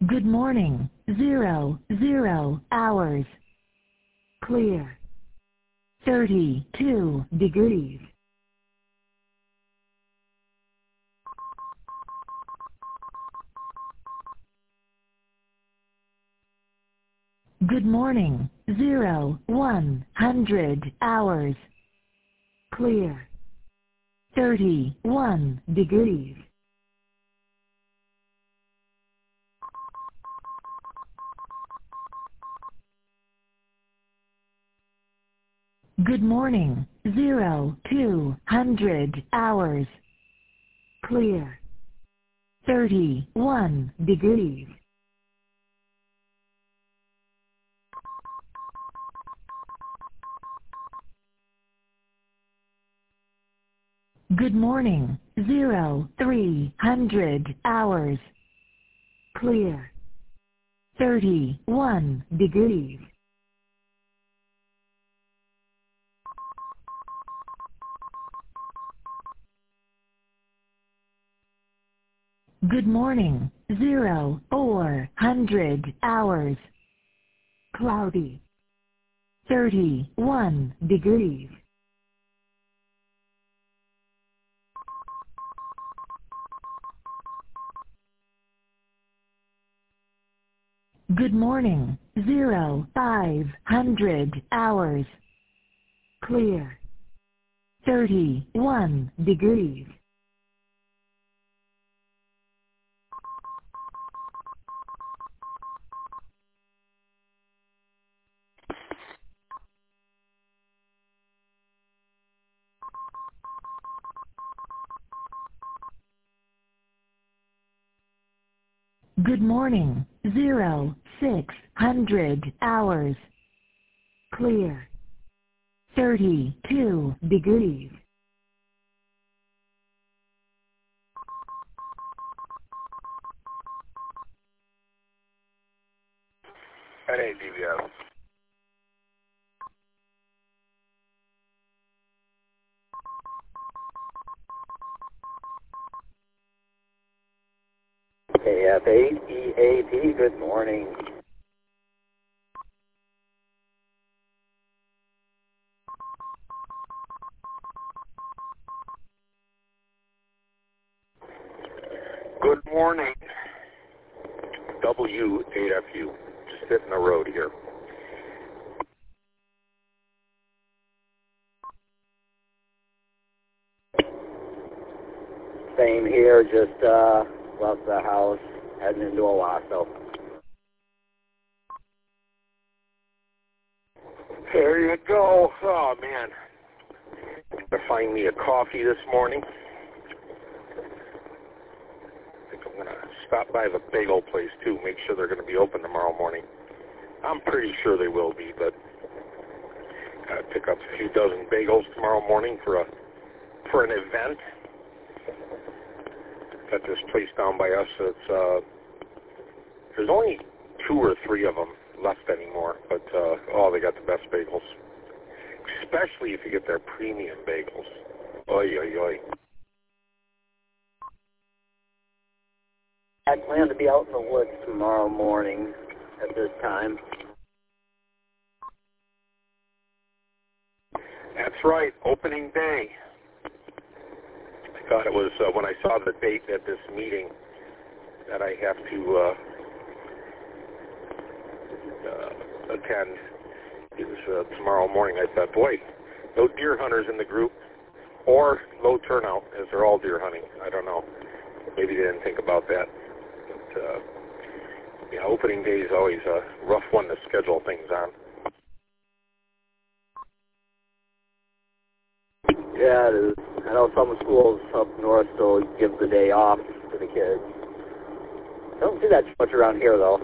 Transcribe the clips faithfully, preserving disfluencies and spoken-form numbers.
Good morning. Zero, zero hours. Clear. thirty-two degrees. Good morning. Zero, one hundred hours. Clear. thirty-one degrees. Good morning. Zero, two hundred hours. Clear. thirty-one degrees. Good morning. Zero, three hundred hours. Clear. thirty-one degrees. Good morning. Zero, four hundred hours. Cloudy. thirty-one degrees. Good morning. Zero, five hundred hours. Clear. thirty-one degrees. Good morning. Zero, six hundred hours. Clear. thirty-two degrees. That ain't D B S. K F eight E A T, good morning. Good morning. W eight F U. Just hitting the road here. Same here, just uh, left the house, heading into Owasso. There you go. Oh, man. To find me a coffee this morning. I think I'm going to stop by the bagel place, too, make sure they're going to be open tomorrow morning. I'm pretty sure they will be, but got to pick up a few dozen bagels tomorrow morning for a for an event. Got this place down by us. It's uh, there's only two or three of them left anymore, but uh, oh, they got the best bagels. Especially if you get their premium bagels. Oy, oy, oy. I plan to be out in the woods tomorrow morning at this time. That's right, opening day. I thought it was uh, when I saw the date at this meeting that I have to uh, uh, attend. It was uh, tomorrow morning. I thought, boy, no deer hunters in the group, or low turnout, as they're all deer hunting. I don't know. Maybe they didn't think about that. But, uh, yeah, opening day is always a rough one to schedule things on. Yeah, it is. I know some schools up north still give the day off to the kids. Don't see that too much around here, though.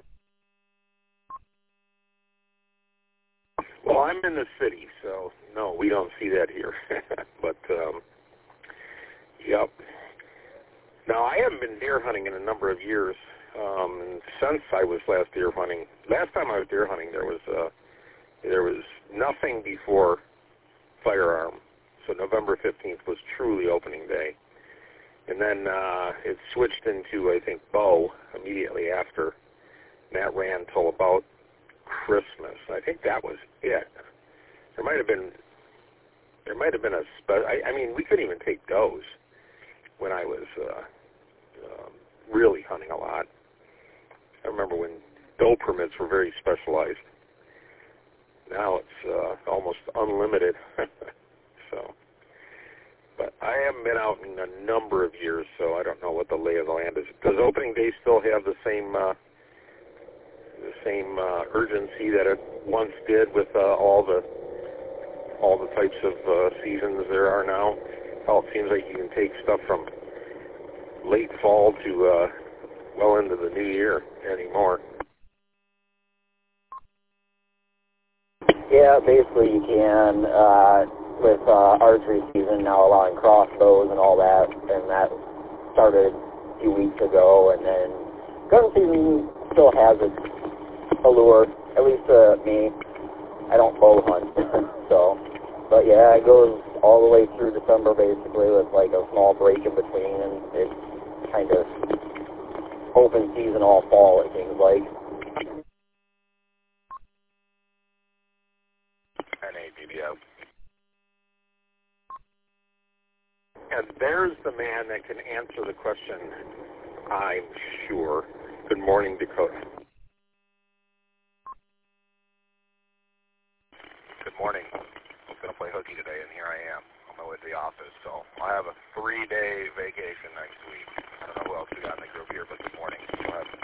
Well, I'm in the city, so no, we don't see that here. But, um, yep. Now, I haven't been deer hunting in a number of years. Um, and since I was last deer hunting, last time I was deer hunting, there was uh, there was nothing before firearm. So November fifteenth was truly opening day. And then uh, it switched into, I think, bow immediately after. And that ran till about Christmas. I think that was it. There might have been, there might have been a, spe- I, I mean, we couldn't even take does when I was uh, um, really hunting a lot. I remember when doe permits were very specialized. Now it's uh, almost unlimited. So, but I haven't been out in a number of years, so I don't know what the lay of the land is. Does opening day still have the same uh, the same uh, urgency that it once did with uh, all the all the types of uh, seasons there are now? Well, it seems like you can take stuff from late fall to uh, well into the new year anymore. Yeah, basically you can, uh, with uh, archery season now allowing crossbows and all that, and that started a few weeks ago, and then gun season still has its allure, at least to me. I don't bow hunt, so, but yeah, it goes all the way through December basically with like a small break in between, and it's kind of open season all fall, it seems like. N A B B O. And there's the man that can answer the question, I'm sure. Good morning, Dakota. Good morning. I was going to play hooky today, and here I am on my way to the office. So I have a three-day vacation next week. I don't know who else we got in the group here, but good morning. Go ahead.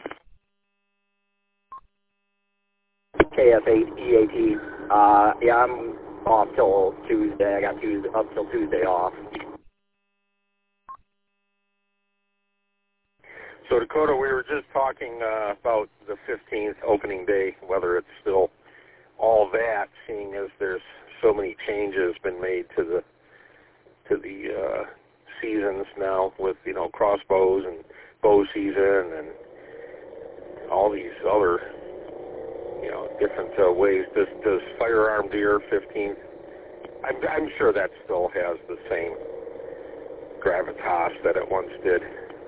K F eight E A T. Uh, yeah, I'm off till Tuesday. I got Tuesday up till Tuesday off. So Dakota, we were just talking uh, about the fifteenth opening day, whether it's still all that, seeing as there's so many changes been made to the to the uh, seasons now with, you know, crossbows and bow season and all these other, you know, different uh, ways. Does does firearm deer fifteenth? I'm I'm sure that still has the same gravitas that it once did.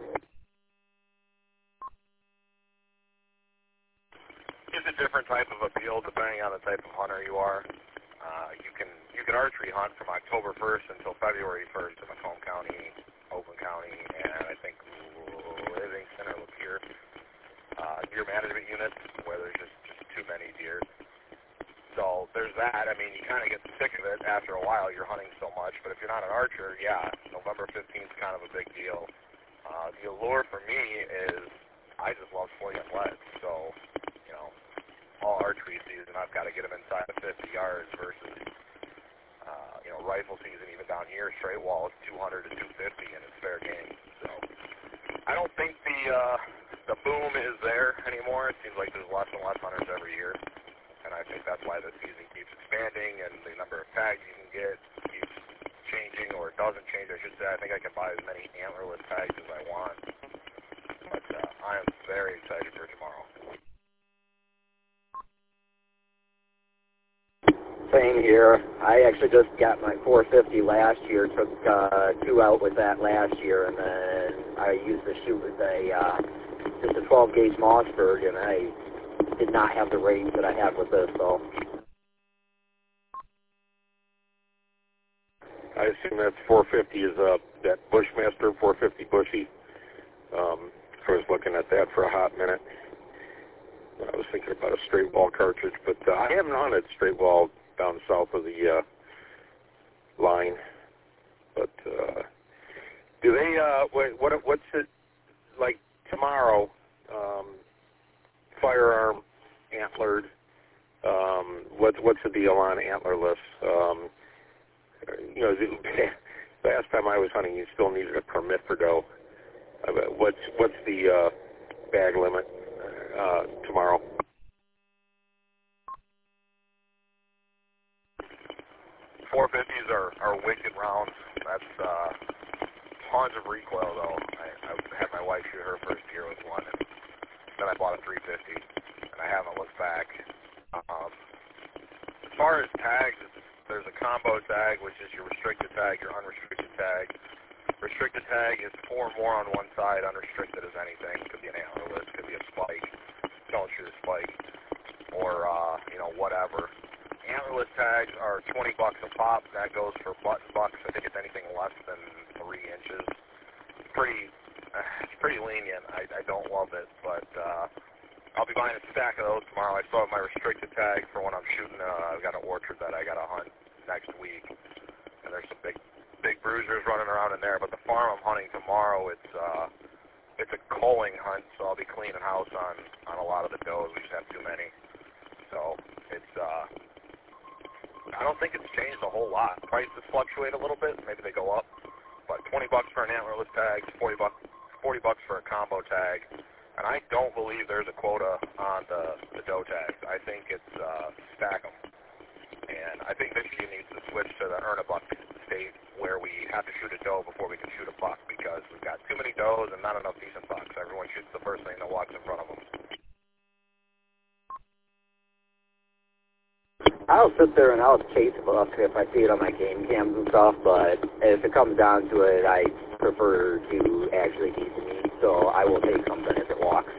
It's a different type of appeal depending on the type of hunter you are. Uh, you can you can archery hunt from October first until February first in Macomb County, Oakland County, and I think Livingston or Lapeer. Uh, deer management units where there's just, just too many deer. So there's that. I mean, you kind of get sick of it after a while. You're hunting so much. But if you're not an archer, yeah, November fifteenth is kind of a big deal. Uh, the allure for me is I just love slinging lead. So, you know, all archery season, I've got to get them inside of fifty yards versus, uh, you know, rifle season, even down here, straight wall, it's two hundred to two fifty, and it's fair game. So I don't think the uh, the boom is there anymore. It seems like there's less and less hunters every year, and I think that's why the season keeps expanding and the number of tags you can get keeps changing, or it doesn't change, I should say. I think I can buy as many antlerless tags as I want, but uh, I am very excited for tomorrow. Same here. I actually just got my four fifty last year, took uh, two out with that last year, and then I used to shoot with a uh, just a twelve gauge Mossberg, and I did not have the range that I have with this, so. I assume that four fifty is uh, that Bushmaster four fifty Bushy. Um, I was looking at that for a hot minute. I was thinking about a straight wall cartridge, but uh, I haven't hunted straight wall down south of the uh, line. But uh, do they? Uh, what, what? What's it like tomorrow? Um, firearm, antlered. Um, what, what's the deal on antlerless? Um, you know, the last time I was hunting, you still needed a permit for doe. Uh, what's what's the uh, bag limit uh, tomorrow? four fifties are, are wicked rounds. That's uh, tons of recoil, though. I, I had my wife shoot her first deer with one, and then I bought a three fifty, and I haven't looked back. Um, as far as tags, there's a combo tag, which is your restricted tag, your unrestricted tag. Restricted tag is four more on one side. Unrestricted is anything. Could be an antlerless, could be a spike. or, uh, you know, whatever. Antlerless tags are twenty bucks a pop. That goes for button bucks. I think it's anything less than three inches. It's pretty, uh, it's pretty lenient. I, I don't love it, but uh, I'll be buying a stack of those tomorrow. I still have my restricted tag for when I'm shooting. Uh, I've got an orchard that I got to hunt next week, and there's some big, big bruisers running around in there. But the farm I'm hunting tomorrow, it's uh, it's a culling hunt, so I'll be cleaning house on on a lot of the does. We just have too many, so it's. Uh, I don't think it's changed a whole lot. Prices fluctuate a little bit. Maybe they go up, but twenty bucks for an antlerless tag, forty bucks, forty bucks for a combo tag. And I don't believe there's a quota on the, the doe tags. I think it's uh, stack them. And I think Michigan needs to switch to the earn a buck state where we have to shoot a doe before we can shoot a buck because we've got too many does and not enough decent bucks. Everyone shoots the first thing that walks in front of them. I'll sit there and I'll chase a buck if I see it on my game cams and stuff, but if it comes down to it, I prefer to actually eat the meat, so I will take something if it walks.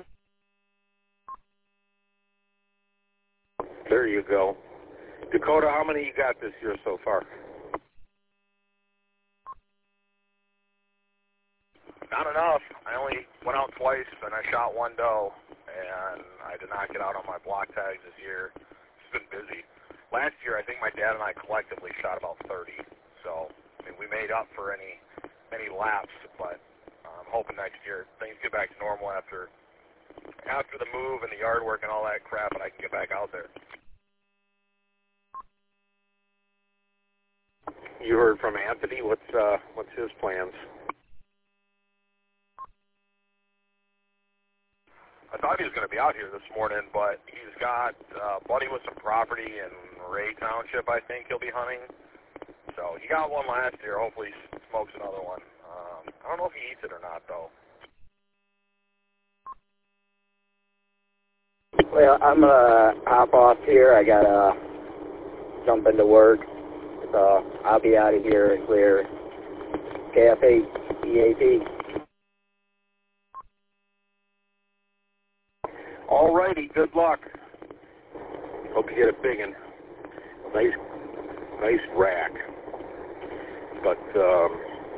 There you go. Dakota, how many you got this year so far? Not enough. I only went out twice and I shot one doe, and I did not get out on my block tags this year. It's been busy. Last year, I think my dad and I collectively shot about thirty. So, I mean, we made up for any any laps, but I'm hoping next year things get back to normal after after the move and the yard work and all that crap, and I can get back out there. You heard from Anthony. What's uh, what's his plans? I thought he was going to be out here this morning, but he's got uh, buddy with some property in Ray Township, I think he'll be hunting. So he got one last year. Hopefully he smokes another one. Um, I don't know if he eats it or not, though. Well, I'm going to hop off here. I got to jump into work. So I'll be out of here and clear. K F eight E A P. All righty, good luck. Hope you get a big one. Nice, nice rack. But um,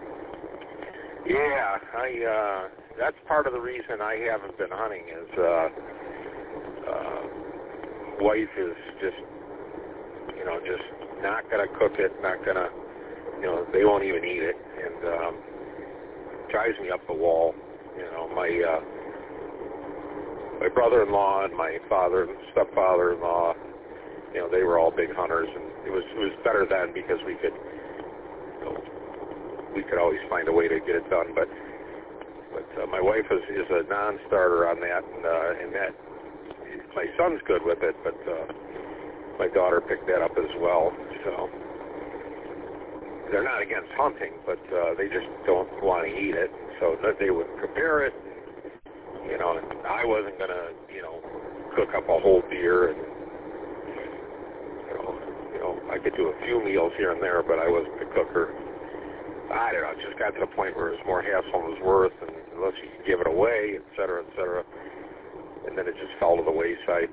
yeah, I. Uh, that's part of the reason I haven't been hunting. Is uh, uh, wife is just, you know, just not gonna cook it, not gonna, you know, they won't even eat it, and um, drives me up the wall. You know, my. Uh, My brother-in-law and my father and stepfather-in-law, you know, they were all big hunters, and it was it was better then because we could, you know, we could always find a way to get it done. But but uh, my wife is is a non-starter on that, and uh, and that my son's good with it, but uh, my daughter picked that up as well. So they're not against hunting, but uh, they just don't want to eat it. So they would prepare it. You know, and I wasn't going to, you know, cook up a whole deer, and, you know, you know, I could do a few meals here and there, but I wasn't the cooker. I don't know, it just got to the point where it was more hassle than it was worth, and unless you could give it away, et cetera, et cetera, and then it just fell to the wayside.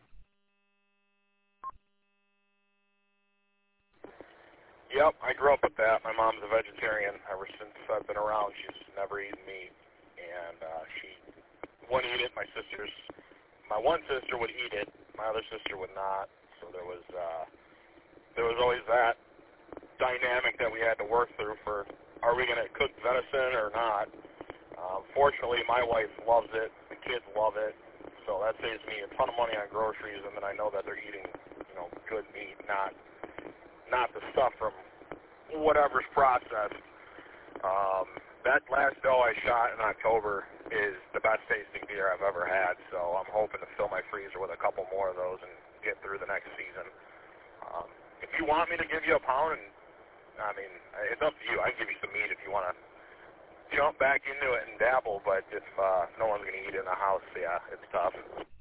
Yep, I grew up with that. My mom's a vegetarian. Ever since I've been around, she's never eaten meat, and uh, she wouldn't eat it. My sisters, my one sister would eat it. My other sister would not. So there was, uh, there was always that dynamic that we had to work through for, are we going to cook venison or not? Uh, fortunately, my wife loves it. The kids love it. So that saves me a ton of money on groceries, and then I know that they're eating, you know, good meat, not, not the stuff from whatever's processed. Um, that last doe I shot in October is the best tasting deer I've ever had, so I'm hoping to fill my freezer with a couple more of those and get through the next season. Um, if you want me to give you a pound, and I mean, it's up to you. I can give you some meat if you want to jump back into it and dabble, but if uh, no one's going to eat it in the house, yeah, it's tough.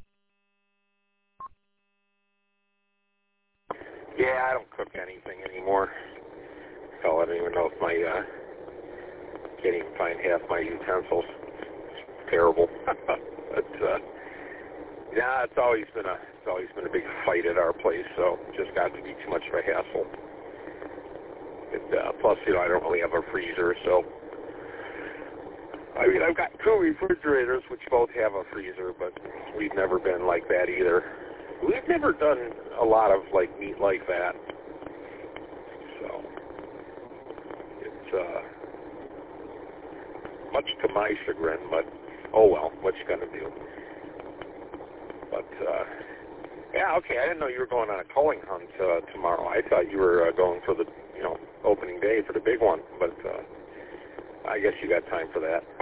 Yeah, I don't cook anything anymore. Hell, I don't even know if my... Uh, can't even find half my utensils. It's terrible. but uh, yeah, it's always been a it's always been a big fight at our place, so it just got to be too much of a hassle. And, uh, plus, you know, I don't really have a freezer, so I mean, I've got two refrigerators, which both have a freezer, but we've never been like that either. We've never done a lot of, like, meat like that. So, it's, uh, much to my chagrin, but, oh well, what you gonna do? But, uh, yeah, okay, I didn't know you were going on a culling hunt, uh, tomorrow. I thought you were, uh, going for the, you know, opening day for the big one, but, uh, I guess you got time for that.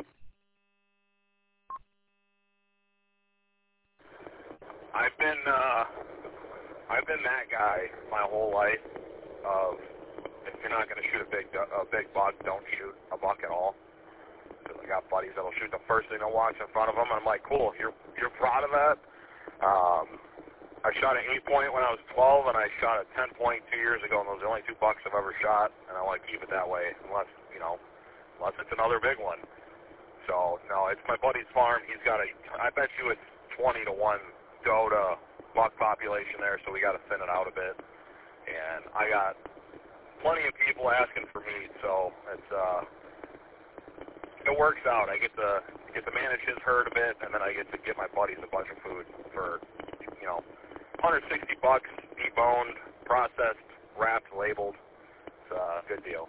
I've been, uh, I've been that guy my whole life of, if you're not going to shoot a big, a big buck, don't shoot a buck at all. Because I got buddies that'll shoot the first thing that walks in front of them, and I'm like, cool, you're, you're proud of that? Um, I shot an eight point when I was twelve, and I shot a ten point two years ago, and those are the only two bucks I've ever shot, and I want to keep it that way, unless, you know, unless it's another big one. So, no, it's my buddy's farm. He's got a, I bet you it's twenty to one go to buck population there, so we got to thin it out a bit. And I got plenty of people asking for meat, so it's, uh, it works out. I get to, get to manage his herd a bit, and then I get to get my buddies a bunch of food for, you know, one hundred sixty bucks, deboned, processed, wrapped, labeled. It's a good deal.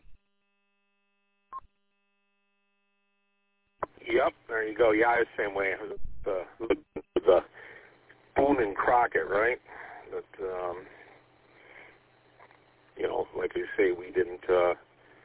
Yep, there you go. Yeah, I was the same way. The, the, the Boone and Crockett, right? But, um, you know, like you say, we didn't, uh,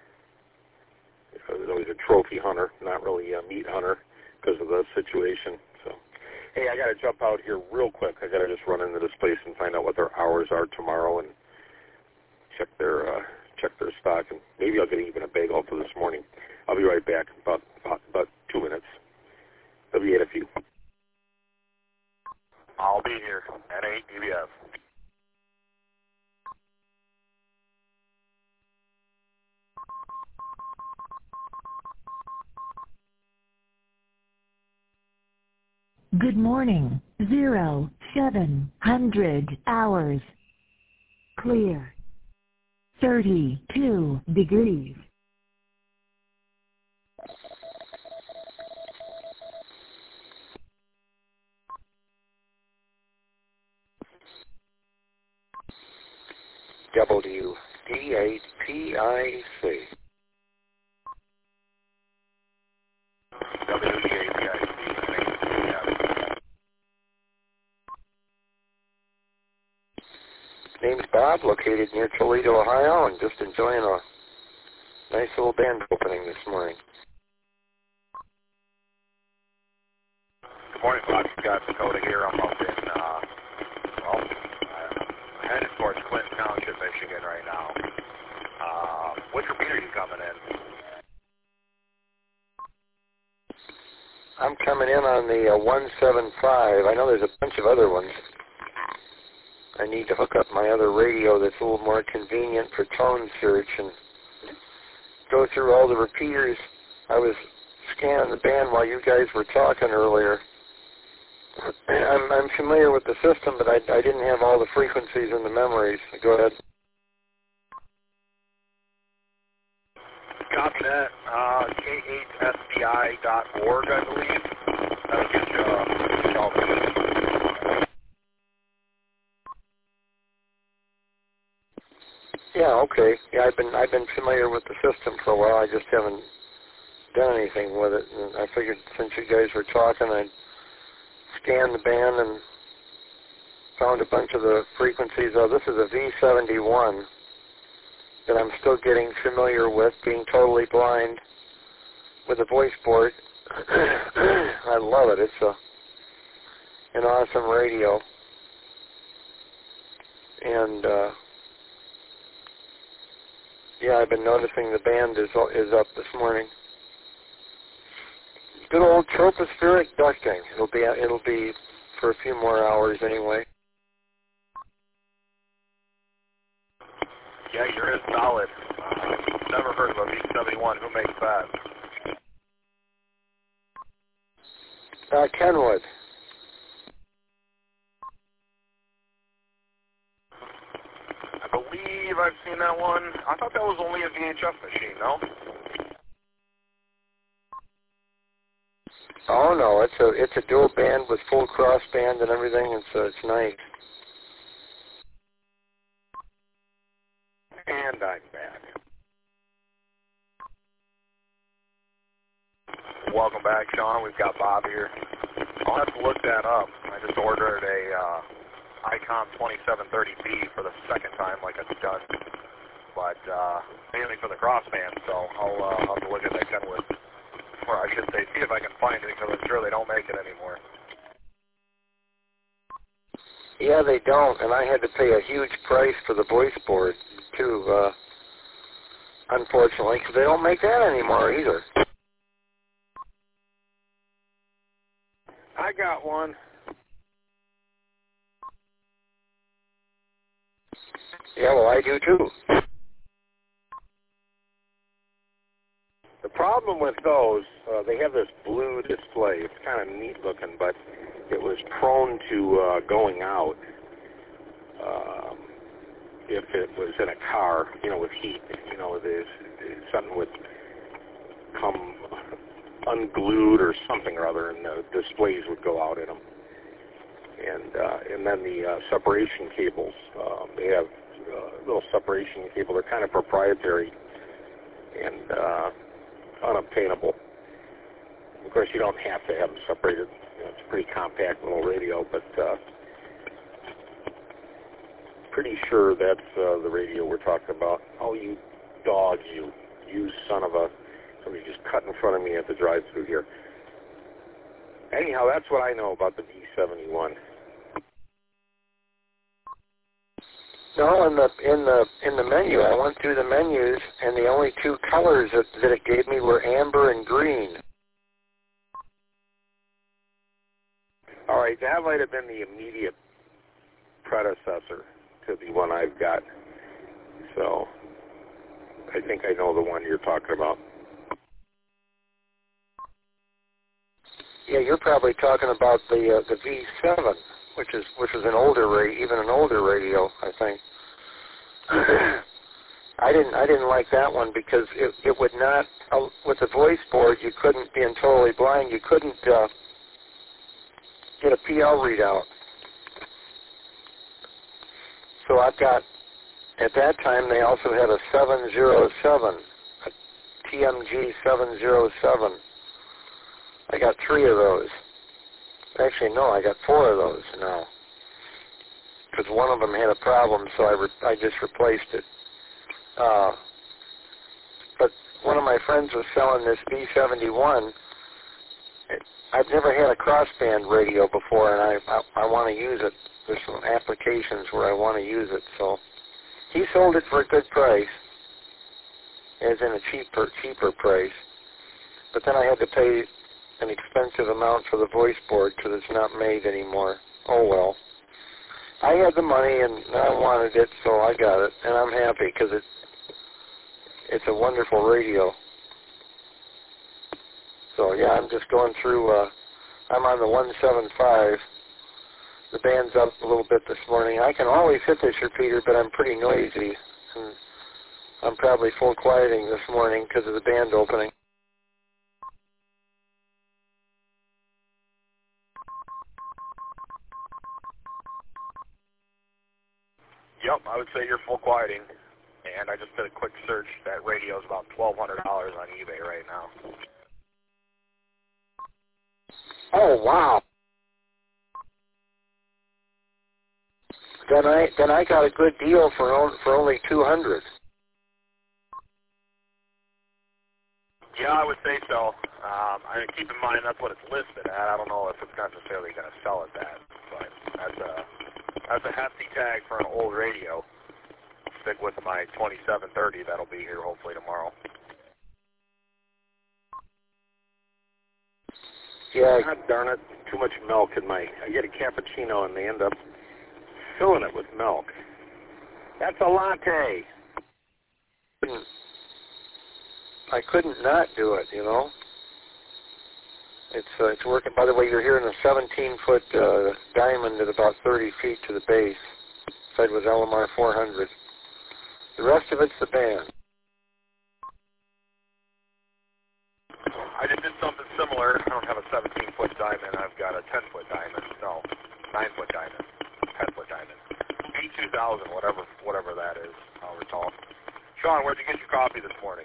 I was always a trophy hunter, not really a meat hunter because of the situation. So, hey, I got to jump out here real quick. I got to just run into this place and find out what their hours are tomorrow and check their, uh, check their stock, and maybe I'll get even a bagel for this morning. I'll be right back in about, about, about two minutes. I'll be at a few. I'll be here at eight D B S. Good morning. Zero, seven hundred hours. Clear. thirty-two degrees. W D eight P I C. W D eight P I C. Name's Bob, located near Toledo, Ohio, and just enjoying a nice little band opening this morning. Good morning, Bob. Scott Dakota here. I'm up in, uh, well, uh, headed towards Clinton Township, Michigan right now. Uh, which repeater are you coming in? I'm coming in on the uh, one seven five. I know there's a bunch of other ones. I need to hook up my other radio that's a little more convenient for tone search and go through all the repeaters. I was scanning the band while you guys were talking earlier. I'm, I'm familiar with the system, but I, I didn't have all the frequencies in the memories. Go ahead. Copy that. Uh, K eight S D I dot org, I believe. That'll get you, uh, get you all the Yeah, okay. Yeah, I've been I've been familiar with the system for a while. I just haven't done anything with it. And I figured since you guys were talking, I'd scan the band and found a bunch of the frequencies. Oh, this is a V seventy-one that I'm still getting familiar with, being totally blind with a voice board. I love it. It's a an awesome radio. And uh, yeah, I've been noticing the band is is up this morning. Good old tropospheric ducting. It'll be it'll be for a few more hours anyway. Yeah, you're in solid. Uh, never heard of a V seventy-one. Who makes that? Uh, Kenwood. that one, I thought that was only a V H F machine, no? Oh no, it's a it's a dual band with full cross band and everything. It's uh, it's nice. And I'm back. Welcome back, Sean. We've got Bob here. I'll have to look that up. I just ordered a uh, Icom twenty-seven thirty B for the second time, like I've done, but uh, mainly for the crossband. So I'll, uh, I'll have to look at that Kenwood, or I should say, see if I can find it, because I'm sure they don't make it anymore. Yeah, they don't, and I had to pay a huge price for the voice board too. Uh, unfortunately, because they don't make that anymore either. I got one. Yeah, well, I do too. The problem with those, uh, they have this blue display. It's kind of neat looking, but it was prone to uh, going out um, if it was in a car, you know, with heat. You know, there's, something would come unglued or something or other, and the displays would go out in them. And uh, and then the uh, separation cables, um, they have uh, little separation cable. They're kind of proprietary and uh, unobtainable. Of course, you don't have to have them separated. You know, it's a pretty compact little radio, but uh, pretty sure that's uh, the radio we're talking about. Oh, you dog, you, you son of a... Somebody just cut in front of me at the drive-thru here. Anyhow, that's what I know about the V seventy-one. No, in the in the in the menu, I went through the menus, and the only two colors that, that it gave me were amber and green. All right, that might have been the immediate predecessor to the one I've got. So I think I know the one you're talking about. Yeah, you're probably talking about the uh, the V seven, which is which is an older ra- even an older radio, I think. I didn't I didn't like that one because it it would not uh, with the voice board you couldn't, being totally blind, you couldn't uh, get a P L readout. So I've got, at that time they also had a seven oh seven, a T M G seven oh seven. I got three of those. Actually, no, I got four of those now. Because one of them had a problem, so I, re- I just replaced it. Uh, but one of my friends was selling this B seventy-one. It, I've never had a crossband radio before, and I, I, I want to use it. There's some applications where I want to use it. So he sold it for a good price, as in a cheaper, cheaper price. But then I had to pay an expensive amount for the voice board because it's not made anymore. Oh well. I had the money and I wanted it, so I got it, and I'm happy because it, it's a wonderful radio. So yeah, I'm just going through, uh, I'm on the one seventy-five. The band's up a little bit this morning. I can always hit this repeater, but I'm pretty noisy. And I'm probably full quieting this morning because of the band opening. Yep, I would say you're full quieting. And I just did a quick search. That radio is about twelve hundred dollars on eBay right now. Oh, wow. Then I then I got a good deal for on, for only two hundred. Yeah, I would say so. Um, I mean, keep in mind that's what it's listed at. I don't know if it's necessarily going to sell at that, but that's a that's a hefty tag for an old radio. Stick with my twenty-seven thirty. That'll be here hopefully tomorrow. Yeah, God darn it, too much milk in my. I get a cappuccino and they end up filling it with milk. That's a latte. I couldn't not do it, you know. It's uh, it's working. By the way, you're hearing a seventeen-foot uh, diamond at about thirty feet to the base, fed with L M R four hundred. The rest of it's the band. I just did something similar. I don't have a seventeen-foot diamond. I've got a ten-foot diamond. No, nine-foot diamond, ten-foot diamond. B two thousand, whatever, whatever that is, however tall. Sean, where'd you get your coffee this morning?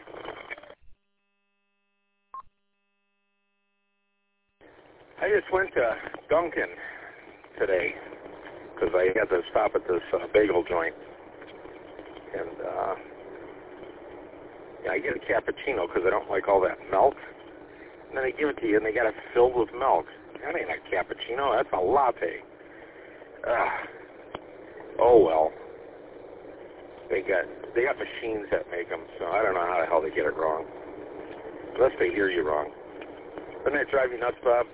I just went to Dunkin' today because I had to stop at this uh, bagel joint. And uh, yeah, I get a cappuccino because I don't like all that milk. And then they give it to you, and they got it filled with milk. That ain't a cappuccino. That's a latte. Ugh. Oh, well. They got they got machines that make them, so I don't know how the hell they get it wrong. Unless they hear you wrong. Doesn't that drive you nuts, Bob?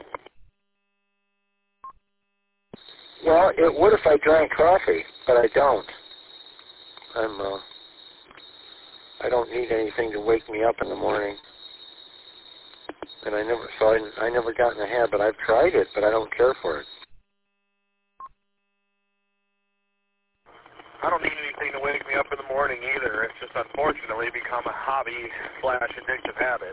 Well, it would if I drank coffee, but I don't. I'm, uh, I don't need anything to wake me up in the morning. And I never, so I, I never got in the habit. I've tried it, but I don't care for it. I don't need anything to wake me up in the morning either. It's just unfortunately become a hobby slash addictive habit.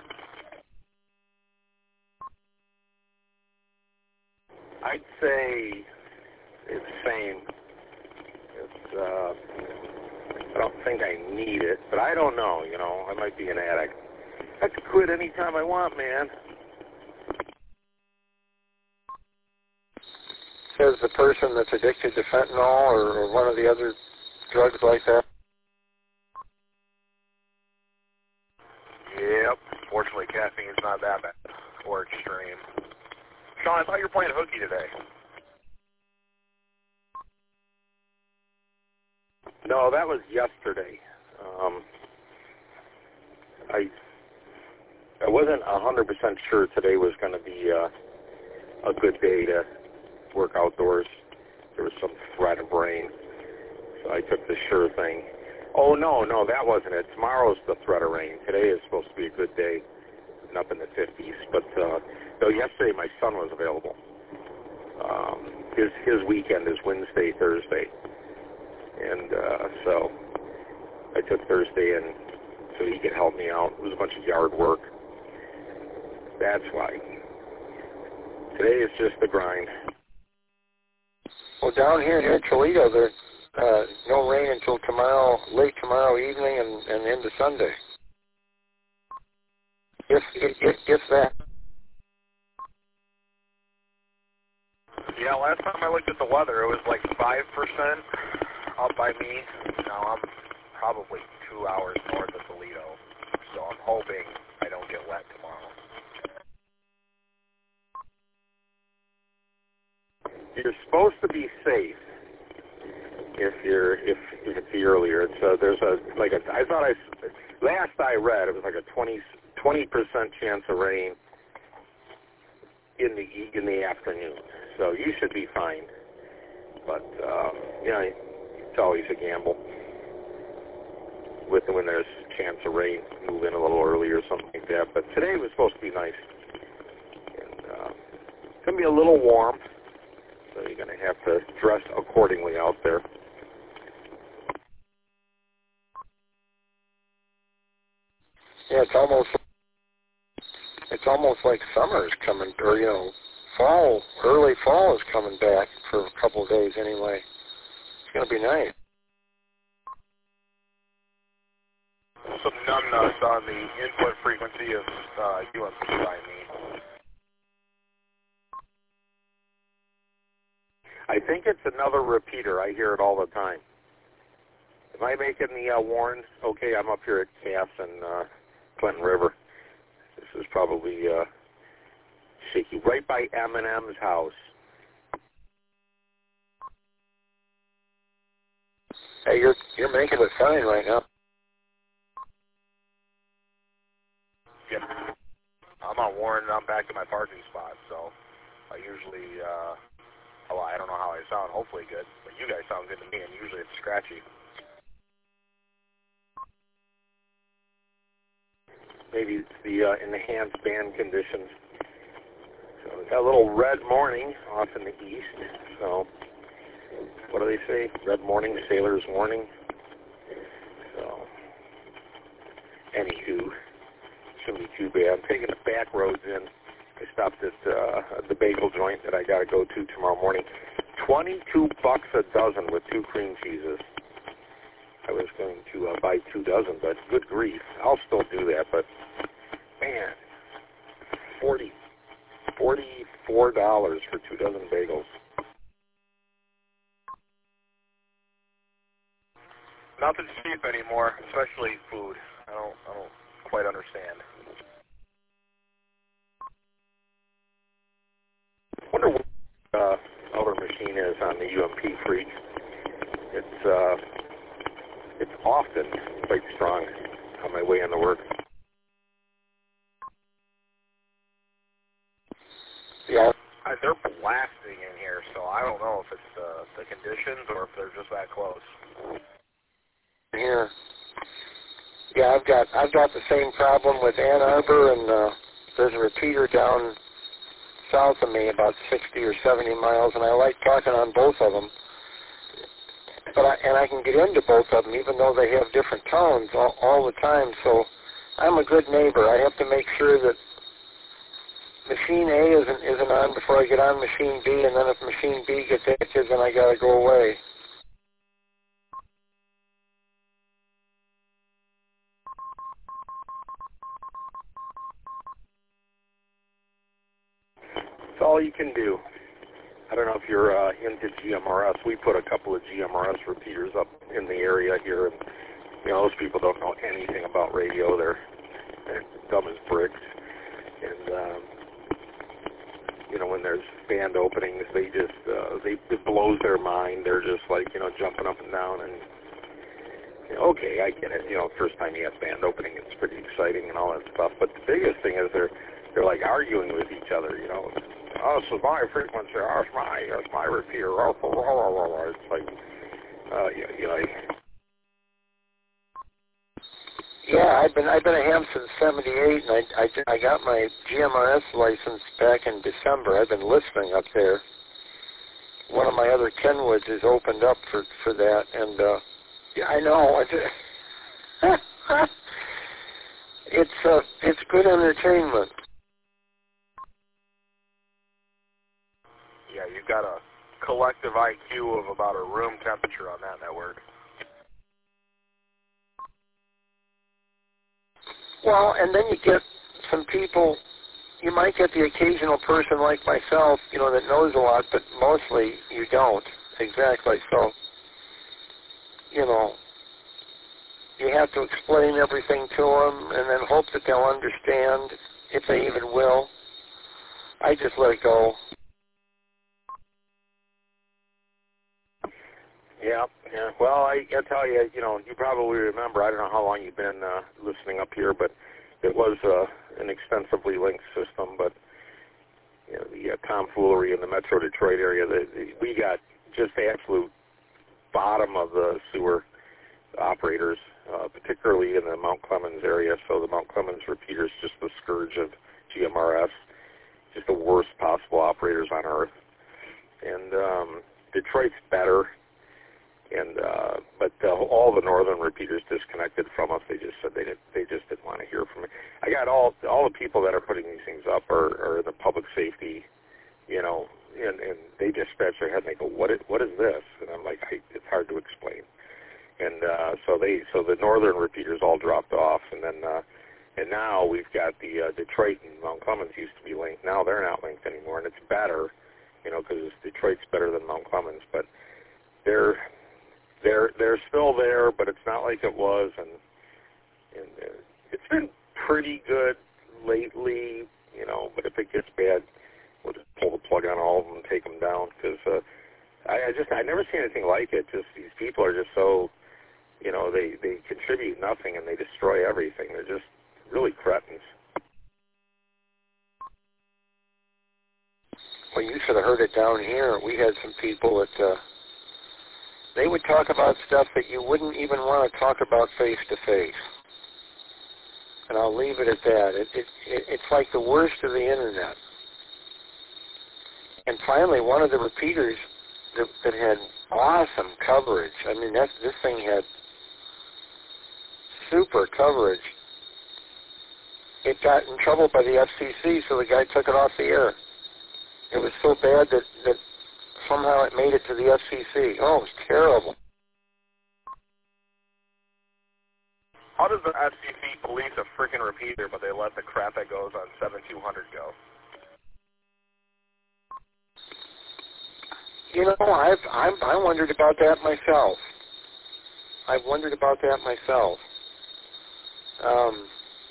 I'd say it's same. It's, uh, I don't think I need it, but I don't know, you know. I might be an addict. I can quit anytime I want, man. Says the person that's addicted to fentanyl or, or one of the other drugs like that. Yep. Fortunately, caffeine's not that bad or extreme. Sean, I thought you were playing hooky today. No, that was yesterday. Um, I I wasn't a hundred percent sure today was going to be uh, a good day to work outdoors. There was some threat of rain, so I took the sure thing. Oh no, no, that wasn't it. Tomorrow's the threat of rain. Today is supposed to be a good day, up in the fifties. But uh, though yesterday my son was available. Um, his his weekend is Wednesday, Thursday. And uh, so I took Thursday in so he could help me out. It was a bunch of yard work. That's why. Today is just the grind. Well, down here near Toledo, there's uh, no rain until tomorrow, late tomorrow evening and, and into Sunday. If, if, if that. Yeah, last time I looked at the weather, it was like five percent up by me. Now I'm probably two hours north of Toledo, so I'm hoping I don't get wet tomorrow. You're supposed to be safe if you're if you can see earlier. It's uh, there's a like a I thought I last I read it was like a twenty percent chance of rain in the in the afternoon. So you should be fine. But um, you know, it's always a gamble with when there's a chance of rain. Move in a little early or something like that. But today was supposed to be nice. And uh, it's gonna be a little warm. So you're going to have to dress accordingly out there. Yeah, it's almost it's almost like summer's coming, or you know, fall, early fall is coming back for a couple of days anyway. It's going to be nice. Some numbness on the input frequency of uh, U M P by me. I think it's another repeater. I hear it all the time. Am I making the uh, Warren? Okay, I'm up here at Cass and uh, Clinton River. This is probably uh, shaky. Right by Eminem's house. Hey, you're you're making it fine right now. Yep. I'm on Warren and I'm back to my parking spot, so I usually... Uh, Oh, I don't know how I sound. Hopefully good. But you guys sound good to me, and usually it's scratchy. Maybe it's the uh, enhanced band conditions. So we've got a little red morning off in the east. So what do they say? Red morning, sailor's warning. So anywho, shouldn't be too bad. I'm taking the back roads in. I stopped at uh, the bagel joint that I got to go to tomorrow morning. twenty-two bucks a dozen with two cream cheeses. I was going to uh, buy two dozen, but good grief, I'll still do that. But man, forty, forty-four dollars for two dozen bagels. Nothing's cheap anymore, especially food. I don't, I don't quite understand. I wonder what uh, our machine is on the U M P Freak. It's uh, it's often quite strong on my way into work. Yeah, I, they're blasting in here, so I don't know if it's uh, the conditions or if they're just that close. Here, yeah, I've got I've got the same problem with Ann Arbor, and uh, there's a repeater down south of me, about sixty or seventy miles, and I like talking on both of them. But I, and I can get into both of them, even though they have different tones all, all the time. So I'm a good neighbor. I have to make sure that machine A isn't isn't on before I get on machine B, and then if machine B gets itches, then I got to go away. It's all you can do. I don't know if you're uh, into G M R S. We put a couple of G M R S repeaters up in the area here, and you know those people don't know anything about radio. They're they're dumb as bricks, and um, you know when there's band openings, they just uh, they it blows their mind. They're just like you know jumping up and down, and you know, okay, I get it. You know, first time you have band opening, it's pretty exciting and all that stuff. But the biggest thing is they're they're like arguing with each other. You know. Oh, this is my frequency. Oh, it's my, it's my repeater. Oh, oh, oh, oh, oh. It's like, uh, you, you like. Yeah, I've been I've been a ham since seventy-eight, and I, I I got my G M R S license back in December. I've been listening up there. One of my other Kenwoods is opened up for for that, and uh, yeah, I know. It's it's uh, it's good entertainment. Yeah, you've got a collective I Q of about a room temperature on that network. Well, and then you get some people, you might get the occasional person like myself, you know, that knows a lot, but mostly you don't. Exactly. So, you know, you have to explain everything to them and then hope that they'll understand, if they even will. I just let it go. Yeah, yeah. Well, I, I tell you, you know, you probably remember, I don't know how long you've been uh, listening up here, but it was uh, an extensively linked system, but you know, the uh, tomfoolery in the Metro Detroit area, the, the, we got just the absolute bottom of the sewer operators, uh, particularly in the Mount Clemens area. So the Mount Clemens repeater is just the scourge of G M R S, just the worst possible operators on earth. And um, Detroit's better. And uh, but uh, all the northern repeaters disconnected from us. They just said they did, they just didn't want to hear from me. I got all all the people that are putting these things up are, are in the public safety, you know, and, and they just scratch their head and they go, what is what is this? And I'm like, I, it's hard to explain. And uh, so they so the northern repeaters all dropped off, and then uh, and now we've got the uh, Detroit and Mount Clemens used to be linked. Now they're not linked anymore, and it's better, you know, because Detroit's better than Mount Clemens, but they're They're they're still there, but it's not like it was, and and uh, it's been pretty good lately, you know. But if it gets bad, we'll just pull the plug on all of them and take them down. Because uh, I, I just I never seen anything like it. Just these people are just so, you know, they they contribute nothing and they destroy everything. They're just really cretins. Well, you should have heard it down here. We had some people that. Uh, They would talk about stuff that you wouldn't even want to talk about face to face, and I'll leave it at that. It, it, it, it's like the worst of the internet. And finally, one of the repeaters that, that had awesome coverage. I mean, that this thing had super coverage. it got in trouble by the F C C, so the guy took it off the air. It was so bad that, that somehow it made it to the F C C. Oh, it was terrible. How does the F C C police a freaking repeater, but they let the crap that goes on seven two hundred go? You know, I've, I've I wondered about that myself. I've wondered about that myself. Um,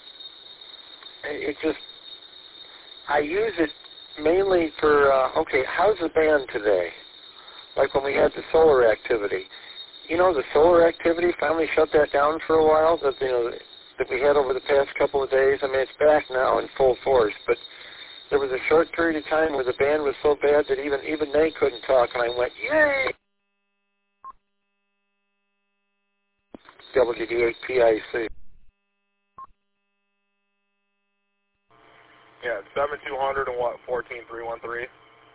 it just, I use it mainly for, uh, okay, how's the band today? Like when we had the solar activity. You know, the solar activity finally shut that down for a while that, you know, that we had over the past couple of days. I mean, it's back now in full force, but there was a short period of time where the band was so bad that even, even they couldn't talk, and I went, yay! W D eight P I C. Yeah, seven two hundred and what, fourteen three one three?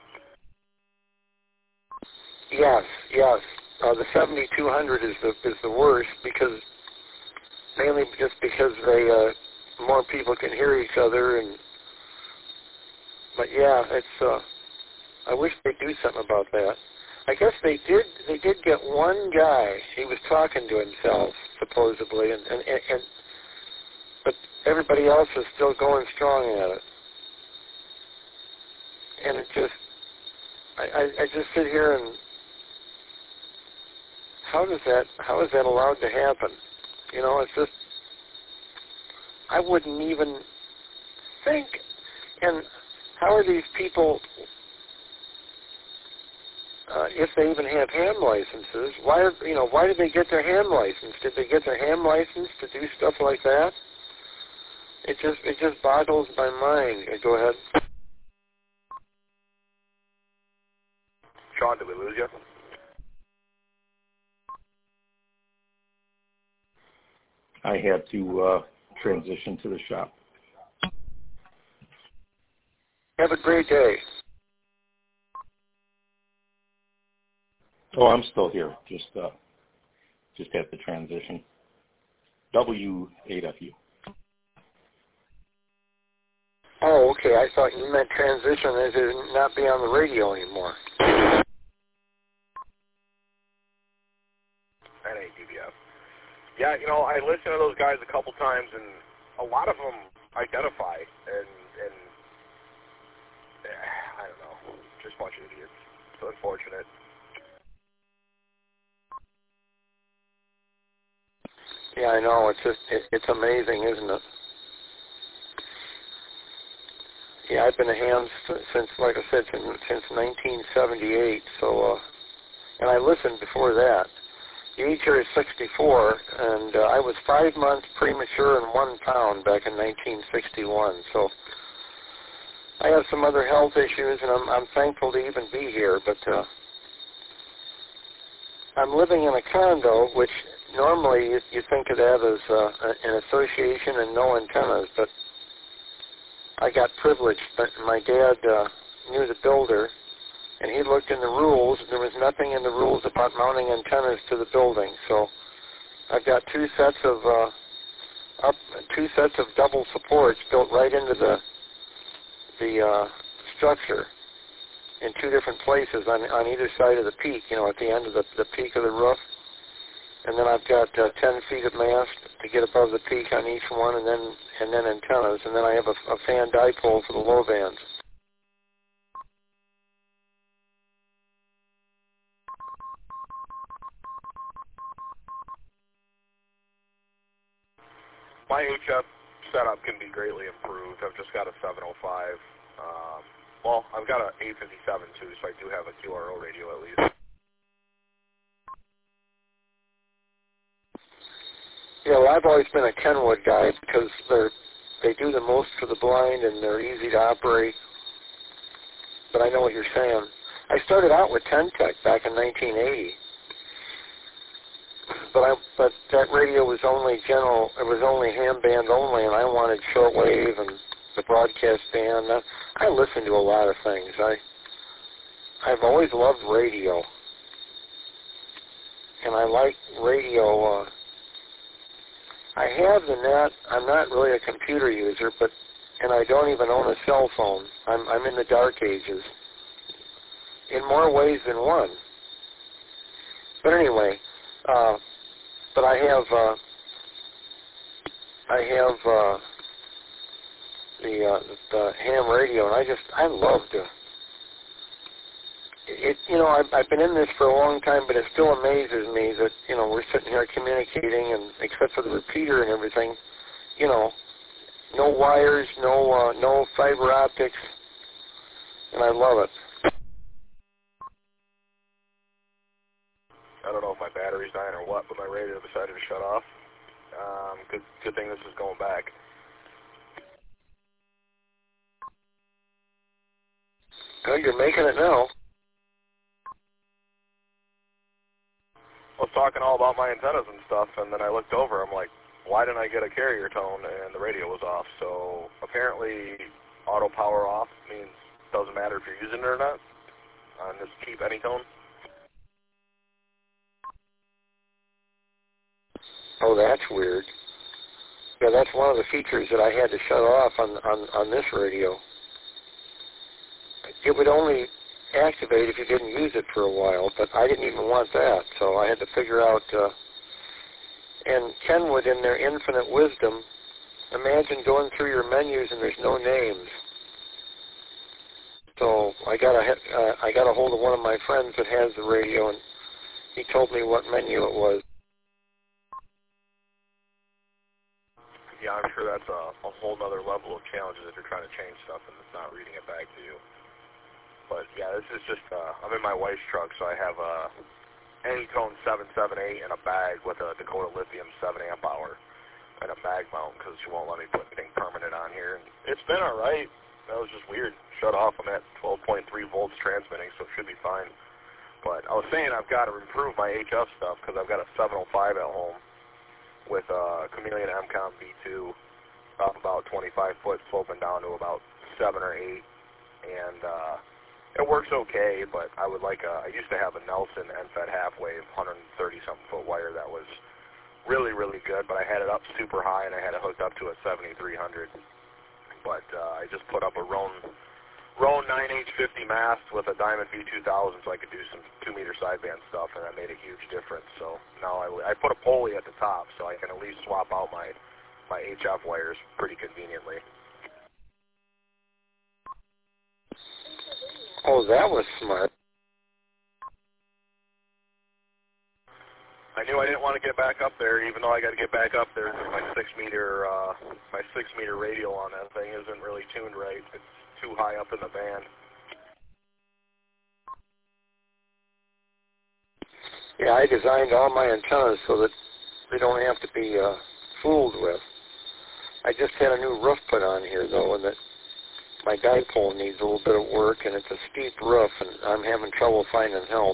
Yes, yes. Uh, the seventy-two hundred is the is the worst because mainly just because they uh, more people can hear each other, and but yeah, it's. Uh, I wish they'd do something about that. I guess they did. They did get one guy. He was talking to himself supposedly, and and, and, and but everybody else is still going strong at it. And it just, I, I, I just sit here and how does that, how is that allowed to happen? You know, it's just, I wouldn't even think, and how are these people, uh, if they even have ham licenses, why, are, you know, why did they get their ham license? Did they get their ham license to do stuff like that? It just, it just boggles my mind. Go ahead. Sean, did we lose you? I had to uh, transition to the shop. Have a great day. Oh, I'm still here. Just uh, just had the transition. W eight F U. Oh, okay. I thought you meant transition as in not be on the radio anymore. N A D B F. Yeah, you know, I listened to those guys a couple times, and a lot of them identify, and, and eh, I don't know, just a bunch of idiots. It's unfortunate. Yeah, I know. It's just, it, it's amazing, isn't it? Yeah, I've been a ham since, like I said, since, since nineteen seventy-eight. So, uh, and I listened before that. The age here is sixty-four, and uh, I was five months premature and one pound back in nineteen sixty-one. So, I have some other health issues, and I'm, I'm thankful to even be here. But uh, I'm living in a condo, which normally you, you think of that as uh, an association and no antennas, but I got privileged. But my dad uh, knew the builder, and he looked in the rules, and there was nothing in the rules about mounting antennas to the building. So I've got two sets of uh, up, two sets of double supports built right into the the uh, structure in two different places on on either side of the peak. You know, at the end of the the peak of the roof. And then I've got uh, ten feet of mast to get above the peak on each one, and then and then antennas, and then I have a, a fan dipole for the low bands. My H F setup can be greatly improved. I've just got a seven oh five. Um, well, I've got an eight fifty-seven too, so I do have a Q R O radio at least. Yeah, well, I've always been a Kenwood guy because they're they do the most for the blind and they're easy to operate. But I know what you're saying. I started out with Ten-Tec back in nineteen eighty. But I but that radio was only general. It was only ham band only, and I wanted shortwave and the broadcast band. I listen to a lot of things. I I've always loved radio, and I like radio. Uh, I have the net. I'm not really a computer user, but and I don't even own a cell phone. I'm I'm in the dark ages. In more ways than one. But anyway, uh, but I have uh, I have uh, the uh, the ham radio, and I just I love to. It you know I've, I've been in this for a long time, but it still amazes me that you know we're sitting here communicating, and except for the repeater and everything, you know, no wires, no uh, no fiber optics, and I love it. I don't know if my battery's dying or what, but my radio decided to shut off. Um, good, good thing this is going back. Good, you're making it now. I was talking all about my antennas and stuff, and then I looked over. I'm like, why didn't I get a carrier tone? And the radio was off. So apparently, auto power off means it doesn't matter if you're using it or not on this cheap Anytone. Oh, that's weird. Yeah, that's one of the features that I had to shut off on, on, on this radio. It would only activate if you didn't use it for a while, but I didn't even want that, so I had to figure out, uh, and Kenwood, in their infinite wisdom, imagine going through your menus and there's no names. So I got a, uh, I got a hold of one of my friends that has the radio, and he told me what menu it was. Yeah, I'm sure that's a, a whole other level of challenges if you're trying to change stuff and it's not reading it back to you. But yeah, this is just, uh, I'm in my wife's truck, so I have a Anytone seven seventy-eight in a bag with a Dakota Lithium seven amp hour and a mag mount because she won't let me put anything permanent on here. And it's been all right. That was just weird. Shut off. I'm at twelve point three volts transmitting, so it should be fine. But I was saying I've got to improve my H F stuff because I've got a seven oh five at home with a Chameleon M COM V two up about twenty-five foot, sloping down to about seven or eight, and uh, it works okay. But I would like a, I used to have a Nelson N F E D half-wave, one hundred thirty something foot wire that was really, really good. But I had it up super high, and I had it hooked up to a seventy-three hundred. But uh, I just put up a Roan Roan nine H fifty mast with a Diamond V two thousand so I could do some two meter sideband stuff, and that made a huge difference. So now I, I put a pulley at the top so I can at least swap out my, my H F wires pretty conveniently. Oh, that was smart. I knew I didn't want to get back up there, even though I got to get back up there. My six meter, uh, my six meter radial on that thing isn't really tuned right. It's too high up in the band. Yeah, I designed all my antennas so that they don't have to be uh, fooled with. I just had a new roof put on here, though, and that my dipole needs a little bit of work, and it's a steep roof, and I'm having trouble finding help.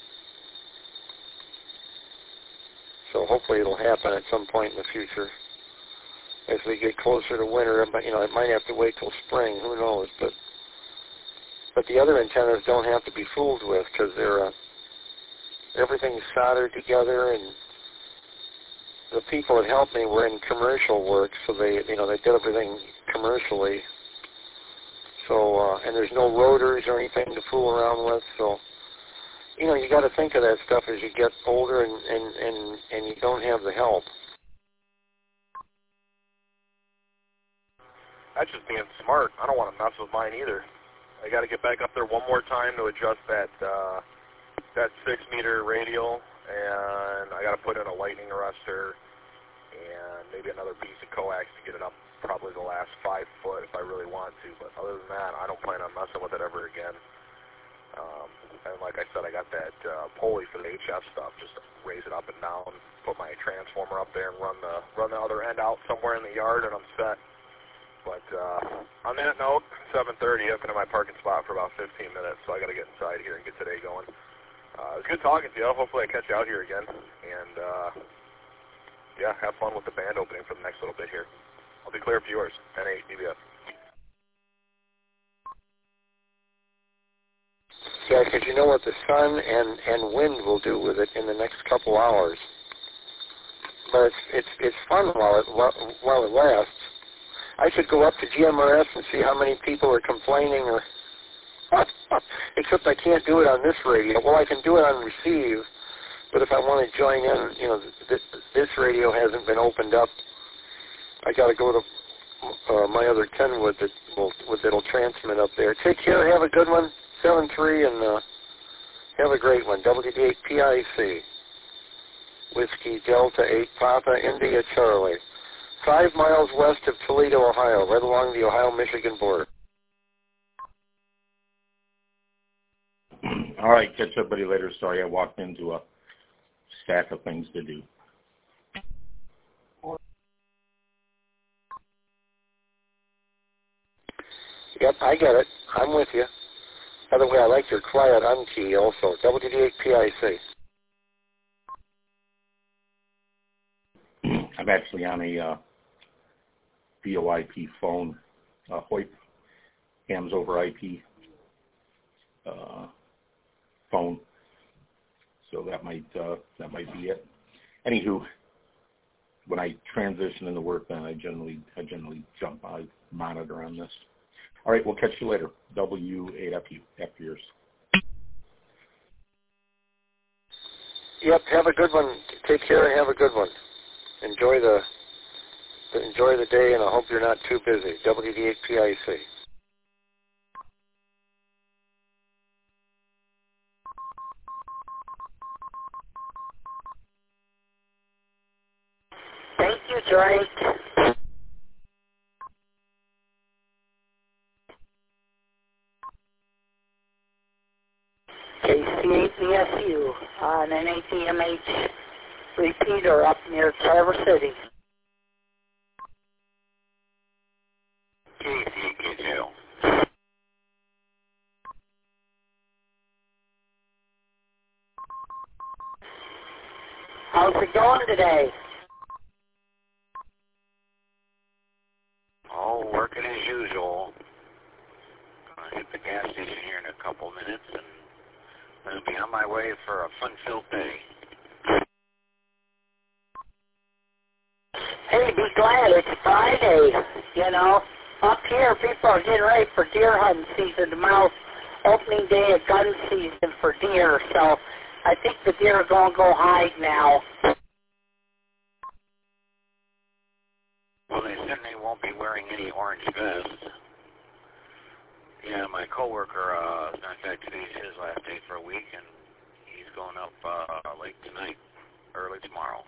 So hopefully it'll happen at some point in the future. As we get closer to winter, but you know, it might have to wait till spring. Who knows? But but the other antennas don't have to be fooled with because they're uh, everything's soldered together, and the people that helped me were in commercial work, so they you know they did everything commercially. So uh, and there's no rotors or anything to fool around with. So you know you got to think of that stuff as you get older and and and, and you don't have the help. That's just being smart. I don't want to mess with mine either. I got to get back up there one more time to adjust that uh, that six meter radial, and I got to put in a lightning arrestor and maybe another piece of coax to get it up probably the last five foot if I really want to. But other than that, I don't plan on messing with it ever again. Um, and like I said, I got that uh, pulley for the H F stuff, just to raise it up and down, put my transformer up there, and run the run the other end out somewhere in the yard, and I'm set. But uh, on that note, seven thirty, I've been in my parking spot for about fifteen minutes, so I got to get inside here and get today going. Uh, it was good talking to you. Hopefully I catch you out here again. And, uh, yeah, have fun with the band opening for the next little bit here. I'll be clear for yours. N eight D B S. Yeah, because you know what the sun and, and wind will do with it in the next couple hours. but it's it's it's fun while it while it lasts. I should go up to G M R S and see how many people are complaining, or except I can't do it on this radio. Well, I can do it on receive, but if I want to join in, you know, this, this radio hasn't been opened up. I got to go to uh, my other Kenwood that will that'll transmit up there. Take care. Have a good one. seven three and uh, have a great one. W D eight P I C. Whiskey Delta eight Papa India Charlie. Five miles west of Toledo, Ohio, right along the Ohio-Michigan border. All right, catch everybody later. Sorry, I walked into a stack of things to do. Yep, I get it. I'm with you. By the way, I like your quiet on key also. W D eight P I C. I'm actually on a uh, V O I P phone, uh, VoIP, hams over I P uh, phone, so that might uh, that might be it. Anywho, when I transition into work, then I generally I generally jump I monitor on this. All right, we'll catch you later. W eight F U after yours. Yep, have a good one. Take care and have a good one. Enjoy the enjoy the day, and I hope you're not too busy. W D eight P I C. Thank you, Drake. K C eight V S U on an A T M H repeater up near Traverse City. K C K two. How's it going today? Oh, working as usual. Gonna hit the gas station here in a couple minutes, and I'll be on my way for a fun-filled day. Hey, be glad it's Friday. You know, up here people are getting ready for deer hunting season. Tomorrow's opening day of gun season for deer, so I think the deer are going to go hide now. Well, they certainly won't be wearing any orange vests. Yeah, my coworker, uh, in fact, today's his last day for a week, and he's going up uh, late tonight, early tomorrow.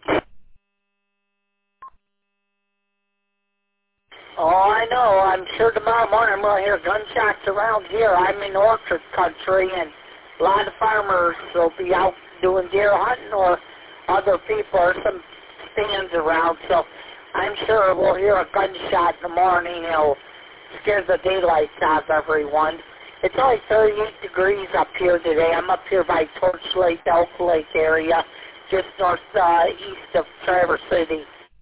Oh, I know. I'm sure tomorrow morning I'm going to hear gunshots around here. I'm in orchard country, and a lot of farmers will be out doing deer hunting, or other people, or some stands around. So I'm sure we'll hear a gunshot in the morning. It'll scare the daylights out of everyone. It's only thirty-eight degrees up here today. I'm up here by Torch Lake, Elk Lake area, just north uh, east of Traverse City.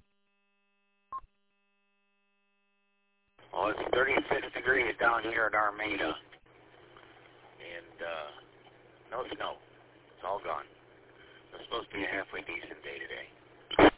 Well, it's thirty-six degrees down here at Armada, and uh, no snow. It's all gone. It's supposed to be a halfway decent day today.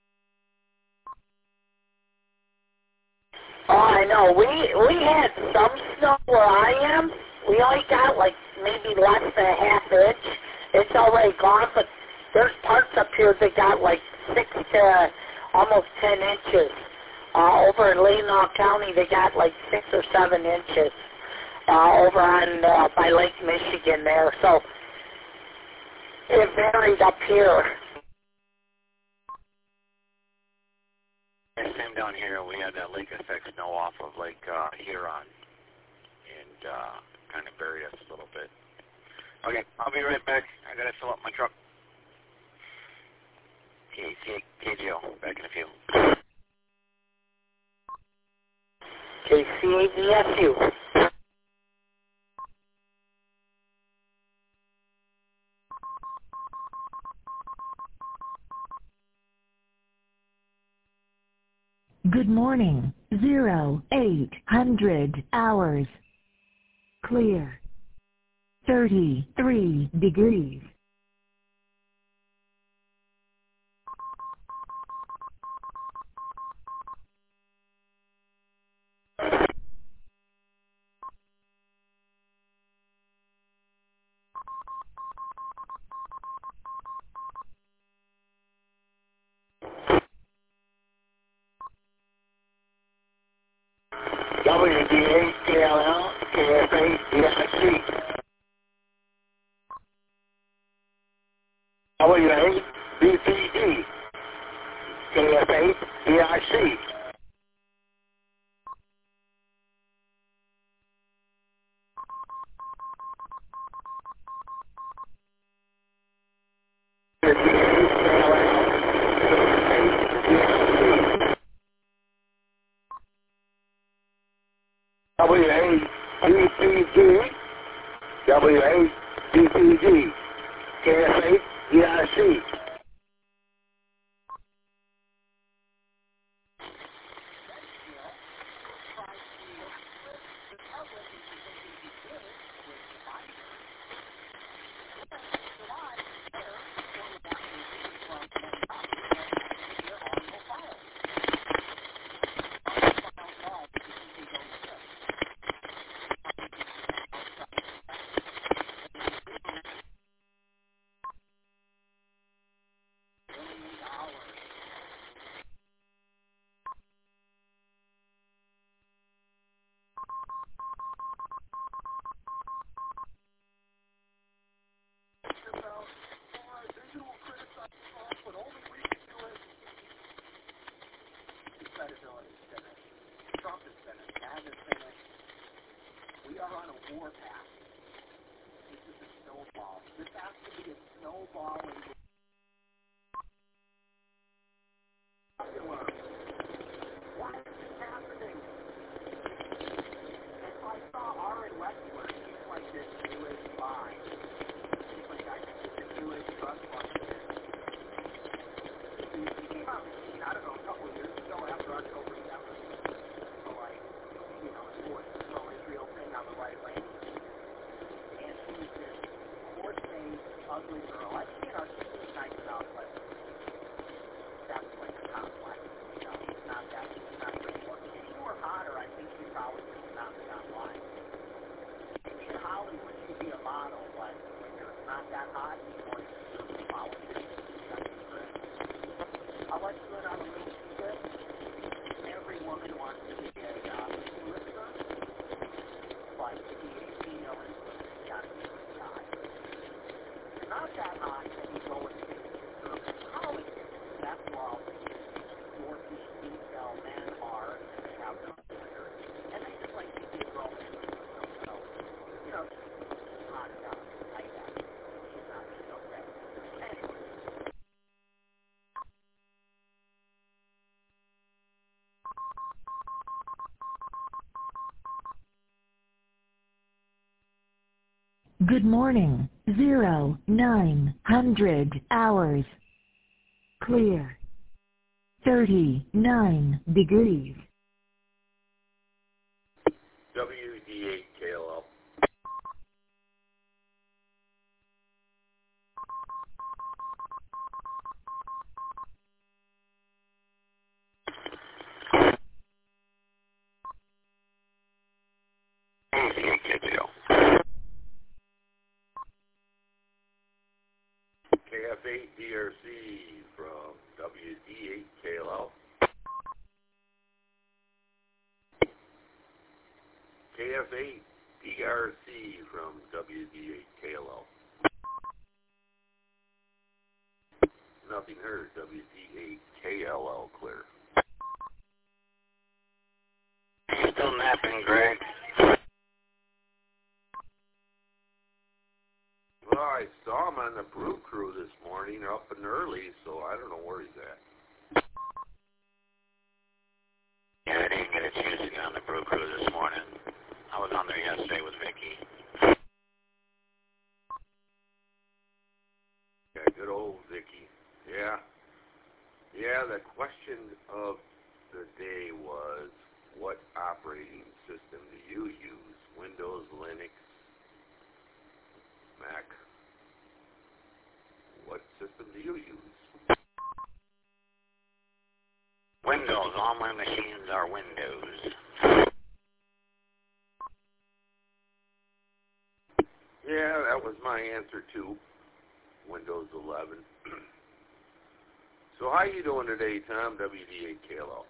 Oh, I know. We we had some snow where I am. We only got like maybe less than a half inch. It's already gone, but there's parts up here that got like six to almost ten inches. Uh, over in Leelanau County, they got like six or seven inches uh, over on uh, by Lake Michigan there. So it varied up here. Same down here. We had that lake effect snow off of Lake uh, Huron, and uh, kind of buried us a little bit. Okay, I'll be right back. I gotta fill up my truck. K C K G O, back in a few. K C A V S U. Good morning. Zero, eight hundred hours. Clear. Thirty-three degrees. W A B P D, K F eight D I C. W A B P D, W A B P D, K F eight D I C. Good morning. Zero, nine hundred hours. Clear. thirty-nine degrees. W D eight K L L. K F eight D R C from W D eight K L L. K F eight D R C from W D eight K L L. Nothing heard. W D eight K L L clear. Still napping, Greg. Well, I saw him on the brew crew this morning, up and early, so I don't know where he's at. Yeah, I didn't get a chance to get on the brew crew this morning. I was on there yesterday with Vicky. Yeah, good old Vicky. Yeah. Yeah, the question of the day was, what operating system do you use? Windows, Linux, Mac? What system do you use? Windows. All my machines are Windows. Yeah, that was my answer too. Windows eleven. So how you doing today, Tom? W D eight K L L.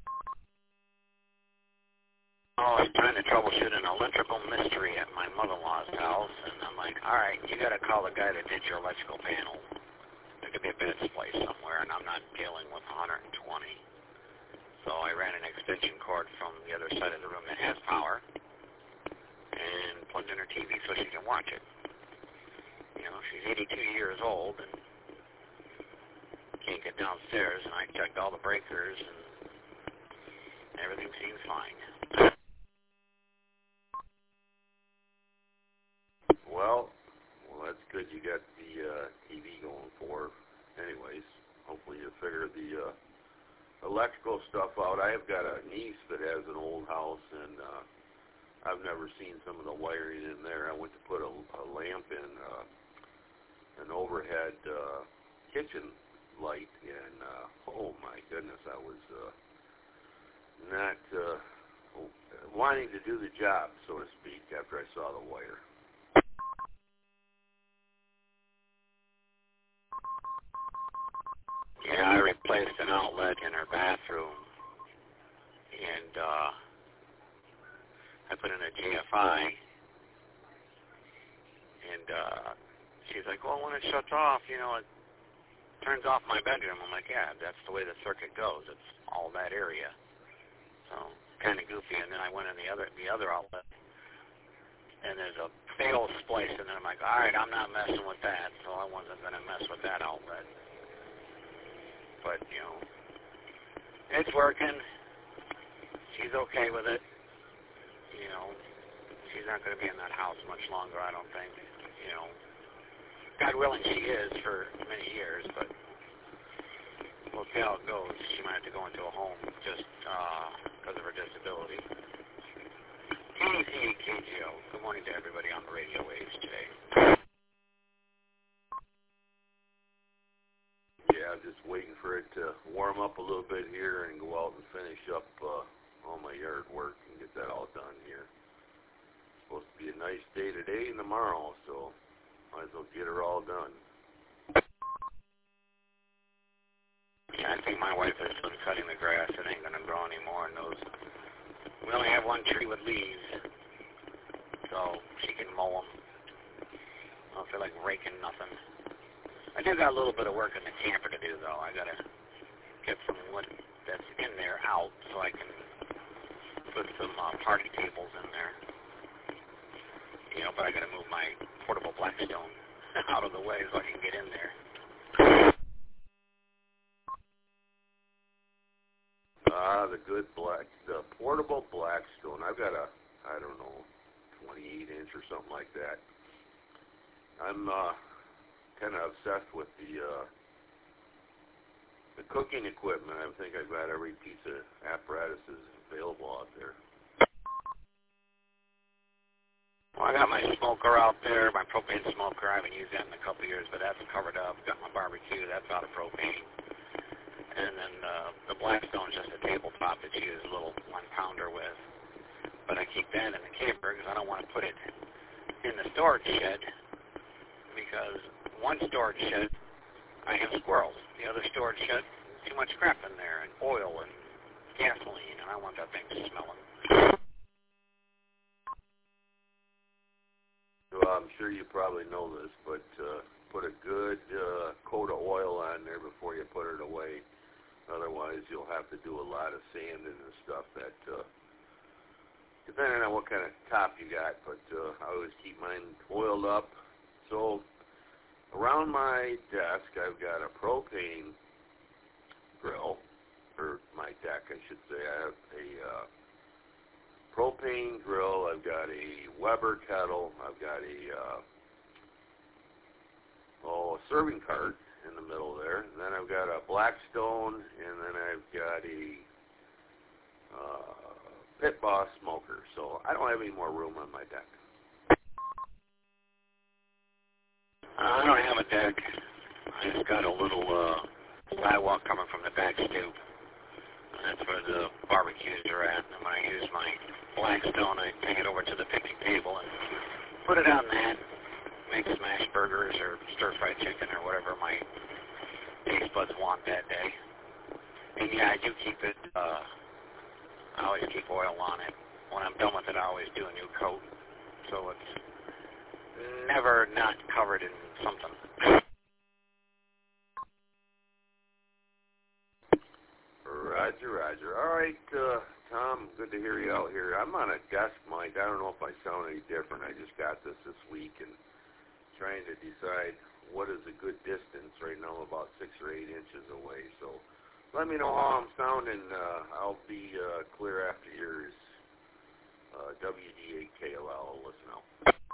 Oh, I was trying to troubleshoot an electrical mystery at my mother-in-law's house, and I'm like, all right, you got to call the guy that did your electrical panel. to be a bed splice somewhere, and I'm not dealing with one hundred twenty. So I ran an extension cord from the other side of the room that has power and plugged in her T V so she can watch it. You know, she's eighty-two years old and can't get downstairs, and I checked all the breakers, and everything seems fine. Well, well, that's good. You got the uh, T V going for. Anyways, hopefully you figure the uh, electrical stuff out. I have got a niece that has an old house, and uh, I've never seen some of the wiring in there. I went to put a, a lamp in, uh, an overhead uh, kitchen light, and uh, oh my goodness, I was uh, not uh, wanting to do the job, so to speak, after I saw the wire. Yeah, I replaced an outlet in her bathroom, and uh, I put in a G F I, and uh, she's like, well, when it shuts off, you know, it turns off my bedroom. I'm like, yeah, that's the way the circuit goes. It's all that area. So kind of goofy. And then I went in the other the other outlet, and there's a fail splice, and then I'm like, all right, I'm not messing with that. So I wasn't going to mess with that outlet. But, you know, it's working. She's okay with it. You know, she's not going to be in that house much longer, I don't think. You know, God willing she is for many years, but we'll see how it goes. She might have to go into a home just uh, because of her disability. K Z K G O, good morning to everybody on the radio waves today. Yeah, I'm just waiting for it to warm up a little bit here and go out and finish up uh, all my yard work and get that all done here. It's supposed to be a nice day today and tomorrow, so might as well get her all done. Yeah, I think my wife has been cutting the grass. It ain't going to grow anymore, and those, we only have one tree with leaves, so she can mow them. I don't feel like raking nothing. I do got a little bit of work in the camper to do, though. I got to get some wood that's in there out so I can put some uh, party tables in there. You know, but I got to move my portable Blackstone out of the way so I can get in there. Ah, the good black, the portable Blackstone. I've got a, I don't know, twenty-eight inch or something like that. I'm uh, kind of obsessed with the uh, the cooking equipment. I think I've got every piece of apparatuses available out there. Well, I got my smoker out there, my propane smoker. I haven't used that in a couple of years, but that's covered up. Got my barbecue, that's out of propane. And then uh, the Blackstone's just a tabletop that you use a little one pounder with. But I keep that in the camper because I don't want to put it in the storage shed, because one storage shed, I have squirrels. The other storage shed, too much crap in there, and oil and gasoline, and I want that thing smelling. Well, I'm sure you probably know this, but uh, put a good uh, coat of oil on there before you put it away. Otherwise, you'll have to do a lot of sanding and stuff that, uh, depending on what kind of top you got, but uh, I always keep mine oiled up. So around my desk, I've got a propane grill, or my deck, I should say. I have a uh, propane grill. I've got a Weber kettle. I've got a uh, oh, a serving cart in the middle there. And then I've got a Blackstone, and then I've got a uh, Pit Boss smoker. So I don't have any more room on my deck. Uh, I don't have a deck. I just got a little uh, sidewalk coming from the back stoop. That's where the barbecues are at. And when I use my Blackstone, I take it over to the picnic table and put it on that. Make smash burgers or stir-fried chicken or whatever my taste buds want that day. And yeah, I do keep it, uh, I always keep oil on it. When I'm done with it, I always do a new coat. So it's never not covered in something. Roger. All right, uh, Tom, good to hear you out here. I'm on a desk mic. I don't know if I sound any different. I just got this this week and trying to decide what is a good distance. Right now I'm about six or eight inches away. So let me know how I'm sounding. Uh, I'll be uh, clear after yours. Uh, W D eight K L L. Listen out.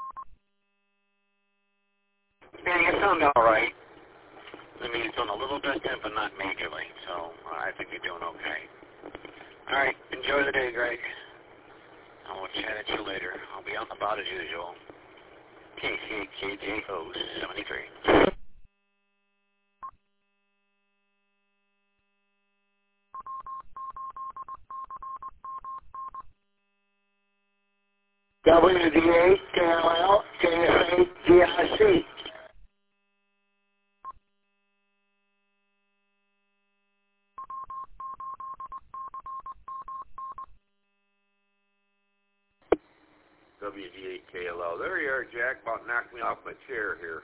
Yeah, you sound all right. I mean, it's doing a little distant, but not majorly, so I think you're doing okay. All right, enjoy the day, Greg. I will chat at you later. I'll be out and about as usual. K C K J O seventy-three. W D eight K L L, K F eight D I C. W D eight K L L. There you are, Jack. About knocked me off my chair here.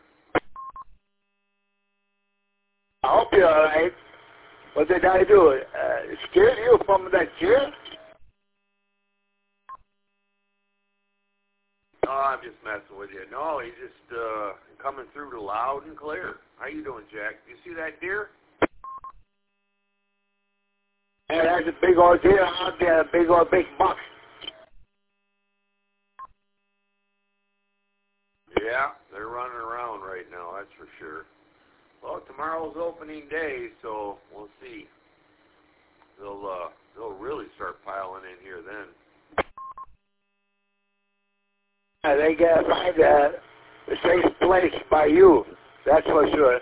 I hope you're all right. What did I do? Uh, scared you from that chair? No, I'm just messing with you. No, he's just uh, coming through loud and clear. How you doing, Jack? You see that deer? Yeah, that's a big old deer out there, a big old big buck. Yeah, they're running around right now, that's for sure. Well, tomorrow's opening day, so we'll see. They'll uh, they'll really start piling in here then. Yeah, they gotta find a, a safe place by you. That's for sure.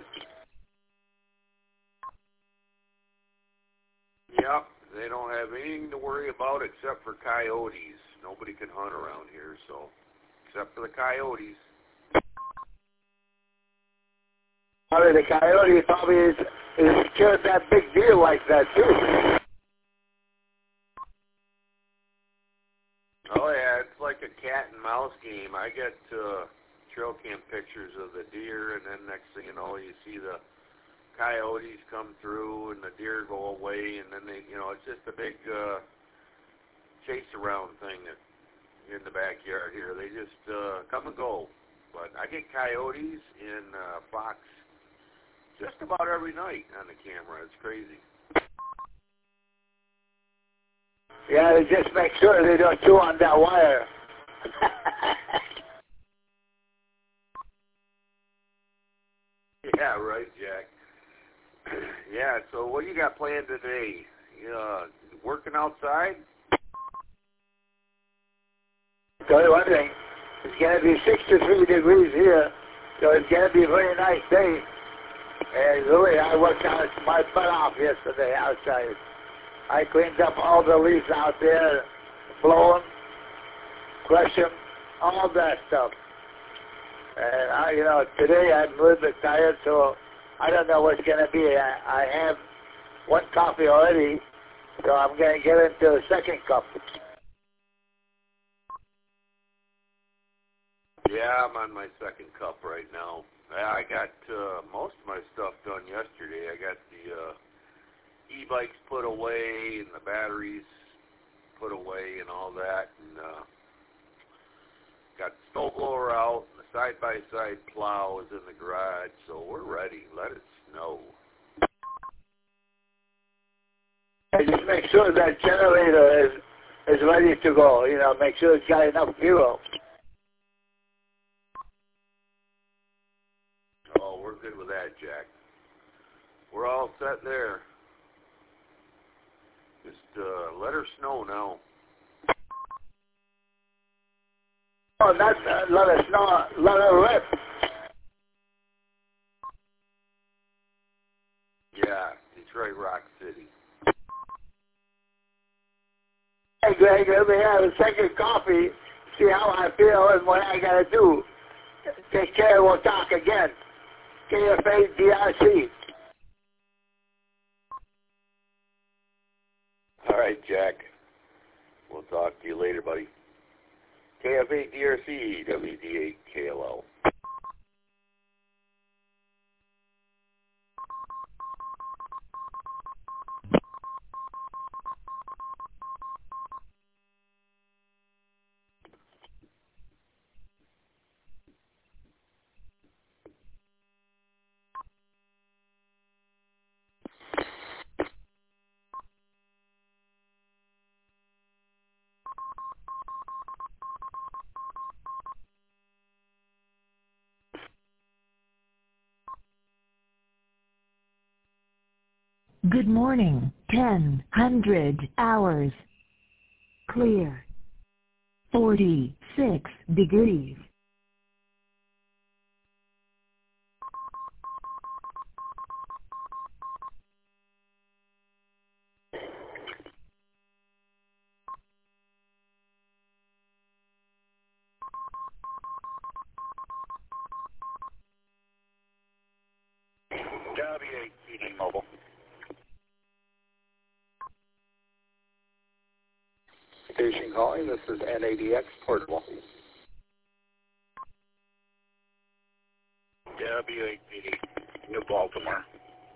Yep, they don't have anything to worry about except for coyotes. Nobody can hunt around here, so except for the coyotes. Probably the coyote probably is, is killed that big deer like that too. Oh yeah, it's like a cat and mouse game. I get uh, trail cam pictures of the deer, and then next thing you know, you see the coyotes come through, and the deer go away, and then they, you know, it's just a big uh, chase around thing that in the backyard here. They just uh, come and go. But I get coyotes and uh, fox just about every night on the camera. It's crazy. Yeah, they just make sure they don't chew on that wire. Yeah, right, Jack. Yeah, so what you got planned today? You uh, working outside? Tell you one thing, it's going to be sixty-three degrees here, so it's going to be a very nice day. And really, I worked out my butt off yesterday outside. I cleaned up all the leaves out there, blow them, crush them, all that stuff. And I, you know, today I'm a little bit tired, so I don't know what's going to be. I, I have one coffee already, so I'm going to get into the second cup. Yeah, I'm on my second cup right now. I got uh, most of my stuff done yesterday. I got the uh, e-bikes put away and the batteries put away and all that, and uh, got the snow blower out, and the side-by-side plow is in the garage, so we're ready. Let it snow. And just make sure that generator is, is ready to go. You know, make sure it's got enough fuel. Oh, we're good with that, Jack. We're all set there. Just uh, let her snow now. Oh, not uh, let her snow, let her rip. Yeah, Detroit Rock City. Hey, Greg, let me have a second coffee, see how I feel and what I got to do. Take care, we'll talk again. K F eight D R C. All right, Jack. We'll talk to you later, buddy. K F eight D R C, W D eight K L L. Good morning. ten hundred hours. Clear. forty-six degrees. W eight P D Mobile. Station calling. This is N A D X Portable. W eight P D, New Baltimore.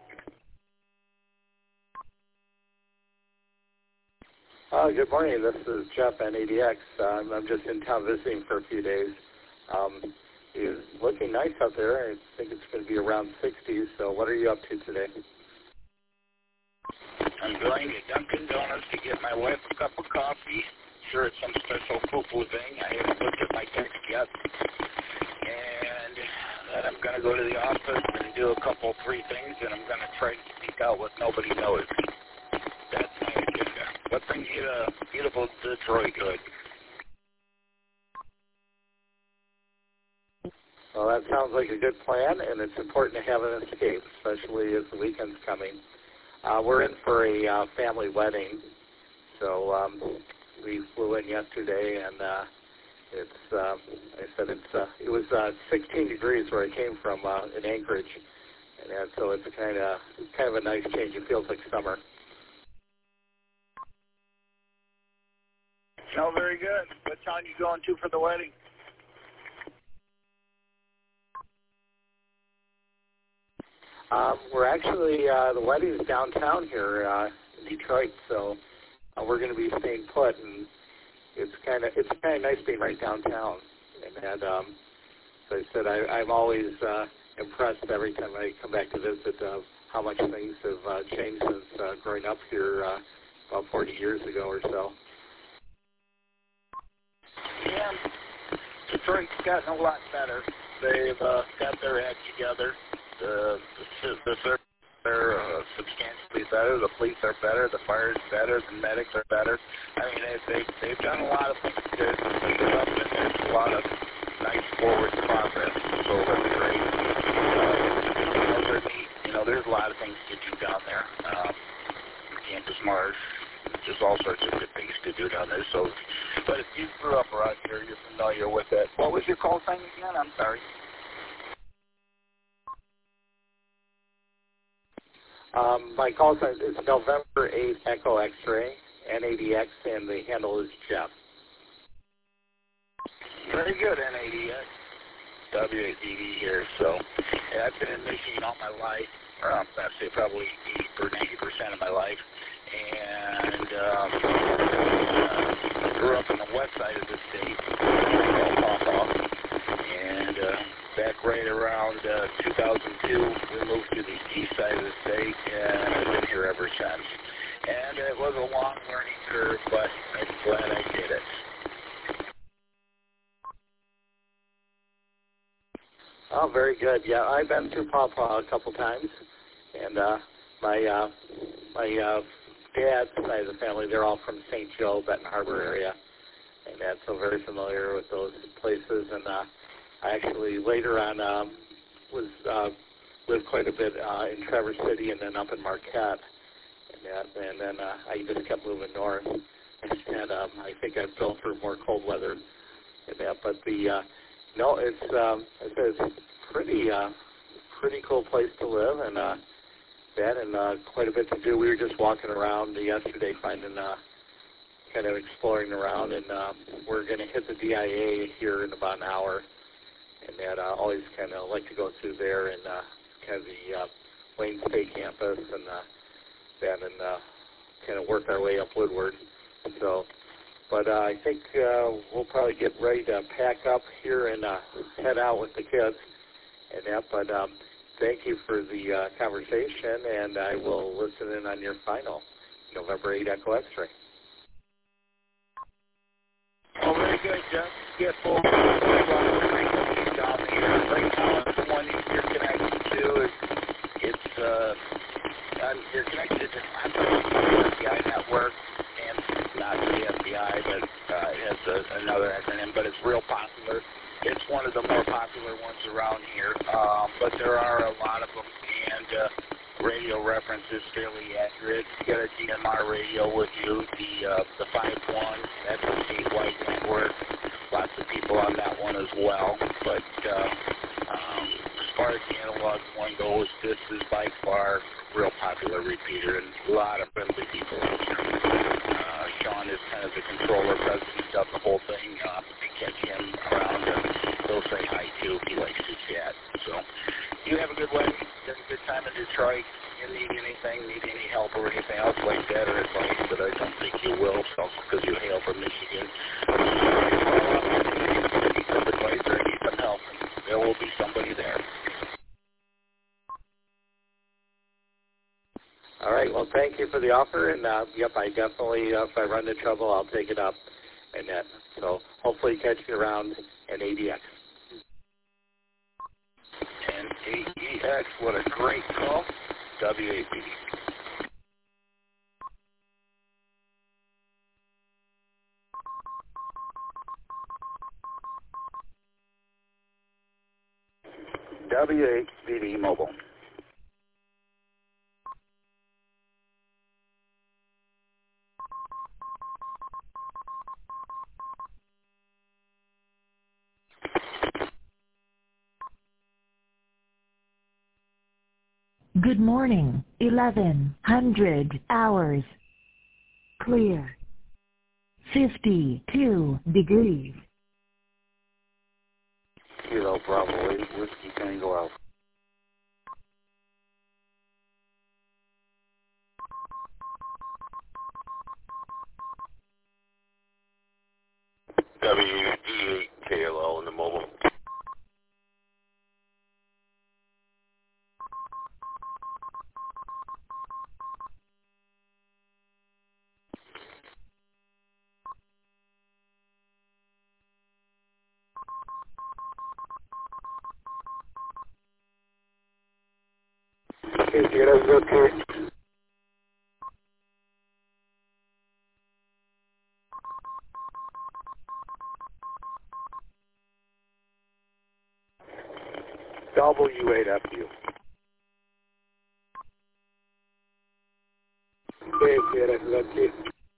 Uh, good morning. This is Jeff, N A D X. Um, I'm just in town visiting for a few days. Um, it's looking nice out there. I think it's going to be around sixty. So what are you up to today? I'm going to Dunkin' Donuts to get my wife a cup of coffee. Sure, it's some special poo-poo thing. I haven't looked at my text yet. And then I'm going to go to the office and do a couple, three things, and I'm going to try to sneak out what nobody knows. That's my agenda. What brings you to beautiful Detroit good? Well, that sounds like a good plan, and it's important to have an escape, especially as the weekend's coming. Uh, we're in for a uh, family wedding, so um, we flew in yesterday, and uh, it's, uh, I said it's, uh, it was uh, sixteen degrees where I came from uh, in Anchorage, and uh, so it's kind of kind of a nice change. It feels like summer. Oh, very good. What town you going to for the wedding? Um, we're actually, uh, the wedding is downtown here uh, in Detroit, so uh, we're going to be staying put, and it's kind of it's kind of nice being right downtown. And, and um, so I said I, I'm always uh, impressed every time I come back to visit of how much things have uh, changed since uh, growing up here uh, about forty years ago or so. Yeah, Detroit's gotten a lot better. They've uh, got their act together. The the, the service are uh, substantially better. The police are better. The fire is better. The medics are better. I mean, they, they, they've done a lot of things to clean it up, and there's a lot of nice forward progress. So that's great. Uh, you know, there's a lot of things to do down there. Um, Kansas Marsh, just all sorts of good things to do down there. So, but if you grew up around here, you're familiar with it. What was your call sign again? I'm sorry. Um, my call sign is November eighth Echo X-Ray, N A D X, and the handle is Jeff. Very good, N A D X. W eight D D here. So yeah, I've been in Michigan all my life, or um, I'd say probably eighty or ninety percent of my life. And um, uh, I grew up on the west side of the state, and uh, back right around uh, two thousand two, we moved to the east side of the state, and I've been here ever since. And it was a long learning curve, but I'm glad I did it. Oh, very good. Yeah, I've been through Pawpaw a couple times, and uh, my uh, my uh, dad's side of the family, they're all from Saint Joe, Benton Harbor area, and that's so very familiar with those places. And uh, I actually later on um, was uh, lived quite a bit uh, in Traverse City and then up in Marquette, and that, and then uh, I just kept moving north, and um, I think I've built for more cold weather and that. But the uh, no, it's um, it's a pretty uh, pretty cool place to live, and uh, that and uh, quite a bit to do. We were just walking around yesterday, finding uh, kind of exploring around, and uh, we're going to hit the D I A here in about an hour. And that I uh, always kind of like to go through there and uh, kind of the uh, Wayne State campus and uh, that and uh, kind of work our way up Woodward. So, but uh, I think uh, we'll probably get ready to pack up here and uh, head out with the kids and that. But um, thank you for the uh, conversation, and I will listen in on your final November eighth Echo X-Ray. Oh, very good, Jeff. Get full down here. Right now, the one you're connected to is it's uh, um, you're connected to the F B I network, and not the F B I, but uh, it has a, another acronym, but it's real popular. It's one of the more popular ones around here, um, but there are a lot of them, and uh, radio reference is fairly accurate. You got a D M R radio with you, the uh, the five one, that's a statewide network. Lots of people on that one as well, but uh, um, as far as the analog one goes, this is by far a real popular repeater, and a lot of friendly people in here. Uh, Sean is kind of the controller, president of the whole thing. Uh, if you catch him around, uh, he'll say hi too. He likes to chat. So you have a good wedding. You have a good time in Detroit. You need anything, need any help or anything else like that or advice, but I don't think you will, so because you hail from Michigan. Need some advice or need some help, there will be somebody there. All right. Well, thank you for the offer, and uh, yep, I definitely, uh, if I run into trouble, I'll take it up, and that. So hopefully catch you around in A D X. And A D X, what a great call. W A P. W H B D Mobile. Good morning, eleven hundred hours. Clear. fifty-two degrees. Kilo Bravo eight, Whiskey Tango Alpha. W D eight K L L in the mobile. Okay, Sierra, is okay. W eight F U. Okay, Sierra, is okay.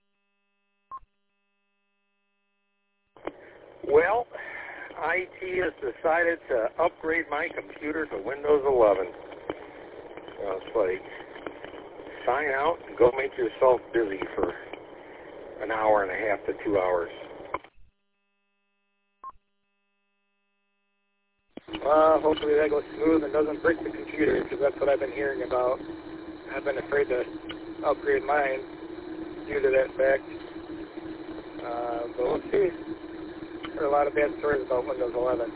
Well, I T has decided to upgrade my computer to Windows eleven. So it's like, sign out and go make yourself busy for an hour and a half to two hours. Uh, hopefully that goes smooth and doesn't break the computer, because that's what I've been hearing about. I've been afraid to upgrade mine due to that fact. Uh, but we'll see. There are a lot of bad stories about Windows eleven.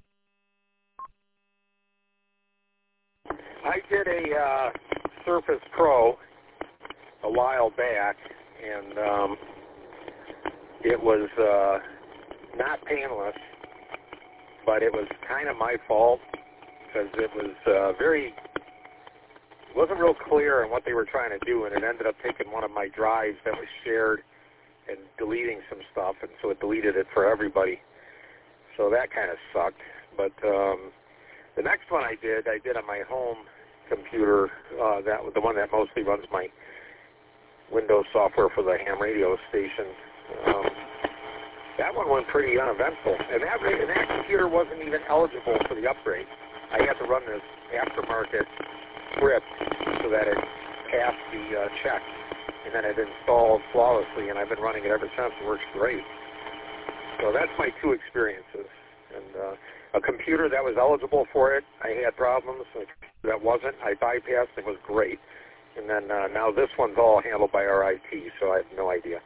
I did a uh, Surface Pro a while back, and um, it was uh, not painless, but it was kind of my fault because it was uh, very, it wasn't real clear on what they were trying to do, and it ended up taking one of my drives that was shared and deleting some stuff, and so it deleted it for everybody. So that kind of sucked. But um, the next one I did, I did on my home computer, uh, that was the one that mostly runs my Windows software for the ham radio station. Um, that one went pretty uneventful, and that, and that computer wasn't even eligible for the upgrade. I had to run this aftermarket script so that it passed the uh, check, and then it installed flawlessly, and I've been running it ever since. It works great. So that's my two experiences. And uh, a computer that was eligible for it, I had problems. A computer that wasn't, I bypassed. It was great. And then uh, now this one's all handled by our I T, so I have no idea.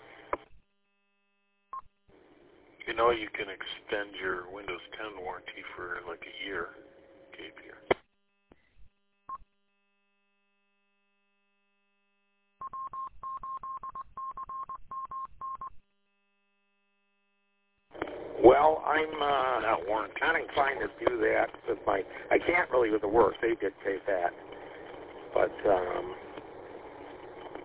You know, you can extend your Windows ten warranty for like a year, Gabe here. Well, I'm uh, not warranted. Kind of inclined to do that with my. I can't really with the work. They dictate that, but um,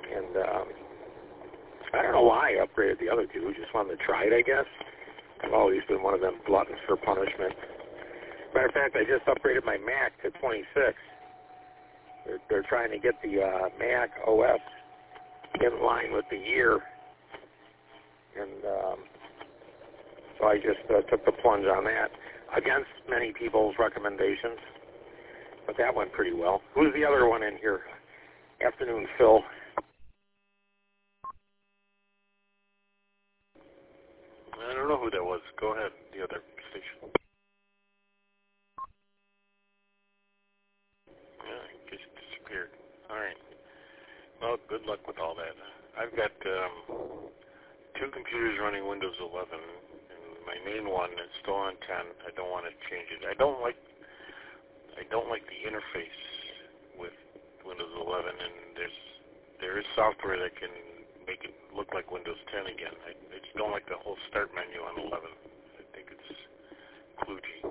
And um, I don't know why I upgraded the other two. Just wanted to try it, I guess. I've always been one of them gluttons for punishment. Matter of fact, I just upgraded my Mac to twenty-six. They're, they're trying to get the uh, Mac O S in line with the year. And um, so I just uh, took the plunge on that against many people's recommendations. But that went pretty well. Who's the other one in here? Afternoon, Phil. I don't know who that was. Go ahead, the other station. Yeah, I guess it disappeared. All right. Well, good luck with all that. I've got um, two computers running Windows eleven, and my main one is still on ten. I don't want to change it. I don't like. I don't like the interface with Windows eleven, and there's there is software that can make it look like Windows ten again. I, I just don't like the whole start menu on eleven. I think it's kludgy.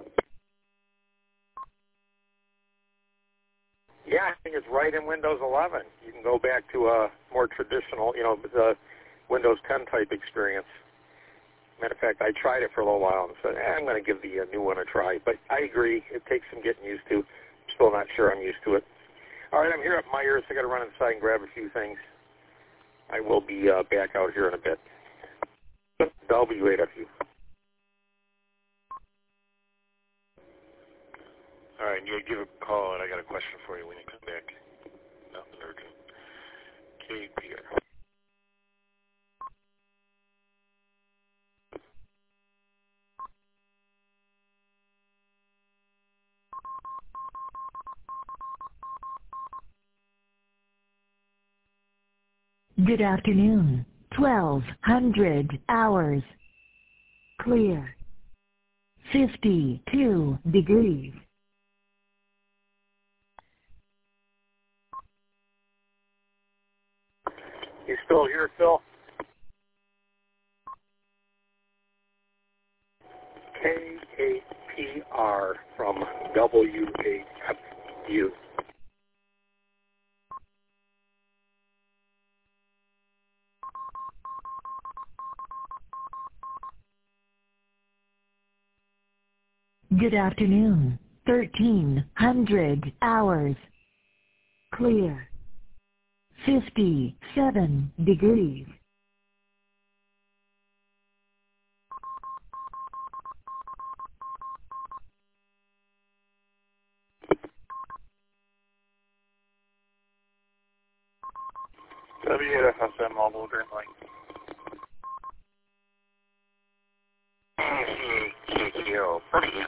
Yeah, I think it's right in Windows eleven. You can go back to a more traditional, you know, the Windows ten type experience. Matter of fact, I tried it for a little while and said, eh, I'm going to give the uh, new one a try. But I agree, it takes some getting used to. I'm still not sure I'm used to it. All right, I'm here at Myers. I got to run inside and grab a few things. I will be uh, back out here in a bit. W eight F U. All right, you give a call, and I got a question for you when you come back. Nothing urgent. K P R. Good afternoon. twelve hundred hours. Clear. fifty-two degrees. You still here, Phil? K eight P R from W eight F U. Good afternoon. thirteen hundred hours. Clear. fifty-seven degrees. W eight F M Mobile Green Light. K Q, brilliant.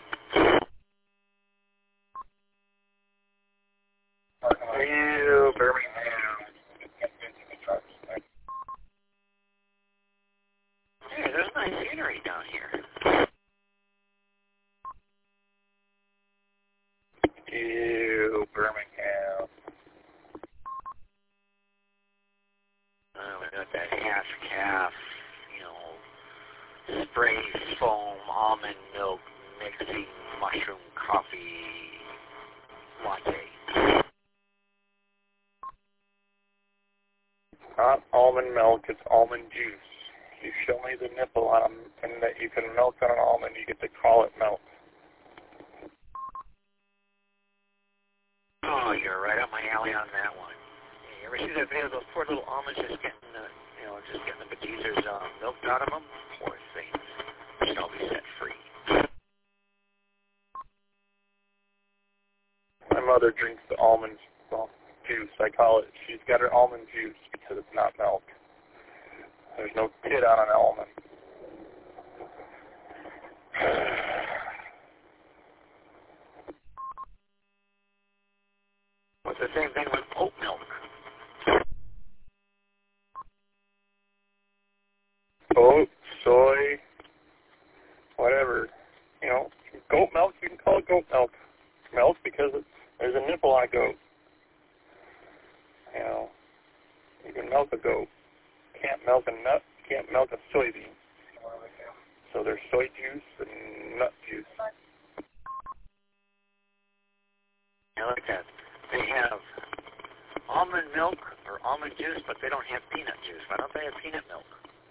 You, Birmingham. Hey, there's nice scenery down here. You, Birmingham. Uh, we got that half calf, you know, spray foam, almond milk, mixing mushroom coffee latte. Not almond milk, it's almond juice. You show me the nipple on them and that you can milk on an almond, you get to call it milk. Oh, you're right up my alley on that one. You ever see that video of those poor little almonds just getting the, you know, just getting the bejesus uh, milked out of them? Poor things. Should all be set free. My mother drinks the almond well, juice. I call it, she's got her almond juice because it's not milk. There's no tit on an almond. Well, it's the same thing with oat milk. Oat, soy, whatever. You know, goat milk, you can call it goat milk. Milk because it's, there's a nipple on a goat. You know, you can milk a goat. Can't milk a nut, can't milk a soybean. So there's soy juice and nut juice. I like that. They have almond milk or almond juice, but they don't have peanut juice. Why don't they have peanut milk?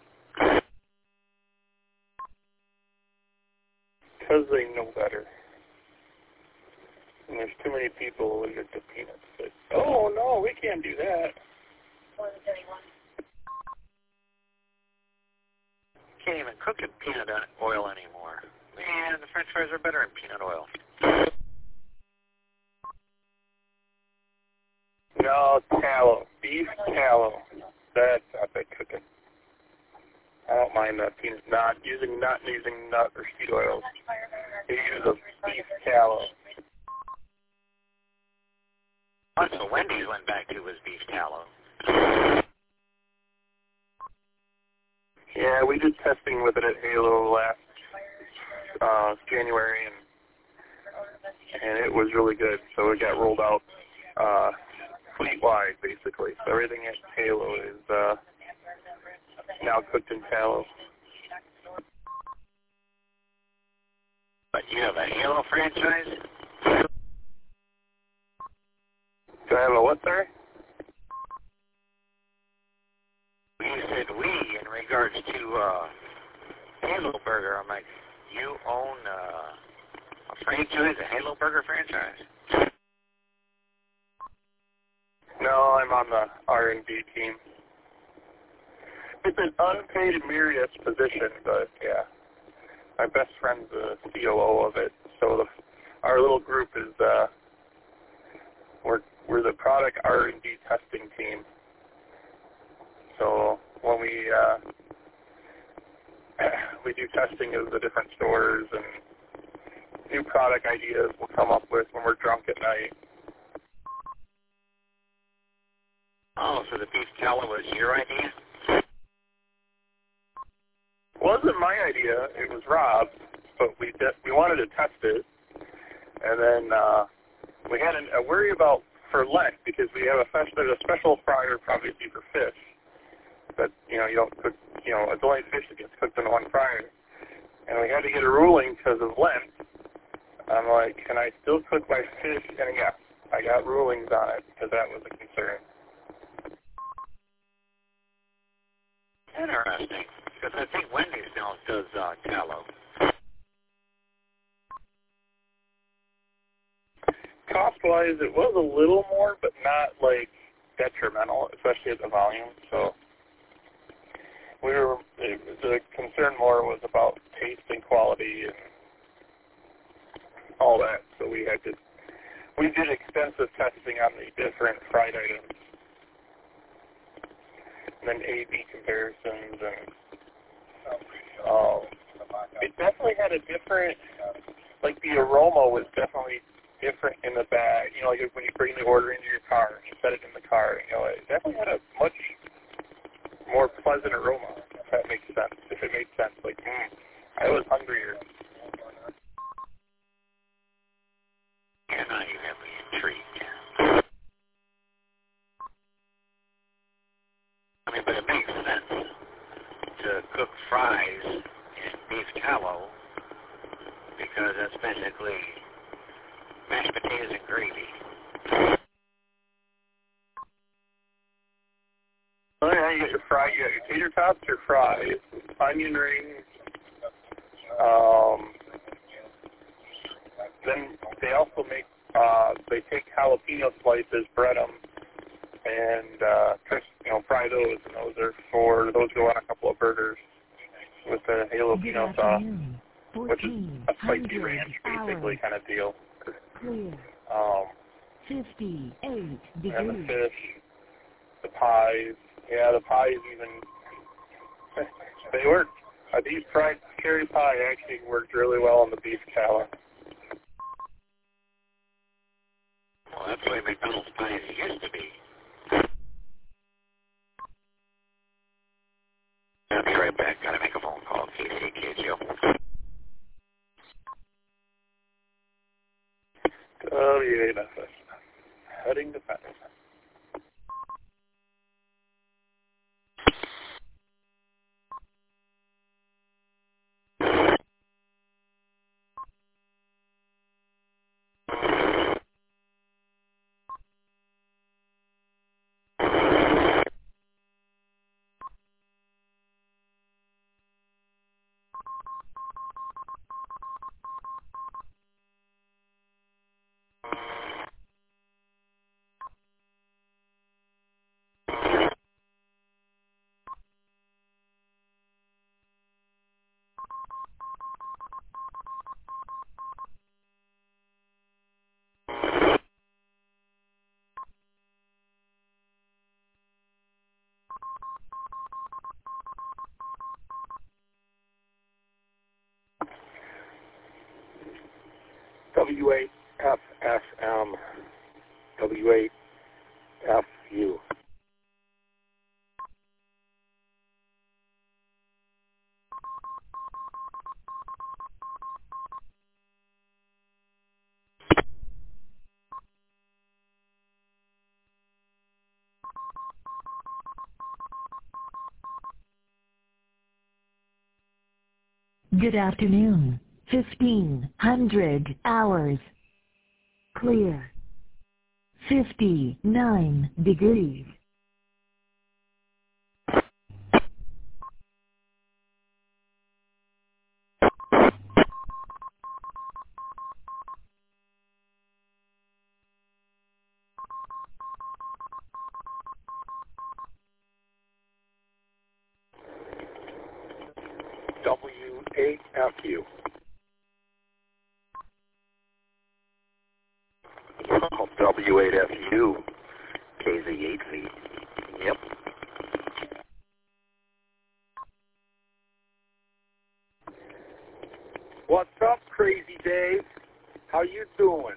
Because they know better. And there's too many people allergic to peanuts. That, oh, no, we can't do that. Can't even cook in peanut oil anymore. Man, the French fries are better in peanut oil. No, tallow. Beef tallow. That's not bad cooking. I don't mind that peanut. Not using nut, using nut or seed oils. You use a beef tallow. That's what Wendy's went back to was beef tallow. Yeah, we did testing with it at Halo last uh, January, and and it was really good. So it got rolled out uh, fleet-wide, basically. So everything at Halo is uh, now cooked in tallow. But you have a Halo franchise? Do I have a what, sorry? You said we in regards to uh, Halo Burger. I'm like, you own uh, a franchise, a Halo Burger franchise? No, I'm on the R and D team. It's an unpaid emeritus position, but yeah. My best friend's the C O O of it. So the, our little group is, uh, we're, we're the product R and D testing team. So when we uh, we do testing of the different stores and new product ideas we'll come up with when we're drunk at night. Oh, so the beef tallow was your idea? Wasn't my idea. It was Rob's, but we de- we wanted to test it, and then uh, we had an, a worry about for Lent because we have a special, there's a special fryer obviously for fish. But, you know, you don't cook, you know, it's only fish that gets cooked in one fryer. And we had to get a ruling because of Lent. I'm like, can I still cook my fish? And yeah, I got rulings on it because that was a concern. Interesting. Because I think Wendy's now does uh, tallow. Cost-wise, it was a little more, but not, like, detrimental, especially at the volume. So we were, it, the concern more was about taste and quality and all that. So we had to, we did extensive testing on the different fried items. And then A B comparisons, and um, it definitely had a different, like the aroma was definitely different in the bag. You know, like when you bring the order into your car and you set it in the car, you know, it definitely had a much more pleasant aroma, if that makes sense. If it makes sense, like, mm, I was hungrier. Yeah, now you have me intrigued. I mean, but it makes sense to cook fries in beef tallow because that's basically mashed potatoes and gravy. Oh yeah, you got your fry, you got your tater tots, your fries, onion rings. Um, then they also make, uh, they take jalapeno slices, bread them, and uh, crisp, you know, fry those, and those are for, those go on a couple of burgers with the jalapeno sauce, which is a spicy ranch, basically, kind of deal. Clear. Um, fifty-eight degrees. And the fish, the pies, yeah, the pies even, they work. A deep fried cherry pie actually worked really well on the beef tallow. Well, that's the way McDonald's pies used to be. I'll be right back. Gotta make a phone call. K C K J O. Oh, yeah, that's it. Heading to Patterson. W eight F S M, W eight F U. Good afternoon. fifteen hundred hours. Clear. fifty-nine degrees. W eight F U. Oh, W eight F U, K Z eight feet. Yep. What's up, Crazy Dave? How you doing?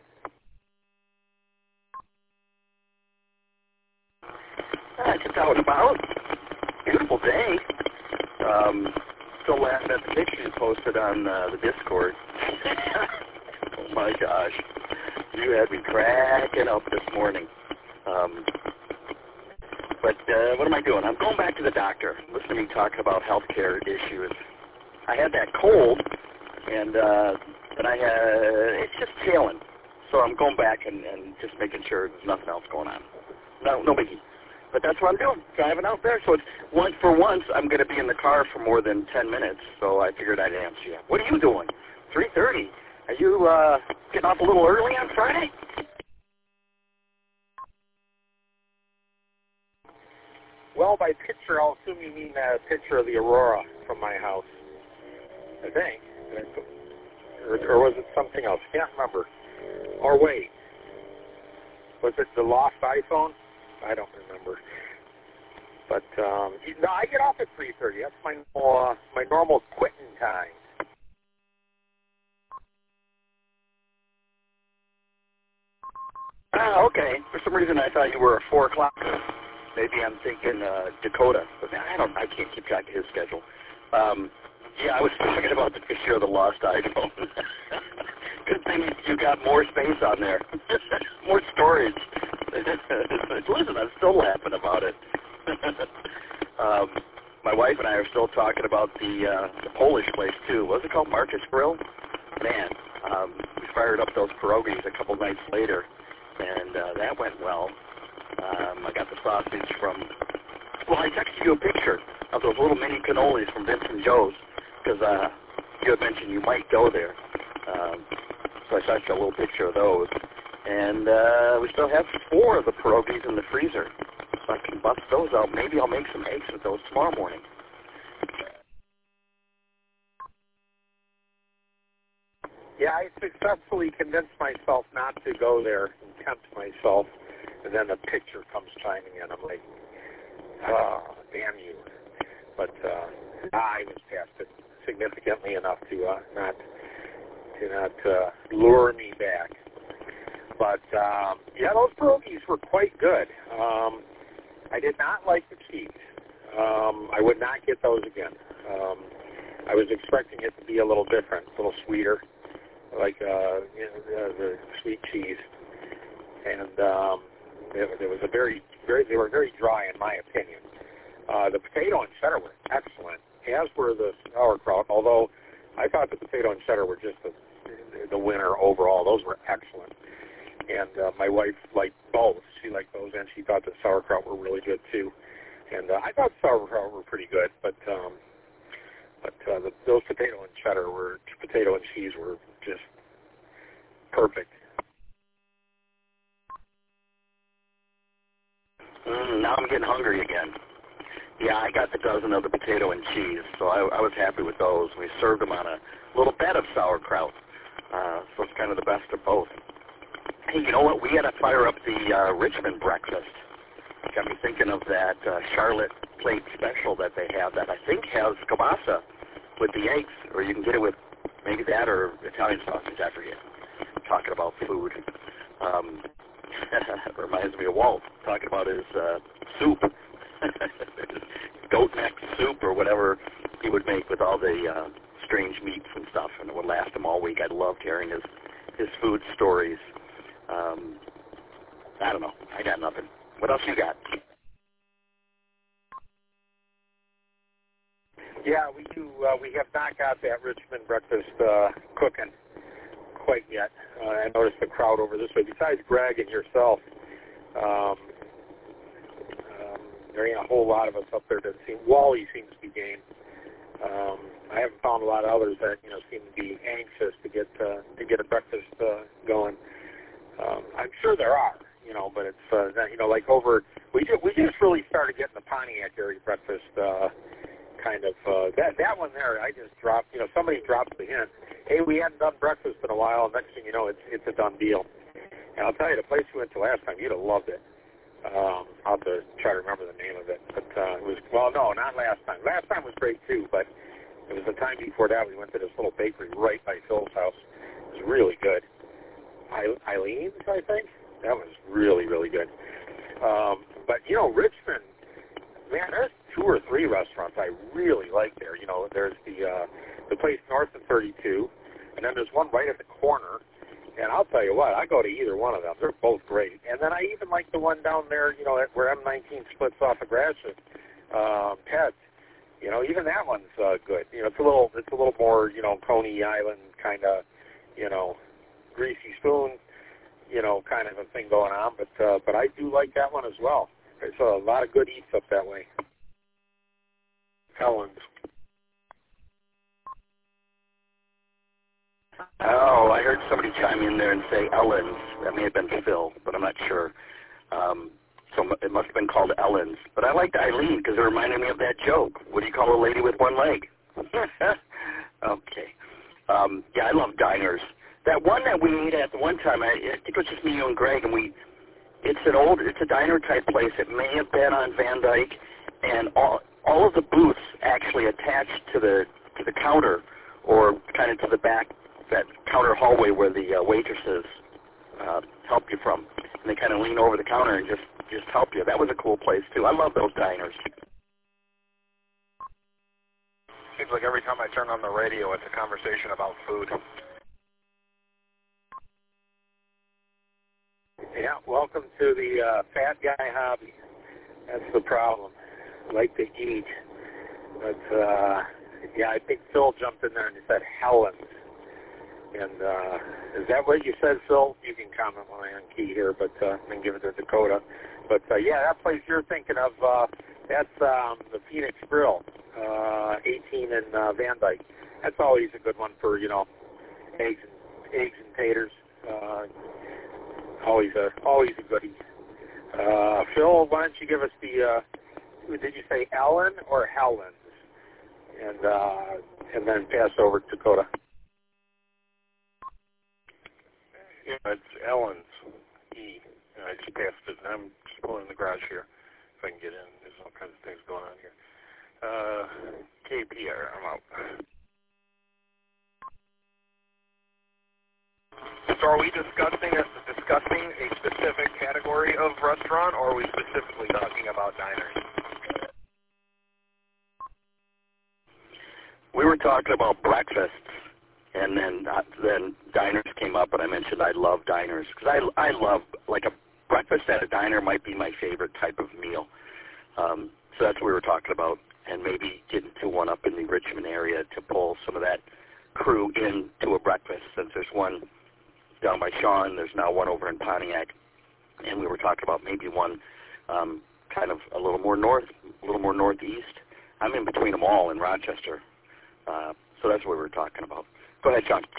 Uh, just out and about. Beautiful day. Um, still laughing at the picture you posted on uh, the Discord. Oh my gosh. You had me cracking up this morning. Um, but uh, what am I doing? I'm going back to the doctor. Listen to me talking about healthcare issues. I had that cold, and uh, then I had, it's just tailing. So I'm going back and, and just making sure there's nothing else going on. No, no biggie. But that's what I'm doing, driving out there. So it's once for once, I'm going to be in the car for more than ten minutes. So I figured I'd answer you. What are you doing? three thirty. Are you uh, getting off a little early on Friday? Well, by picture, I'll assume you mean a picture of the aurora from my house. I think. Or, or was it something else? Can't remember. Or wait. Was it the lost iPhone? I don't remember. But, um, no, I get off at three thirty. That's my, uh, my normal quitting time. Ah, okay. For some reason, I thought you were a four o'clock. Maybe I'm thinking uh, Dakota, but I don't. I can't keep track of his schedule. Um, yeah, I was talking about the picture of the lost iPhone. Good thing you got more space on there, more storage. Listen, I'm still laughing about it. um, my wife and I are still talking about the, uh, the Polish place too. What was it called? Marcus Grill? Man, um, we fired up those pierogies a couple nights later. And uh, that went well. Um, I got the sausage from, well, I texted you a picture of those little mini cannolis from Vince and Joe's, because uh, you had mentioned you might go there. Um, so I sent you a little picture of those. And uh, we still have four of the pierogies in the freezer. So I can bust those out. Maybe I'll make some eggs with those tomorrow morning. Yeah, I successfully convinced myself not to go there and tempt myself, and then the picture comes chiming in. I'm like, oh, damn you. But uh, I was past it significantly enough to uh, not to not uh, lure me back. But, um, yeah, those pierogies were quite good. Um, I did not like the cheese. Um, I would not get those again. Um, I was expecting it to be a little different, a little sweeter, like uh, you know, the, the sweet cheese, and um, it, it was a very, very. They were very dry, in my opinion. Uh, the potato and cheddar were excellent, as were the sauerkraut. Although I thought the potato and cheddar were just the, the winner overall. Those were excellent, and uh, my wife liked both. She liked those, and she thought the sauerkraut were really good too. And uh, I thought sauerkraut were pretty good, but um, but uh, the, those potato and cheddar were potato and cheese were just perfect. Mm, now I'm getting hungry again. Yeah, I got the dozen of the potato and cheese, so I, I was happy with those. We served them on a little bed of sauerkraut, uh, so it's kind of the best of both. Hey, you know what? We had to fire up the uh, Richmond breakfast. Got me thinking of that uh, Charlotte plate special that they have that I think has kielbasa with the eggs, or you can get it with maybe that or Italian sausage, I forget. talking about food. Um, it reminds me of Walt talking about his uh, soup, goat neck soup or whatever he would make with all the uh, strange meats and stuff, and it would last him all week. I loved hearing his his food stories. Um, I don't know. I got nothing. What else you got? Yeah, we do. Uh, we have not got that Richmond breakfast uh, cooking quite yet. Uh, I noticed the crowd over this way. Besides Greg and yourself, um, um, there ain't a whole lot of us up there that seem. Wally seems to be game. Um, I haven't found a lot of others that you know seem to be anxious to get uh, to get a breakfast uh, going. Um, I'm sure there are, you know, but it's uh, you know like over. We just, we just really started getting the Pontiac area breakfast. Uh, kind of uh, that that one there. I just dropped. You know, somebody dropped the hint. Hey, we hadn't done breakfast in a while. And next thing you know, it's it's a done deal. And I'll tell you, the place we went to last time, you'd have loved it. Um, I'll have to try to remember the name of it. But uh, it was well, no, not last time. Last time was great too, but it was the time before that we went to this little bakery right by Phil's house. It was really good. Eileen's, I think. That was really really good. Um, but you know, Richmond. Man, there's two or three restaurants I really like there. You know, there's the uh, the place north of thirty-two, and then there's one right at the corner. And I'll tell you what, I go to either one of them. They're both great. And then I even like the one down there, you know, where M nineteen splits off of Gratiot, uh, Pets. You know, even that one's uh, good. You know, it's a little, it's a little more, you know, Coney Island kind of, you know, greasy spoon, you know, kind of a thing going on. But uh, but I do like that one as well. There's a lot of good eats up that way. Helen's. Oh, I heard somebody chime in there and say Ellen's. That may have been Phil, but I'm not sure. Um, so it must have been called Ellen's. But I liked Eileen because it reminded me of that joke. What do you call a lady with one leg? Okay. Um, yeah, I love diners. That one that we ate at the one time, I, I think it was just me, you, and Greg, and we. It's an old, it's a diner type place. It may have been on Van Dyke, and all all of the booths actually attached to the to the counter, or kind of to the back, that counter hallway where the uh, waitresses uh, help you from, and they kind of lean over the counter and just just help you. That was a cool place too. I love those diners. Seems like every time I turn on the radio, it's a conversation about food. Yeah, welcome to the uh, fat guy hobby. That's the problem. I like to eat. But, uh, yeah, I think Phil jumped in there and he said Helen's. And uh, is that what you said, Phil? You can comment when I unkey here, but uh, then give it to Dakota. But, uh, yeah, that place you're thinking of, uh, that's um, the Phoenix Grill, uh, eighteen in uh, Van Dyke. That's always a good one for, you know, eggs and, eggs and taters. Uh, Always a always a goodie. Uh, Phil, why don't you give us the? Uh, did you say Ellen or Helen's? And uh, and then pass over to Dakota. Yeah, it's Ellen's. E. I just passed it. I'm just pulling in the garage here. If I can get in, there's all kinds of things going on here. Uh, K P R. I'm out. So are we discussing a, discussing a specific category of restaurant, or are we specifically talking about diners? We were talking about breakfasts, and then uh, then diners came up, and I mentioned I love diners because I, I love, like, a breakfast at a diner might be my favorite type of meal. Um, so that's what we were talking about, and maybe getting to one up in the Richmond area to pull some of that crew into a breakfast, since there's one down by Sean. There's now one over in Pontiac, and we were talking about maybe one um, kind of a little more north, a little more northeast. I'm in between them all in Rochester, uh, so that's what we were talking about. Go ahead, Sean.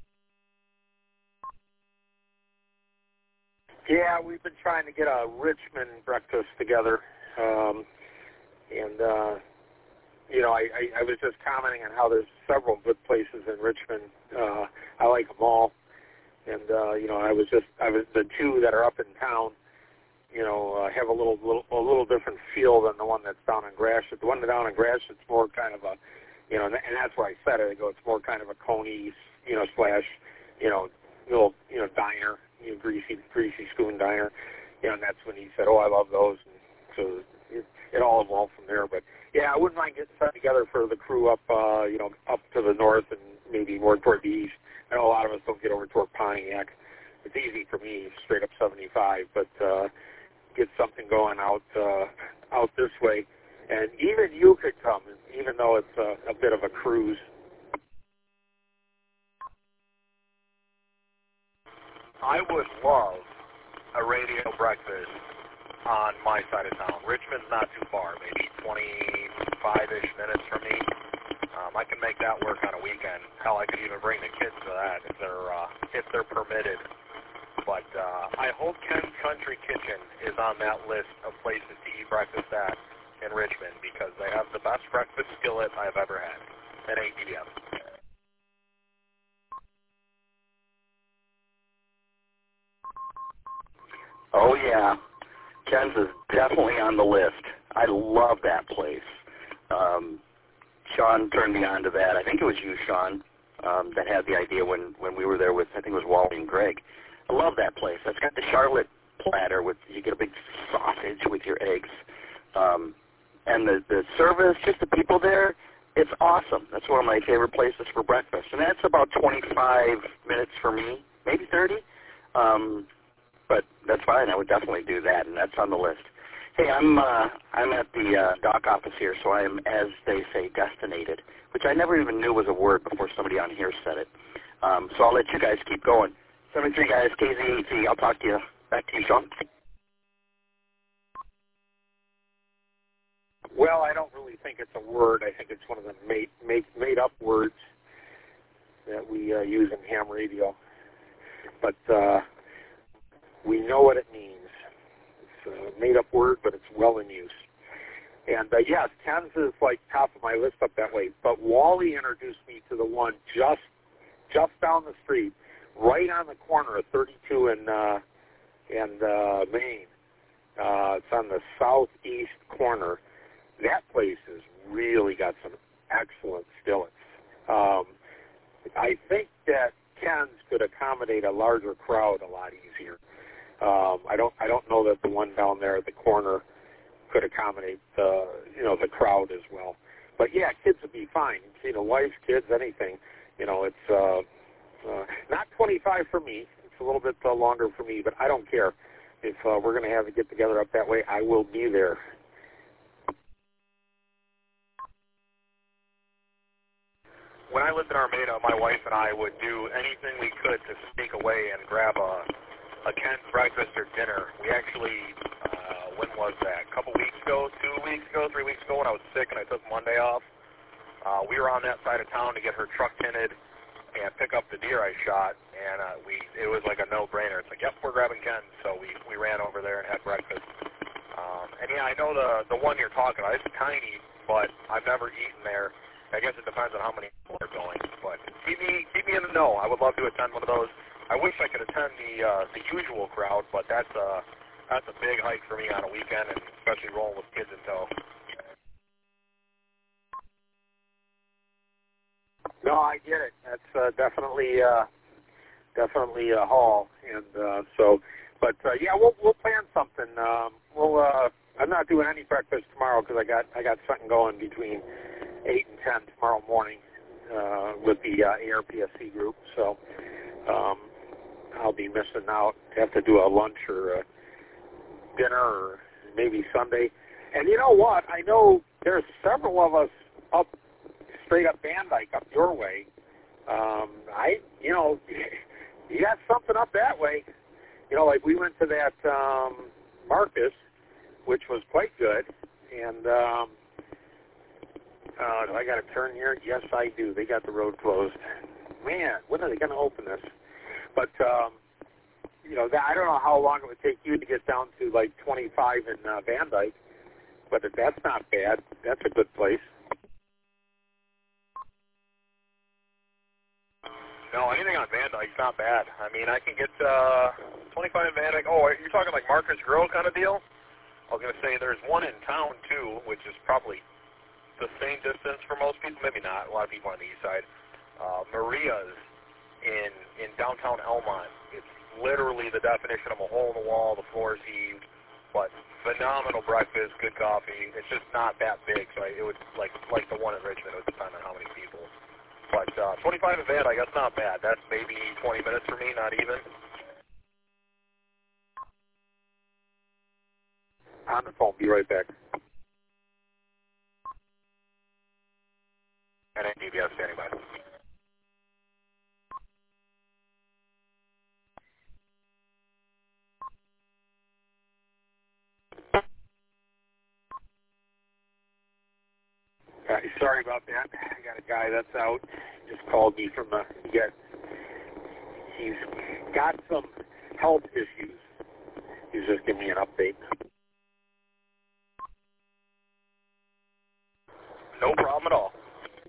Yeah, we've been trying to get a Richmond breakfast together, um, and uh, you know, I, I, I was just commenting on how there's several good places in Richmond. Uh, I like them all. And, uh, you know, I was just, I was, the two that are up in town, you know, uh, have a little, little, a little different feel than the one that's down in Gratiot. The one down in Gratiot, it's more kind of a, you know, and that's why I said it. I go, it's more kind of a Coney's, you know, slash, you know, little, you know, diner, you know, greasy, greasy spoon diner. You know, and that's when he said, "Oh, I love those." And so it, it all evolved from there. But yeah, I wouldn't mind getting set together for the crew up, uh, you know, up to the north and maybe more toward the east. I know a lot of us don't get over toward Pontiac. It's easy for me, straight up seventy-five, but uh, get something going out uh, out this way. And even you could come, even though it's a, a bit of a cruise. I would love a radio breakfast on my side of town. Richmond's not too far, maybe twenty-five-ish minutes from me. Um, I can make that work on a weekend. Hell, I could even bring the kids to that if they're uh, if they're permitted. But uh, I hope Ken's Country Kitchen is on that list of places to eat breakfast at in Richmond, because they have the best breakfast skillet I've ever had at A T M. Oh, yeah. Ken's is definitely on the list. I love that place. Um, Sean turned me on to that. I think it was you, Sean, um, that had the idea when, when we were there with, I think it was Wally and Greg. I love that place. That's got the Charlotte platter with, you get a big sausage with your eggs. Um, and the, the service, just the people there, it's awesome. That's one of my favorite places for breakfast. And that's about twenty-five minutes for me, maybe thirty. Um, but that's fine. I would definitely do that, and that's on the list. Hey, I'm uh, I'm at the uh, dock office here, so I am, as they say, destinated, which I never even knew was a word before somebody on here said it. Um, so I'll let you guys keep going. seventy-three guys, K Z A T. I'll talk to you. Back to you, Sean. Well, I don't really think it's a word. I think it's one of the made made, made up words that we uh, use in ham radio. But uh, we know what it means. It's a made-up word, but it's well in use. And, uh, yes, Ken's is, like, top of my list up that way. But Wally introduced me to the one just just down the street, right on the corner of thirty-two and, uh, and uh, Main. Uh, it's on the southeast corner. That place has really got some excellent skillets. Um, I think that Ken's could accommodate a larger crowd a lot easier. Um, I don't. I don't know that the one down there at the corner could accommodate the, you know, the crowd as well. But yeah, kids would be fine. You know, wives, kids, anything. You know, it's uh, uh, not twenty-five for me. It's a little bit uh, longer for me, but I don't care. If uh, we're going to have a get together up that way, I will be there. When I lived in Armada, my wife and I would do anything we could to sneak away and grab a, a Ken's breakfast or dinner. We actually, uh, when was that? A couple weeks ago, two weeks ago, three weeks ago when I was sick and I took Monday off. Uh, we were on that side of town to get her truck tinted and pick up the deer I shot, and uh, we it was like a no-brainer. It's like, yep, we're grabbing Ken's. So we, we ran over there and had breakfast. Um, and yeah, I know the the one you're talking about. It's tiny, but I've never eaten there. I guess it depends on how many people are going, but keep me keep me in the know. I would love to attend one of those. I wish I could attend the uh, the usual crowd, but that's a that's a big hike for me on a weekend, and especially rolling with kids in tow. No, I get it. That's uh, definitely uh, definitely a haul, and uh, so. But uh, yeah, we'll we'll plan something. Um, we'll. Uh, I'm not doing any breakfast tomorrow because I got I got something going between eight and ten tomorrow morning uh, with the uh, A R P S C group, so um, I'll be missing out. Have to do a lunch or a dinner or maybe Sunday. And you know what? I know there's several of us up straight up Van Dyke up your way. Um, I, you know, you got something up that way. You know, like we went to that um, Marcus, which was quite good, and um, Uh, do I got to turn here? Yes, I do. They got the road closed. Man, when are they going to open this? But, um, you know, that, I don't know how long it would take you to get down to, like, twenty-five in uh, Van Dyke, but if that's not bad. That's a good place. No, anything on Van Dyke's not bad. I mean, I can get uh, twenty-five in Van Dyke. Oh, you're talking like Marcus Grill kind of deal? I was going to say there's one in town, too, which is probably the same distance for most people, maybe not. A lot of people on the east side. Uh, Maria's in in downtown Elmont. It's literally the definition of a hole in the wall. The floor is heaved, but phenomenal breakfast, good coffee. It's just not that big, so I, it would like like the one in Richmond. It would depend on how many people. But uh, twenty-five event, I guess not bad. That's maybe twenty minutes for me, not even. On the phone. Be right back. And N D B S standing by. Uh, sorry about that. I got a guy that's out. Just called me from the. He got, he's got some health issues. He's just giving me an update. No problem at all.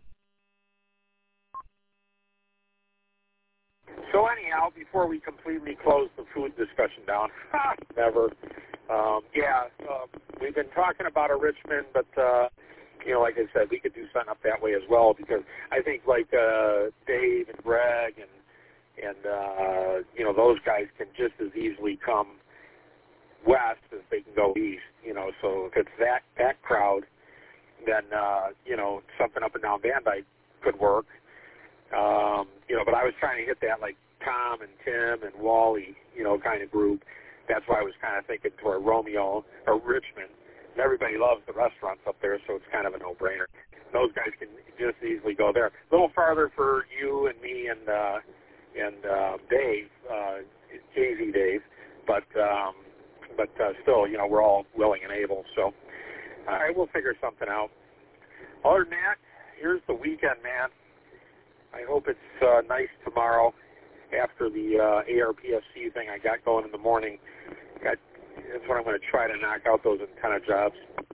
So anyhow, before we completely close the food discussion down, never. Um, yeah, uh, we've been talking about a Richmond, but uh, you know, like I said, we could do something up that way as well because I think like uh, Dave and Greg and and uh, you know those guys can just as easily come west as they can go east. You know, so if it's that that crowd, then uh, you know something up and down Van Dyke could work. Um, you know, but I was trying to hit that like Tom and Tim and Wally, you know, kind of group. That's why I was kind of thinking toward Romeo or Richmond. And everybody loves the restaurants up there, so it's kind of a no-brainer. Those guys can just easily go there. A little farther for you and me and uh, and uh, Dave, uh, J Z Dave, but um, but uh, still, you know, we're all willing and able. So, all right, we'll figure something out. Other than that, here's the weekend, man. I hope it's uh, nice tomorrow after the uh, A R P S C thing I got going in the morning. Got, that's what I'm going to try to knock out those antenna jobs.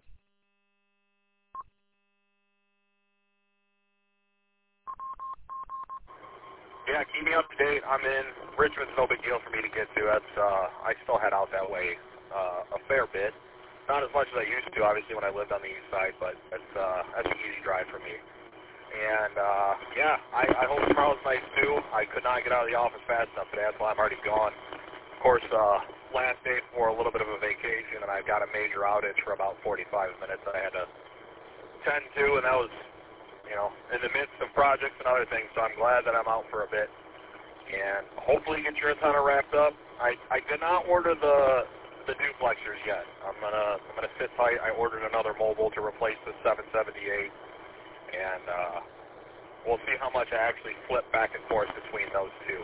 Yeah, keep me up to date. I'm in. Richmond's no big deal for me to get to. That's uh, I still head out that way uh, a fair bit. Not as much as I used to, obviously, when I lived on the east side, but it's, uh, that's an easy drive for me. And, uh, yeah, I, I hope tomorrow's nice, too. I could not get out of the office fast enough today. That's why I'm already gone. Of course, uh, last day for a little bit of a vacation, and I've got a major outage for about forty-five minutes that I had to tend to, and that was, you know, in the midst of projects and other things, so I'm glad that I'm out for a bit. And hopefully get your antenna wrapped up. I, I did not order the the duplexers yet. I'm gonna I'm gonna sit tight. I ordered another mobile to replace the seven seventy-eight, and uh, we'll see how much I actually flip back and forth between those two.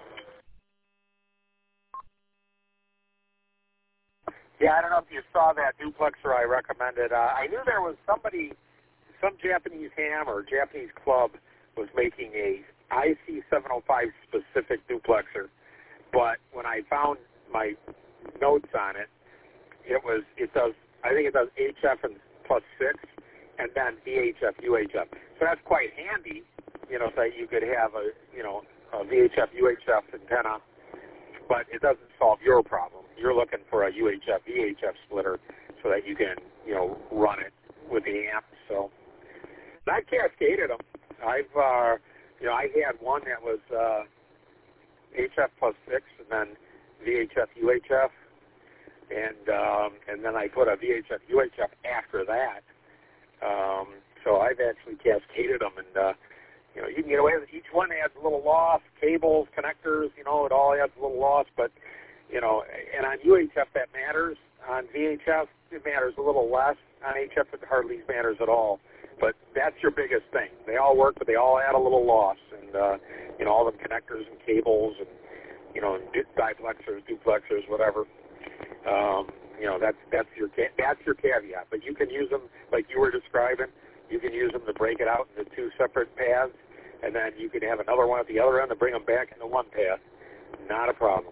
Yeah, I don't know if you saw that duplexer I recommended. Uh, I knew there was somebody, some Japanese ham or Japanese club was making a I C seven oh five specific duplexer, but when I found my notes on it, it was it does I think it does H F and plus six, and then V H F U H F. So that's quite handy, you know, so you could have a you know a V H F U H F antenna, but it doesn't solve your problem. You're looking for a U H F V H F splitter so that you can you know run it with the amp. So I cascaded them. I've uh, you know I had one that was uh, H F plus six, and then V H F U H F, and um, and then I put a V H F U H F after that. Um, so I've actually cascaded them, and uh, you know you can get away with it. Each one adds a little loss, cables, connectors, you know, it all adds a little loss. But you know, and on U H F that matters. On V H F it matters a little less. On H F it hardly matters at all. But that's your biggest thing. They all work, but they all add a little loss, and uh, you know all the connectors and cables and you know, diplexers, duplexers, whatever. Um, you know, that's that's your that's your caveat. But you can use them like you were describing. You can use them to break it out into two separate paths, and then you can have another one at the other end to bring them back into one path. Not a problem.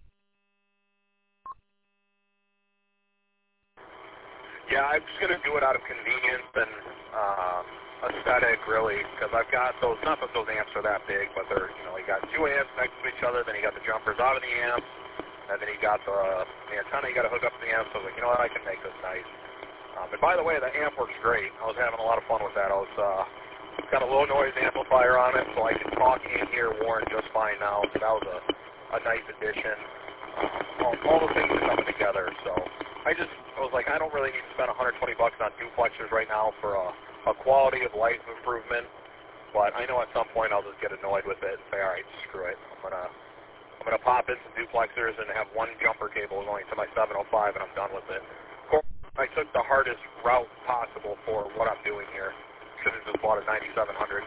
Yeah, I'm just going to do it out of convenience and um, aesthetic, really, because I've got those, not that those amps are that big, but they're, you know, you got two amps next to each other, then you got the jumpers out of the amps, and then you got the, the antenna you got to hook up to the amp, so I was like, you know what, I can make this nice. Um, and by the way, the amp works great. I was having a lot of fun with that. I was uh, It's got a low noise amplifier on it, so I can talk and hear Warren just fine now. So that was a, a nice addition. Um, all, all the things are coming together. So I just I was like, I don't really need to spend one hundred twenty bucks on duplexers right now for a, a quality of life improvement. But I know at some point I'll just get annoyed with it and say, all right, screw it. I'm gonna I'm gonna pop in some duplexers and have one jumper cable going to my seven oh five, and I'm done with it. Of course, I took the hardest route possible for what I'm doing here. Should have just bought a ninety-seven hundred.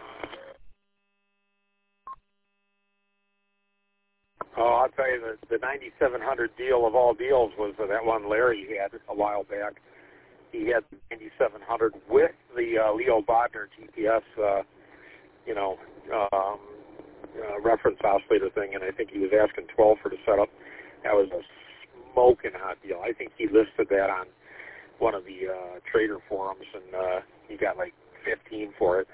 Oh, I'll tell you, the, the ninety-seven hundred deal of all deals was that one Larry had a while back. He had the ninety-seven hundred with the uh, Leo Bodner G P S, uh, you know, um, uh, reference oscillator thing, and I think he was asking twelve for the setup. That was a smoking hot deal. I think he listed that on one of the uh, trader forums, and uh, he got like fifteen for it.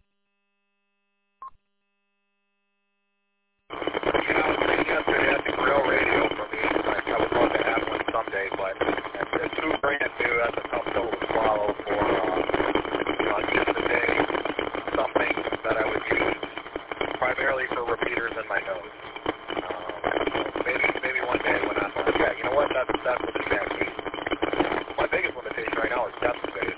Yeah, I was thinking yesterday that's a grill radio for me. I would love to have one someday, but at two brand new, that's a tough pill to swallow for, uh, you know, at the end of the day, something that I would use primarily for repeaters in my nose. Um, maybe maybe one day when I'm like, yeah, you know what, that's, that's what the jack needs. My biggest limitation right now is depth space.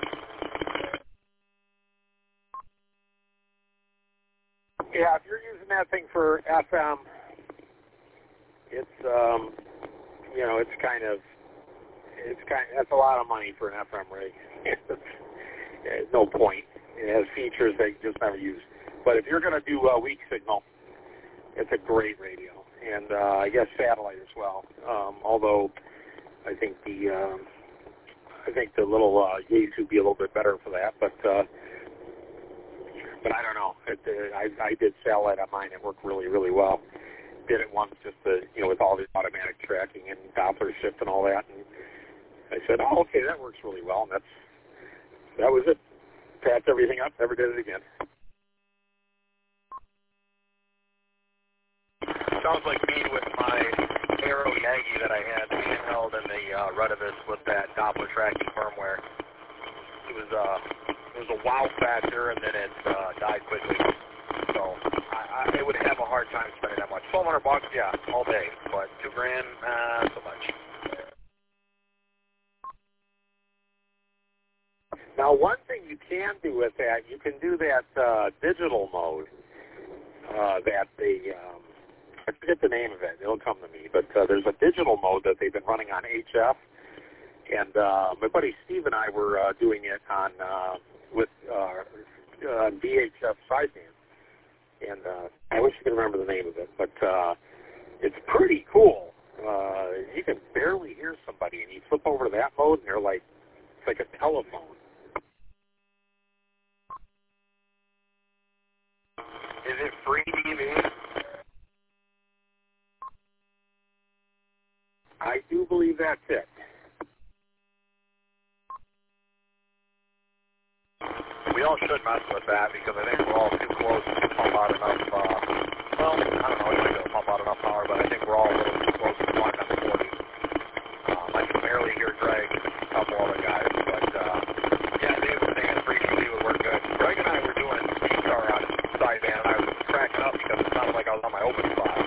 Yeah, if you're using that thing for F M, it's um, you know, it's kind of, it's kind, that's a lot of money for an F M rig. There's no point. It has features that you just never use. But if you're going to do a weak signal, it's a great radio, and uh, I guess satellite as well. Um, although I think the um, I think the little uh, Yates would be a little bit better for that, but. Uh, But I don't know. It, uh, I, I did satellite on mine. It worked really, really well. Did it once just to, you know, with all the automatic tracking and Doppler shift and all that. And I said, oh, okay, that works really well. And that's that was it. Patched everything up. Never did it again. Sounds like me with my Aero Yagi that I had handheld and the uh, Retevis with that Doppler tracking firmware. It was uh, it was a wow factor, and then it uh, died quickly. So I, I it would have a hard time spending that much. Twelve hundred bucks, yeah, all day. But two grand, uh, not so much. Now, one thing you can do with that, you can do that uh, digital mode. Uh, that they, um, I forget the name of it. It'll come to me. But uh, there's a digital mode that they've been running on H F. And uh, my buddy Steve and I were uh, doing it on uh, with uh, uh, V H F sideband, and uh, I wish I could remember the name of it, but uh, it's pretty cool. Uh, you can barely hear somebody, and you flip over to that mode, and they're like, it's like a telephone. Is it free T V? I do believe that's it. We all should mess with that because I think we're all too close to pump out enough, uh, well, I don't know if we're going to pump out enough power, but I think we're all a little too close to Glock number forty. Um, I can barely hear Greg and a couple other guys, but, uh, yeah, Dave was saying free T V would work good. Greg and I were doing G-Star on sideband, and I was cracking up because it sounded like I was on my open spot.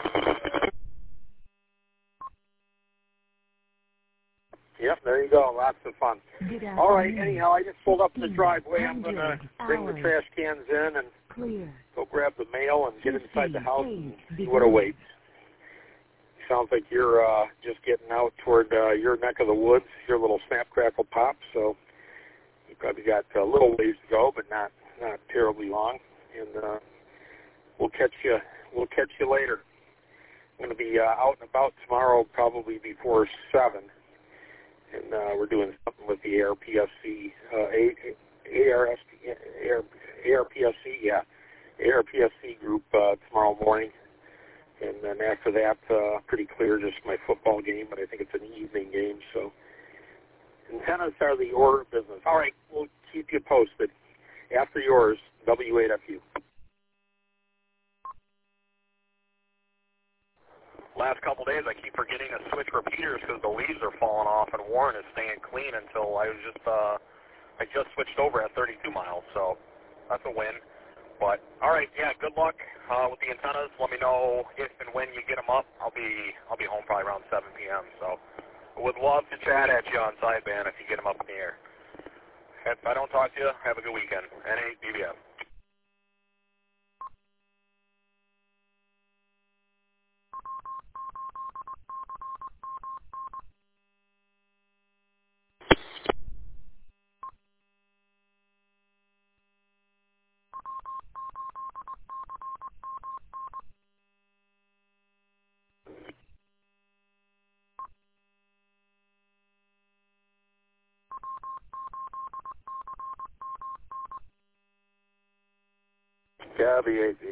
Yep, there you go. Lots of fun. All right, anyhow, I just pulled up in the driveway. I'm going to bring the trash cans in and Clear. go grab the mail and get inside the house and see what awaits. Sounds like you're uh, just getting out toward uh, your neck of the woods, your little snap, crackle, pop. So you probably got a little ways to go, but not not terribly long. And uh, we'll catch you. We'll catch you later. I'm going to be uh, out and about tomorrow, probably before seven. And uh, we're doing something with the A R P S C, uh, A R P S C, yeah, A R P S C group uh, tomorrow morning. And then after that, uh, pretty clear, just my football game, but I think it's an evening game. So antennas are the order of business. All right, we'll keep you posted. After yours, W eight F U. Last couple days, I keep forgetting to switch repeaters because the leaves are falling off, and Warren is staying clean until I was just, uh, I just switched over at thirty-two miles, so that's a win. But all right, yeah, good luck uh, with the antennas. Let me know if and when you get them up. I'll be I'll be home probably around seven p.m. So I would love to chat at you on sideband if you get them up in the air. If I don't talk to you, have a good weekend. N A B B M. Copy eight B.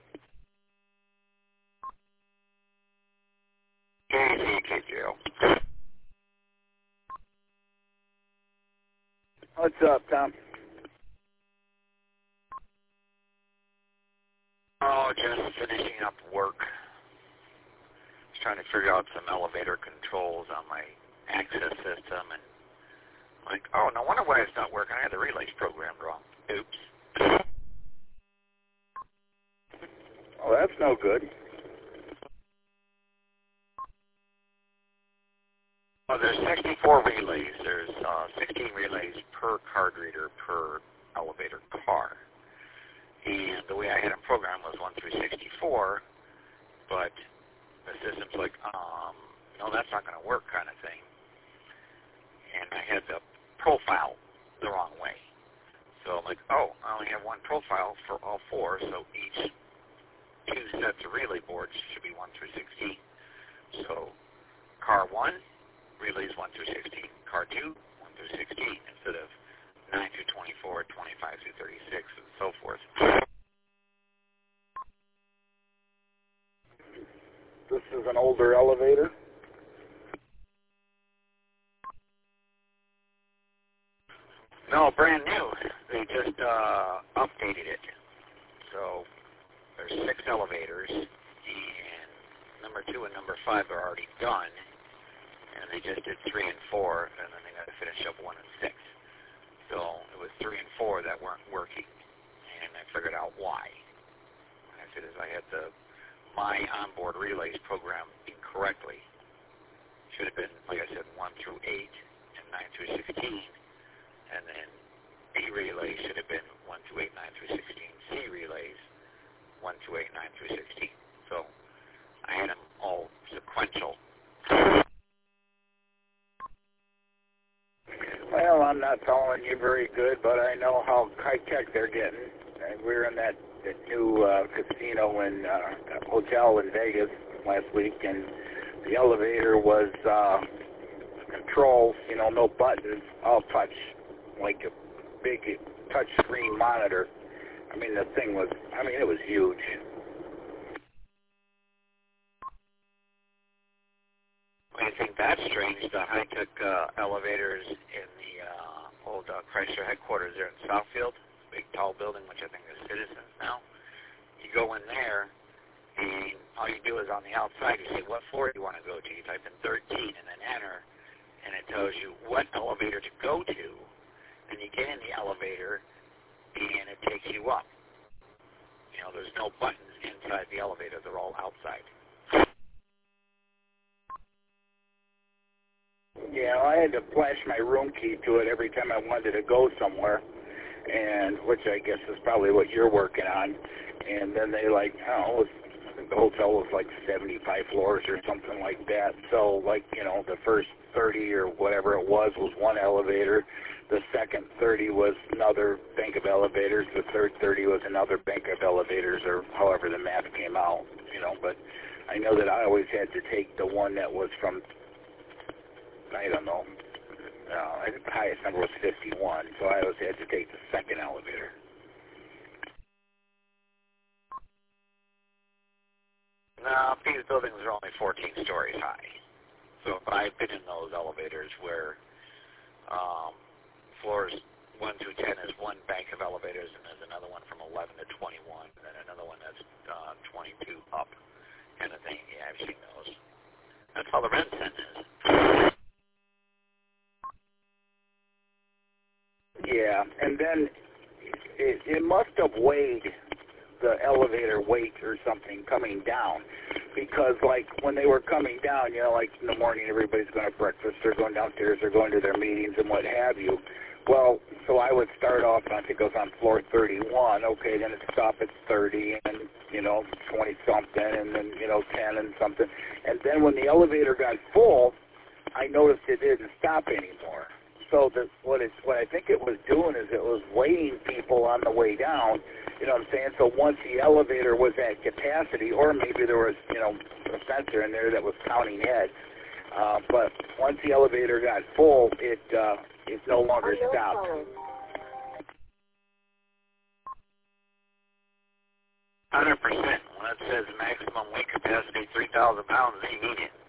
K C K J O. What's up, Tom? Oh, just finishing up work. Just trying to figure out some elevator controls on my access system, and like, oh, no wonder why it's not working. I had the relays programmed wrong. Oops. Oh, that's no good. Well, there's sixty-four relays. There's uh, sixteen relays per card reader per elevator car. And the way I had them programmed was one through sixty-four, but the system's like, um, no, that's not going to work kind of thing. And I had the profile the wrong way. So I'm like, oh, I only have one profile for all four, so each two sets of relay boards should be one through sixteen. So car one, relays one through sixteen. Car two, one through sixteen, instead of nine through twenty-four, twenty-five through thirty-six, and so forth. This is an older elevator. No, brand new. They just uh, updated it. So there's six elevators, and number two and number five are already done, and they just did three and four, and then they got to finish up one and six. So it was three and four that weren't working, and I figured out why. What I said is I had the my onboard relays programmed incorrectly. Should have been, like I said, one through eight and nine through sixteen, and then B relays should have been one through eight, nine through sixteen. C relays one through eight, nine through sixteen. So I had them all sequential. Well, I'm not following you very good, but I know how high-tech they're getting. And we were in that, that new uh, casino and uh, hotel in Vegas last week, and the elevator was uh, controls, you know, no buttons, all touch, like a big touch screen monitor. I mean, the thing was, I mean, it was huge. I think that's strange. The high-tech uh, elevators in the uh, old uh, Chrysler headquarters there in Southfield, big tall building, which I think is Citizens now. You go in there, and all you do is on the outside, you say, what floor do you want to go to? You type in thirteen and then enter, and it tells you what elevator to go to, and you get in the elevator, and it takes you up. You know, there's no buttons inside the elevator. They're all outside. Yeah, I had to flash my room key to it every time I wanted to go somewhere, and which I guess is probably what you're working on. And then they like, I don't know, I think the hotel was like seventy-five floors or something like that. So like, you know, the first thirty or whatever it was was one elevator. The second thirty was another bank of elevators. The third thirty was another bank of elevators, or however the math came out, you know. But I know that I always had to take the one that was from, I don't know, uh, I think the highest number was fifty-one, so I always had to take the second elevator. No, these buildings are only fourteen stories high. So I've been in those elevators where um, floors one through ten is one bank of elevators, and there's another one from eleven to twenty-one, and then another one that's uh, twenty-two up kind of thing. Yeah, I've seen those. That's how the rent center is. Yeah, and then it, it must have weighed the elevator weight or something coming down, because like when they were coming down, you know, like in the morning everybody's going to breakfast, they're going downstairs, they're going to their meetings and what have you. Well, so I would start off, and I think it was on floor thirty-one. Okay, then it'd stop at thirty, and you know, twenty something, and then you know, ten and something. And then when the elevator got full, I noticed it didn't stop anymore. So the, what it's what I think it was doing is it was weighing people on the way down. You know what I'm saying? So once the elevator was at capacity, or maybe there was you know a sensor in there that was counting heads. Uh, but once the elevator got full, it uh, it no longer stopped. one hundred percent. When it says maximum weight capacity three thousand pounds, they mean it.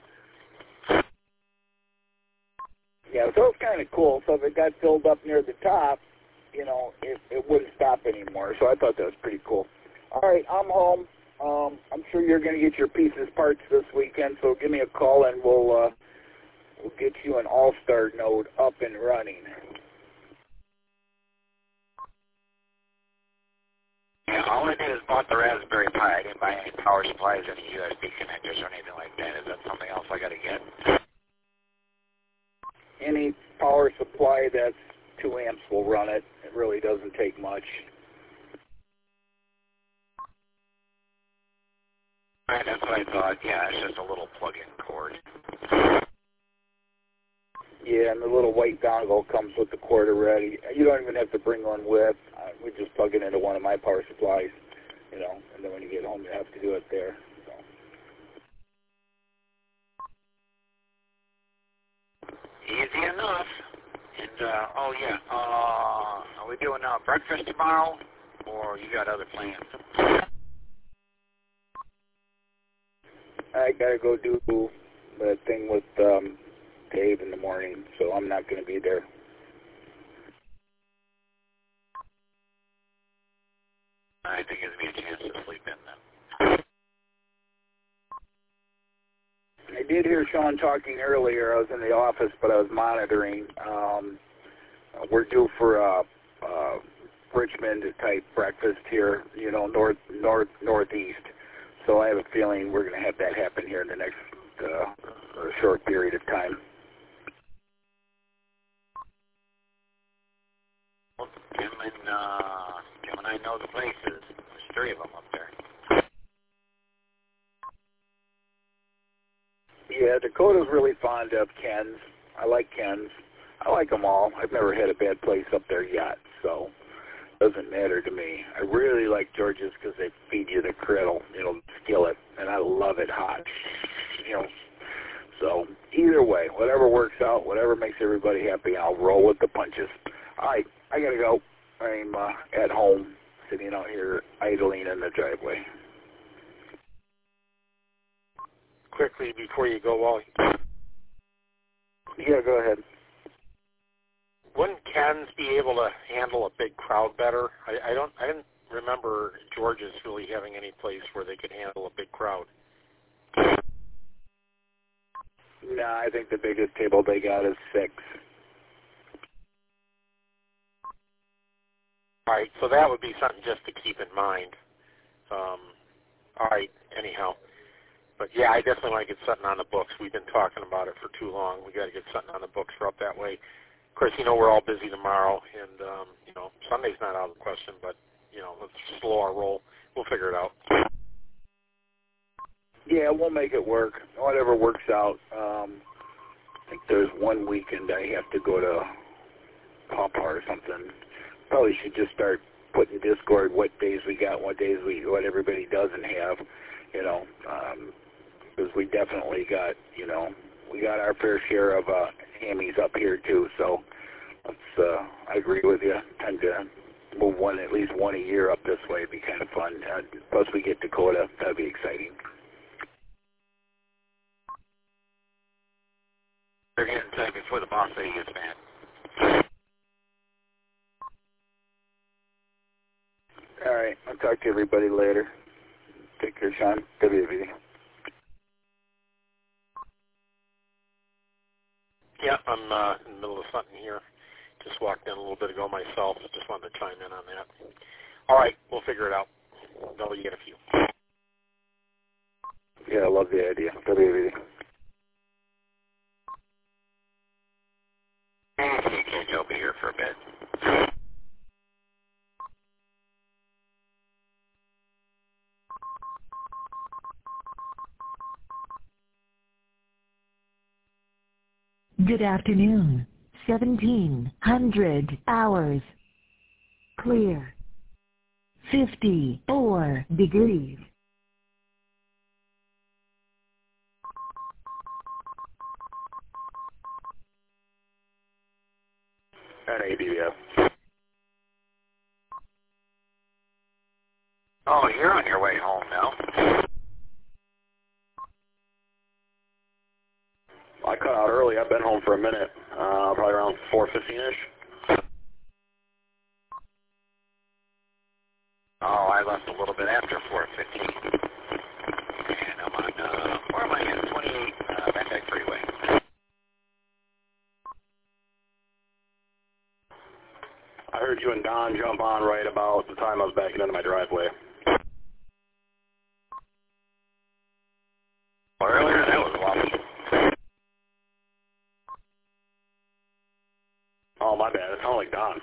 Yeah, so it's kind of cool. So if it got filled up near the top, you know, it, it wouldn't stop anymore. So I thought that was pretty cool. All right, I'm home. Um, I'm sure you're going to get your pieces, parts this weekend, so give me a call and we'll uh, we'll get you an All-Star node up and running. Yeah, all I did is bought the Raspberry Pi. I didn't buy any power supplies, any U S B connectors, or anything like that. Is that something else I got to get? Any power supply that's two amps will run it. It really doesn't take much. Right, that's what I thought. Yeah, it's just a little plug-in cord. Yeah, and the little white dongle comes with the cord already. You don't even have to bring one with. Uh, we just plug it into one of my power supplies, you know, and then when you get home, you have to do it there. So. Easy enough. And, uh, oh, yeah, uh, are we doing uh, breakfast tomorrow, or you got other plans? I got to go do the thing with um, Dave in the morning, so I'm not going to be there. I think it gives me a chance to sleep in then. I did hear Sean talking earlier. I was in the office, but I was monitoring. Um, we're due for a, a Richmond-type breakfast here, you know, north, north, northeast. So I have a feeling we're going to have that happen here in the next uh, short period of time. Well, Tim and, uh, Tim and I know the places. There's three of them up there. Yeah, Dakota's really fond of Ken's. I like Ken's. I like them all. I've never had a bad place up there yet, so it doesn't matter to me. I really like George's because they feed you the griddle, you know, skillet, and I love it hot, you know. So either way, whatever works out, whatever makes everybody happy, I'll roll with the punches. All right, I got to go. I'm uh, at home, sitting out here idling in the driveway. Quickly before you go, Wally. Yeah, go ahead. Wouldn't Ken's be able to handle a big crowd better? I, I don't. I didn't remember George's really having any place where they could handle a big crowd. No, I think the biggest table they got is six. All right, so that would be something just to keep in mind. Um, all right, anyhow. But, yeah, I definitely want to get something on the books. We've been talking about it for too long. We got to get something on the books for up that way. Of course, you know, we're all busy tomorrow, and, um, you know, Sunday's not out of the question, but, you know, let's slow our roll. We'll figure it out. Yeah, we'll make it work. Whatever works out. Um, I think there's one weekend I have to go to Papa or something. Probably should just start putting Discord what days we got, what days we, what everybody doesn't have, you know, um, because we definitely got, you know, we got our fair share of uh, hammies up here too. So let's, uh, I agree with you. Tend to move one, at least one a year up this way. It'd be kind of fun. Uh, plus we get Dakota. That'd be exciting. They're getting time before the boss lady gets mad. All right. I'll talk to everybody later. Take care, Sean. W W D. Yeah, I'm uh, in the middle of something here. just walked in a little bit ago myself. Just wanted to chime in on that. All right, we'll figure it out. They'll get a few. Yeah, I love the idea. W V D. Okay, I'll be here for a bit. Good afternoon. seventeen hundred hours. Clear. fifty-four degrees. N A D V F. Oh, you're on your way home now. I cut out early. I've been home for a minute, uh, probably around four fifteen-ish. Oh, I left a little bit after four fifteen. And I'm on, uh, where am I in? twenty-eight, uh, Van Dyke Freeway. I heard you and Don jump on right about the time I was backing into my driveway. Well, earlier, that was lovely. Oh, my bad. It sounded like Don.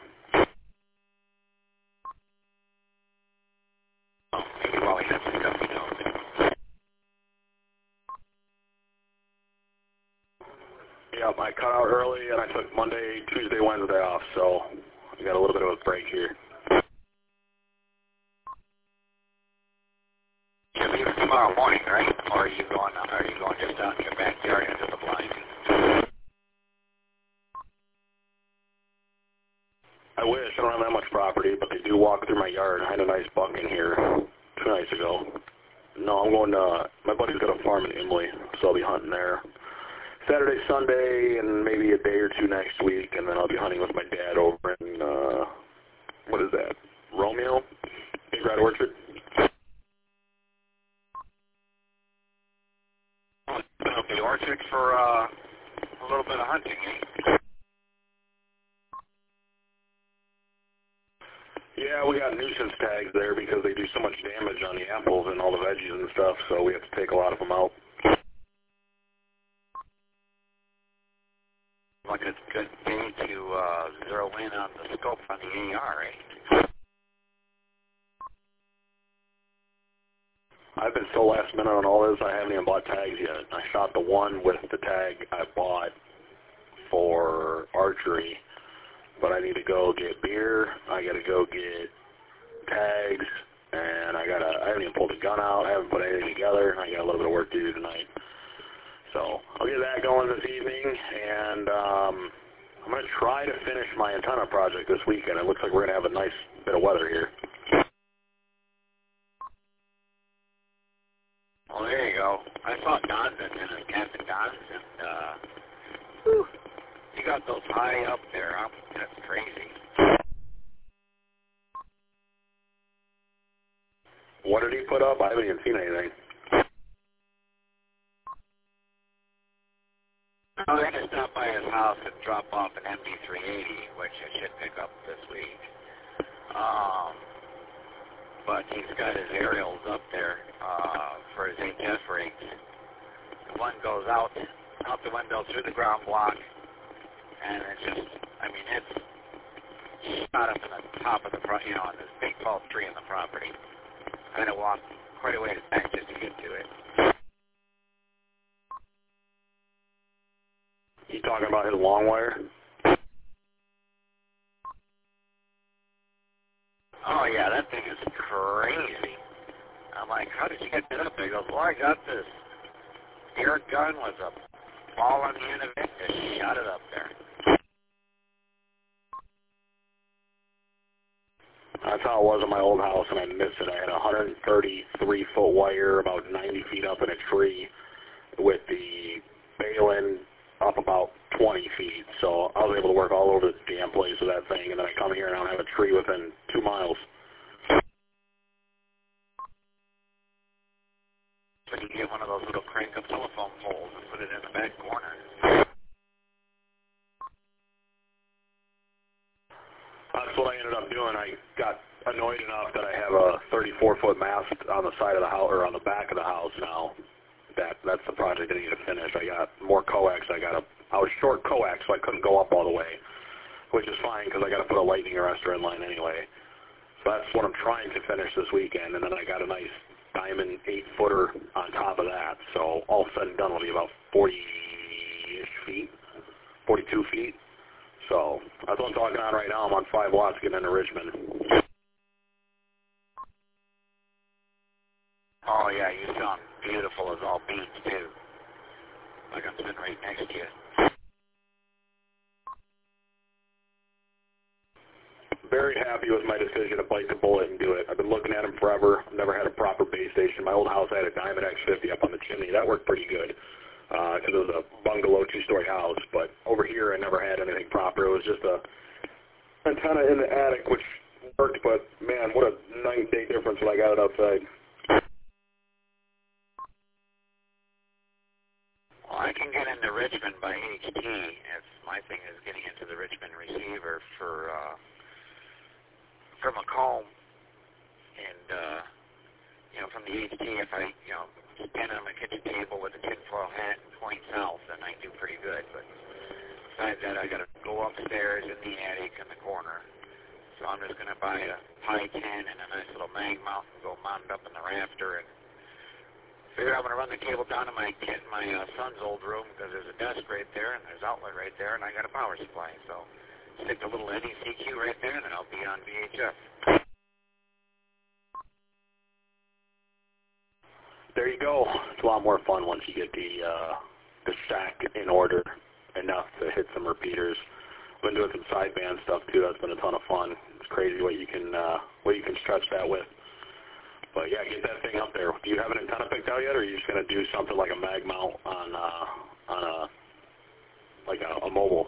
Oh, maybe while we had some stuff to know. Yep, I cut out early, and I took Monday, Tuesday, Wednesday off, so I got a little bit of a break here. You'll leave tomorrow morning, right? Or are you going, are you going just out in your backyard into the blind? I wish. I don't have that much property, but they do walk through my yard. I had a nice buck in here two nights ago. No, I'm going to, my buddy's got a farm in Imlay, so I'll be hunting there Saturday, Sunday, and maybe a day or two next week, and then I'll be hunting with my dad over in, uh, what is that, Romeo? Big Red Orchard? The orchard for uh, a little bit of hunting, eh? Yeah, we got nuisance tags there because they do so much damage on the apples and all the veggies and stuff, so we have to take a lot of them out. Like a good day to uh, zero in on the scope on the A R, eh? I've been so last minute on all this, I haven't even bought tags yet. I shot the one with the tag I bought for archery, but I need to go get beer, I got to go get tags, and I gotta, I haven't even pulled the gun out, I haven't put anything together, I got a little bit of work to do tonight. So I'll get that going this evening, and um, I'm going to try to finish my antenna project this weekend. It looks like we're going to have a nice bit of weather here. Well, there you go. I saw Don's antennas, Captain Don's, and uh, whew, you got those high up there. Huh? That's crazy. What did he put up? I haven't even seen anything. Oh, I just stopped by his house and drop off an M D three eighty, which I should pick up this week. Um, but he's got his aerials up there uh, for his H S rigs. One goes out, out the window through the ground block, and it just, I mean, it's shot up in the top of the, pro you know, on this big tall tree in the property. I had to walk quite a ways back just to get to it. You talking about his long wire? Oh, yeah, that thing is crazy. I'm like, how did you get that up there? He goes, well, I got this air gun with a ball on the end of it, just shot it up there. That's how it was in my old house, and I missed it. I had a one hundred thirty-three foot wire about ninety feet up in a tree with the baling up about twenty feet. So I was able to work all over the damn place with that thing, and then I come here and I don't have a tree within two miles. So you get one of those little crank-up telephone poles and put it in the back corner. what I ended up doing. I got annoyed enough that I have a thirty-four foot mast on the side of the house, or on the back of the house now. That That's the project I need to finish. I got more coax. I got a, I was short coax, so I couldn't go up all the way, which is fine because I got to put a lightning arrestor in line anyway. So that's what I'm trying to finish this weekend, and then I got a nice diamond eight-footer on top of that. So all said and done will be about forty-ish feet, forty-two feet. So that's what I'm talking on right now. I'm on five watts getting into Richmond. Oh, yeah, you sound beautiful as all beans, too. Like I'm sitting right next to you. Very happy with my decision to bite the bullet and do it. I've been looking at them forever. I've never had a proper base station. My old house had a Diamond X fifty up on the chimney. That worked pretty good because uh, it was a bungalow two-story house. But over here, I never had anything proper. It was just a antenna in the attic, which worked. But, man, what a night-day difference when I got it outside. Well, I can get into Richmond by H T. If my thing is getting into the Richmond receiver for uh, for Macomb, and uh, you know, from the H T, if I you know stand on my kitchen table with a tinfoil hat and point south, then I do pretty good. But besides that, I got to go upstairs in the attic in the corner. So I'm just going to buy a Pi ten and a nice little mag mount and go mount it up in the rafter and figure I'm going to run the cable down to my kid, my uh, son's old room because there's a desk right there and there's outlet right there and I got a power supply. So stick a little N E C Q right there and then I'll be on V H F. There you go. It's a lot more fun once you get the uh, the stack in order enough to hit some repeaters. I've been doing some sideband stuff too. That's been a ton of fun. It's crazy what you can uh, what you can stretch that with. But yeah, get that thing up there. Do you have an antenna picked out yet, or are you just going to do something like a mag mount on uh, on a like a, a mobile?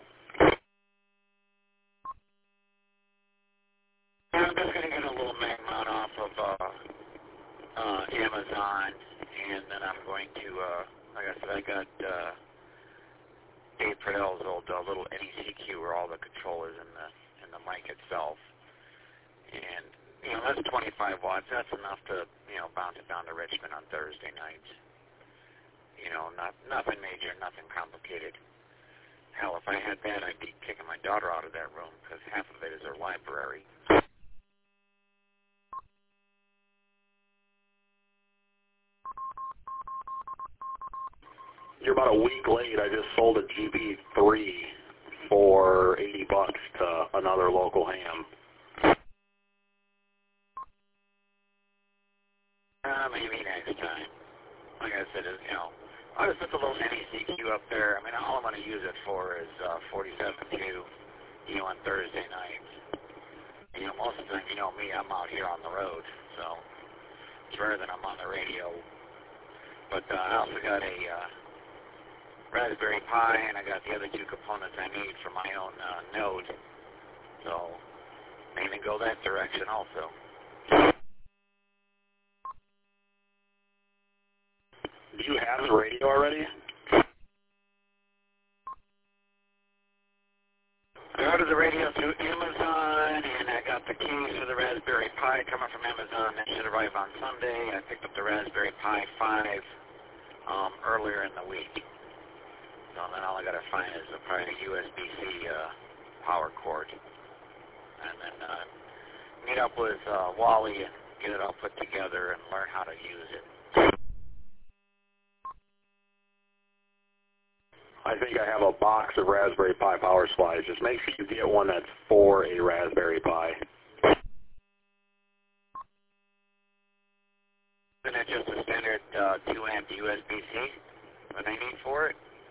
I'm just going to get a little mag mount off of uh, uh, Amazon, and then I'm going to, uh, like I said, I got uh, Dave Pradell's old uh, little N E C Q where all the control is in the in the mic itself, and you know, that's twenty-five watts. That's enough to, you know, bounce it down to Richmond on Thursday nights. You know, not nothing major, nothing complicated. Hell, if I had that, I'd be kicking my daughter out of that room because half of it is her library. You're about a week late. I just sold a G B three for eighty bucks to another local ham. Uh, maybe next time. Like I said, you know, I just put the little N E C Q up there. I mean, all I'm going to use it for is uh, forty-seven two, you know, on Thursday nights. You know, most of the time, you know me, I'm out here on the road, so it's rare that I'm on the radio. But uh, I also got a uh, Raspberry Pi, and I got the other two components I need for my own uh, node. So maybe go that direction also. Do you have the radio already? I ordered the radio through Amazon, and I got the keys for the Raspberry Pi coming from Amazon. That should arrive on Sunday. I picked up the Raspberry Pi five um, earlier in the week. So then all I got to find is a, probably a U S B C uh, power cord. And then uh, meet up with uh, Wally and get it all put together and learn how to use it. I think I have a box of Raspberry Pi power supplies. Just make sure you get one that's for a Raspberry Pi. Isn't it just a standard uh, two amp U S B C that I need for it?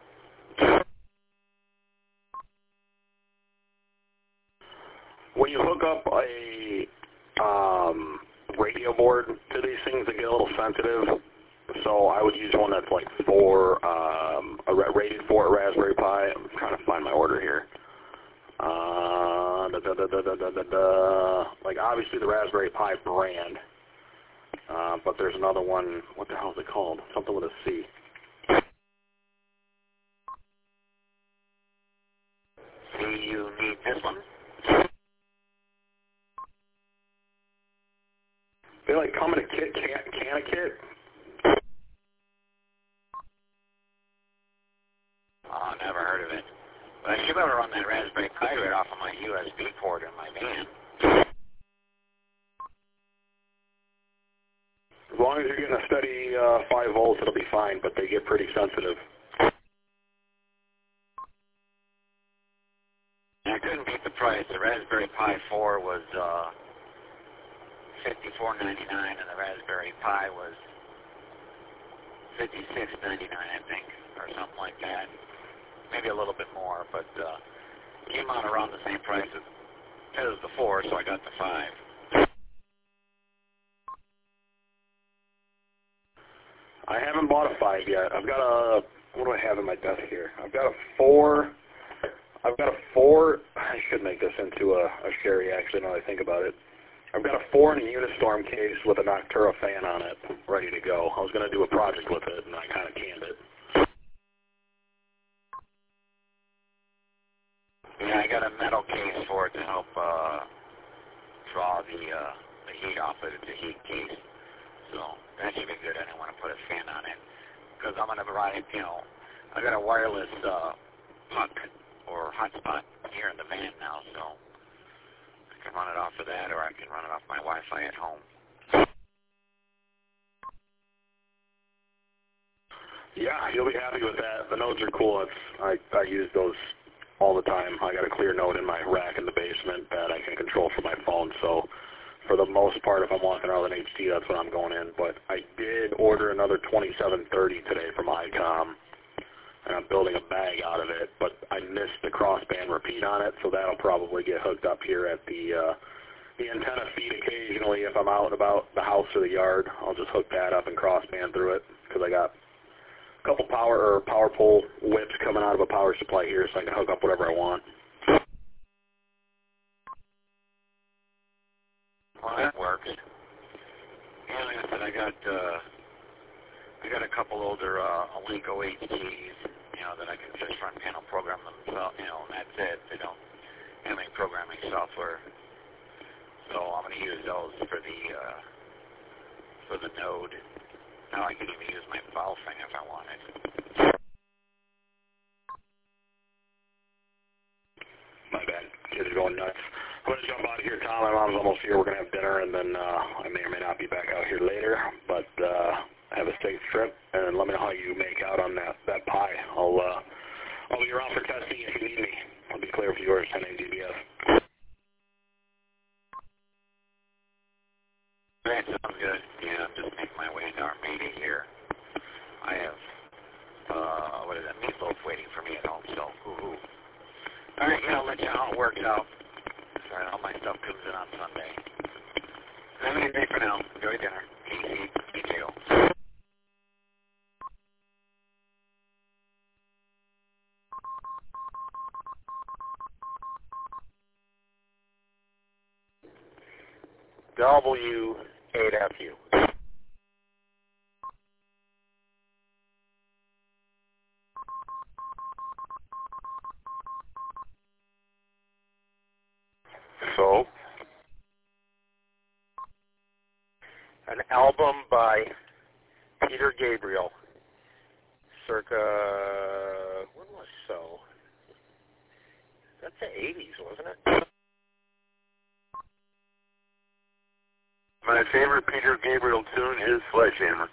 When you hook up a um, radio board to these things, they get a little sensitive. So I would use one that's like for um, a rated for a Raspberry Pi. I'm trying to find my order here. Uh, da, da, da, da, da, da, da. Like obviously the Raspberry Pi brand, uh, but there's another one. What the hell is it called? Something with a C. Do you need this one? like come in a kit, can, can a kit? Oh, never heard of it. But I should be able to run that Raspberry Pi right off of my U S B port in my van. As long as you're getting a steady uh, five volts, it'll be fine, but they get pretty sensitive. I couldn't beat the price. The Raspberry Pi four was uh, fifty-four ninety-nine, and the Raspberry Pi was fifty-six ninety-nine, I think, or something like that. Maybe a little bit more, but uh, came out around the same price as, as the four, so I got the five. I haven't bought a five yet. I've got a, what do I have in my desk here? I've got a four, I've got a four, I should make this into a, a Sherry actually now that I think about it. I've got a four in a Unistorm case with a Noctura fan on it, ready to go. I was going to do a project with it, and I kind of canned it. Yeah, I got a metal case for it to help uh, draw the, uh, the heat off it. It's a heat case. So that should be good. I don't want to put a fan on it because I'm going to ride, you know, I got a wireless uh, puck or hotspot here in the van now, so I can run it off of that or I can run it off my Wi-Fi at home. Yeah, you'll be happy with that. The nodes are cool. It's, I, I use those all the time. I got a clear node in my rack in the basement that I can control from my phone, so for the most part, if I'm walking around with an H D, that's when I'm going in. But I did order another twenty-seven thirty today from ICOM, and I'm building a bag out of it. But I missed the crossband repeat on it, so that'll probably get hooked up here at the uh, the antenna feed occasionally. If I'm out and about the house or the yard, I'll just hook that up and crossband through it because I got a couple power or power pole whips coming out of a power supply here, so I can hook up whatever I want. Well, that works. Yeah, like I said, I got uh, I got a couple older uh, Alinco H Ds, you know, that I can just front panel program themselves, you know, and that's it. They don't have any programming software, so I'm going to use those for the uh, for the node. Now I can even use my valve thing if I wanted. My bad. Kids are going nuts. I'm going to jump out of here, Tom. My mom's almost here. We're going to have dinner, and then uh, I may or may not be back out here later. But uh, have a safe trip, and let me know how you make out on that, that pie. I'll, uh, I'll be around for testing if you need me. I'll be clear for yours, ten A D B S. That sounds good. Yeah, I'm just making my way into Armada here. I have, uh, what is that, meatloaf waiting for me at home, so, woo-hoo. All right, yeah, I'll let you know how it works out. All right, all my stuff comes in on Sunday. Have a good day for now. Enjoy dinner. Easy. Be chill. W eight F U. So, an album by Peter Gabriel, circa, when was so? That's the eighties, wasn't it? My favorite Peter Gabriel tune is Sledgehammer.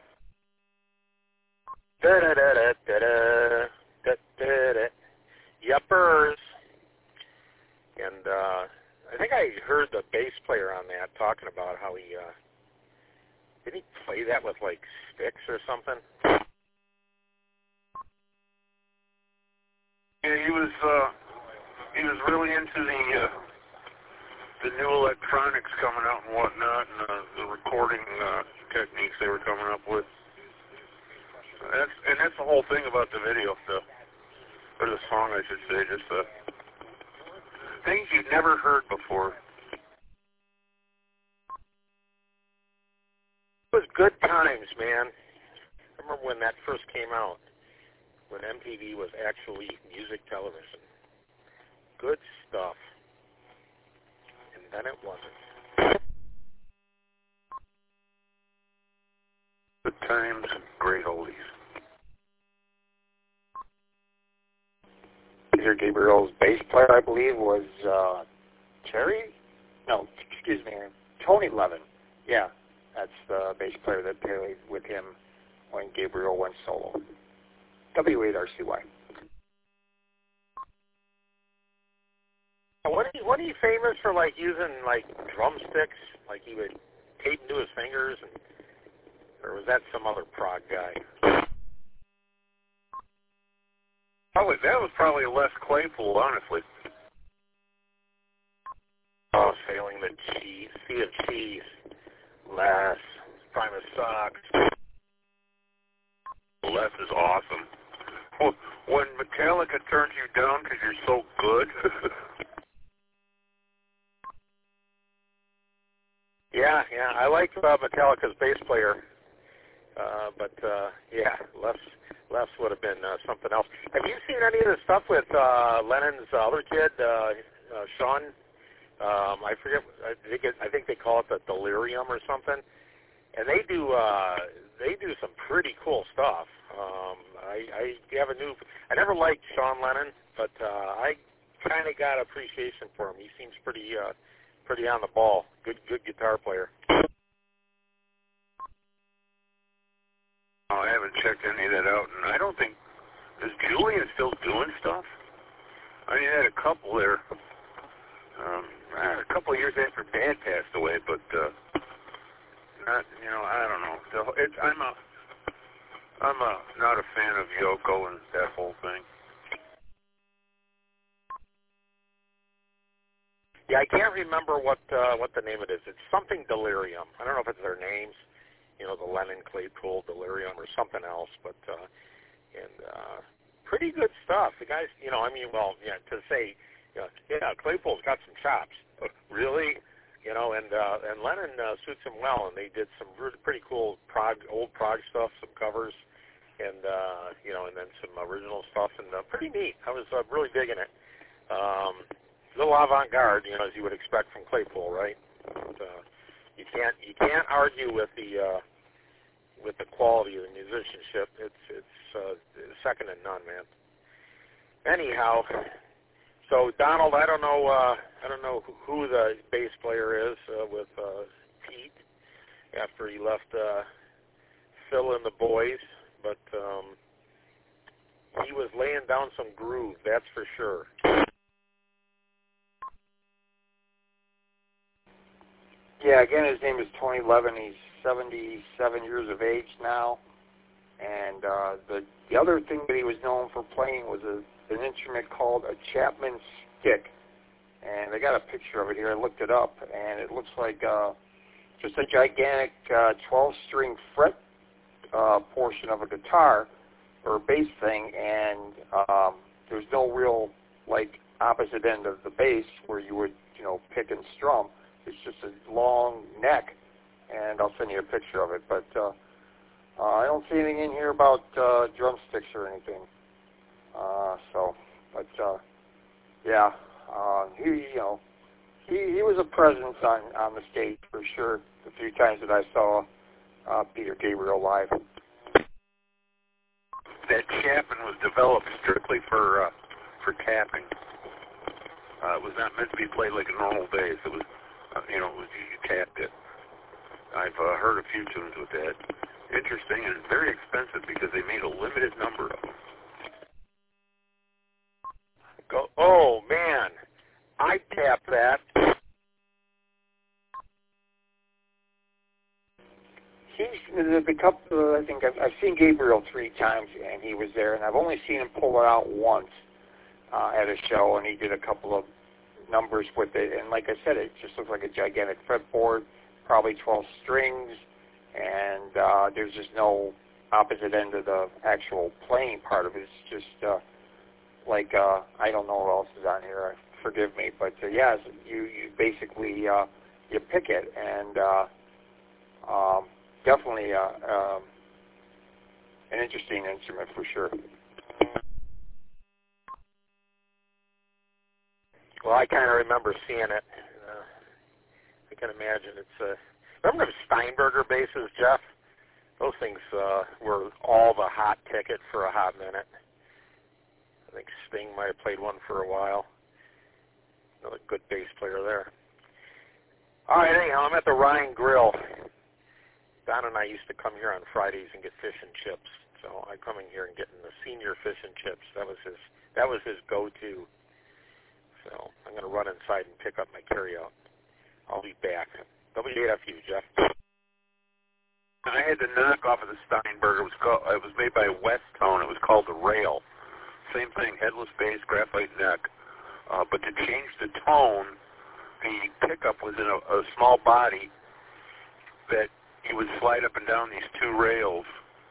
Da da da da da da da da da. Yuppers. And uh, I think I heard the bass player on that talking about how he uh, did he play that with like sticks or something? Yeah, he was uh, he was really into the. Uh, the new electronics coming out and whatnot, and uh, the recording uh, techniques they were coming up with. That's and that's the whole thing about the video, the or the song, I should say, just the things you've never heard before. It was good times, man. I remember when that first came out, when M T V was actually music television. Good stuff. And then it wasn't. Gabriel's bass player, I believe, was uh, Terry? No, excuse me, Tony Levin. Yeah, that's the bass player that played with him when Gabriel went solo. W eight R C Y. Wasn't he, wasn't he famous for, like, using, like, drumsticks? Like, he would tape into his fingers? And, or was that some other prog guy? Probably, that was probably Les Claypool, honestly. Oh, failing the cheese. Sea of Cheese. Les. Primus Sucks. Les is awesome. When Metallica turns you down because you're so good. Yeah, yeah, I like uh, Metallica's bass player, uh, but uh, yeah, Les Les would have been uh, something else. Have you seen any of the stuff with uh, Lennon's other kid, uh, uh, Sean? Um, I forget. I think it, I think they call it the Delirium or something, and they do uh, they do some pretty cool stuff. Um, I, I have a new. I never liked Sean Lennon, but uh, I kind of got appreciation for him. He seems pretty. Uh, Pretty on the ball. Good, good guitar player. Oh, I haven't checked any of that out, and I don't think is Julian still doing stuff. I mean, he had a couple there, um, a couple of years after Dad passed away, but uh, not, you know, I don't know. So it's, I'm a, I'm a not a fan of Yoko and that whole thing. Yeah, I can't remember what uh, what the name of it is. It's something Delirium. I don't know if it's their names, you know, the Lennon Claypool Delirium or something else, but uh, and uh, pretty good stuff. The guys, you know, I mean, well, yeah, to say, you know, yeah, Claypool's got some chops. Really, you know, and uh, and Lennon uh, suits him well, and they did some really pretty cool prog, old prog stuff, some covers, and uh, you know, and then some original stuff, and uh, pretty neat. I was uh, really digging it. Um, A little avant-garde, you know, as you would expect from Claypool, right? But, uh, you can't you can't argue with the uh, with the quality of the musicianship. It's it's uh, second to none, man. Anyhow, so Donald, I don't know uh, I don't know who the bass player is uh, with uh, Pete after he left uh, Phil and the boys, but um, he was laying down some groove, that's for sure. Yeah, again, his name is Tony Levin. He's seventy-seven years of age now. And uh, the the other thing that he was known for playing was a, an instrument called a Chapman stick. And I got a picture of it here. I looked it up, and it looks like uh, just a gigantic uh, twelve-string fret uh, portion of a guitar or a bass thing, and um, there's no real, like, opposite end of the bass where you would, you know, pick and strum. It's just a long neck, and I'll send you a picture of it. But uh, uh, I don't see anything in here about uh, drumsticks or anything. Uh, so, but uh, yeah, uh, he, you know, he he was a presence on on the stage for sure. The few times that I saw uh, Peter Gabriel live. That Chapman was developed strictly for uh, for tapping. Uh, it was not meant to be played like a normal bass. It was. Uh, you know, you tapped it. I've uh, heard a few tunes with that. Interesting and very expensive because they made a limited number of them. Go, oh, man. I tapped that. He's the, the couple. I think I've, I've seen Gabriel three times, and he was there, and I've only seen him pull it out once uh, at a show, and he did a couple of numbers with it, and like I said, it just looks like a gigantic fretboard, probably twelve strings, and uh, there's just no opposite end of the actual playing part of it. It's just uh, like, uh, I don't know what else is on here, forgive me, but uh, yeah, you, you basically, uh, you pick it, and uh, um, definitely uh, um, an interesting instrument for sure. Well, I kind of remember seeing it. Uh, I can imagine it's. Uh, remember the Steinberger basses, Jeff? Those things uh, were all the hot ticket for a hot minute. I think Sting might have played one for a while. Another good bass player there. All right, anyhow, I'm at the Ryan Grill. Don and I used to come here on Fridays and get fish and chips. So I come in here and getting the senior fish and chips. That was his. That was his go-to. So I'm going to run inside and pick up my carryout. I'll be back. W eight F U, Jeff. I had the knockoff of the Steinberg. It was called. It was made by Westone. It was called the Rail. Same thing, headless base, graphite neck. Uh, but to change the tone, the pickup was in a, a small body that you would slide up and down these two rails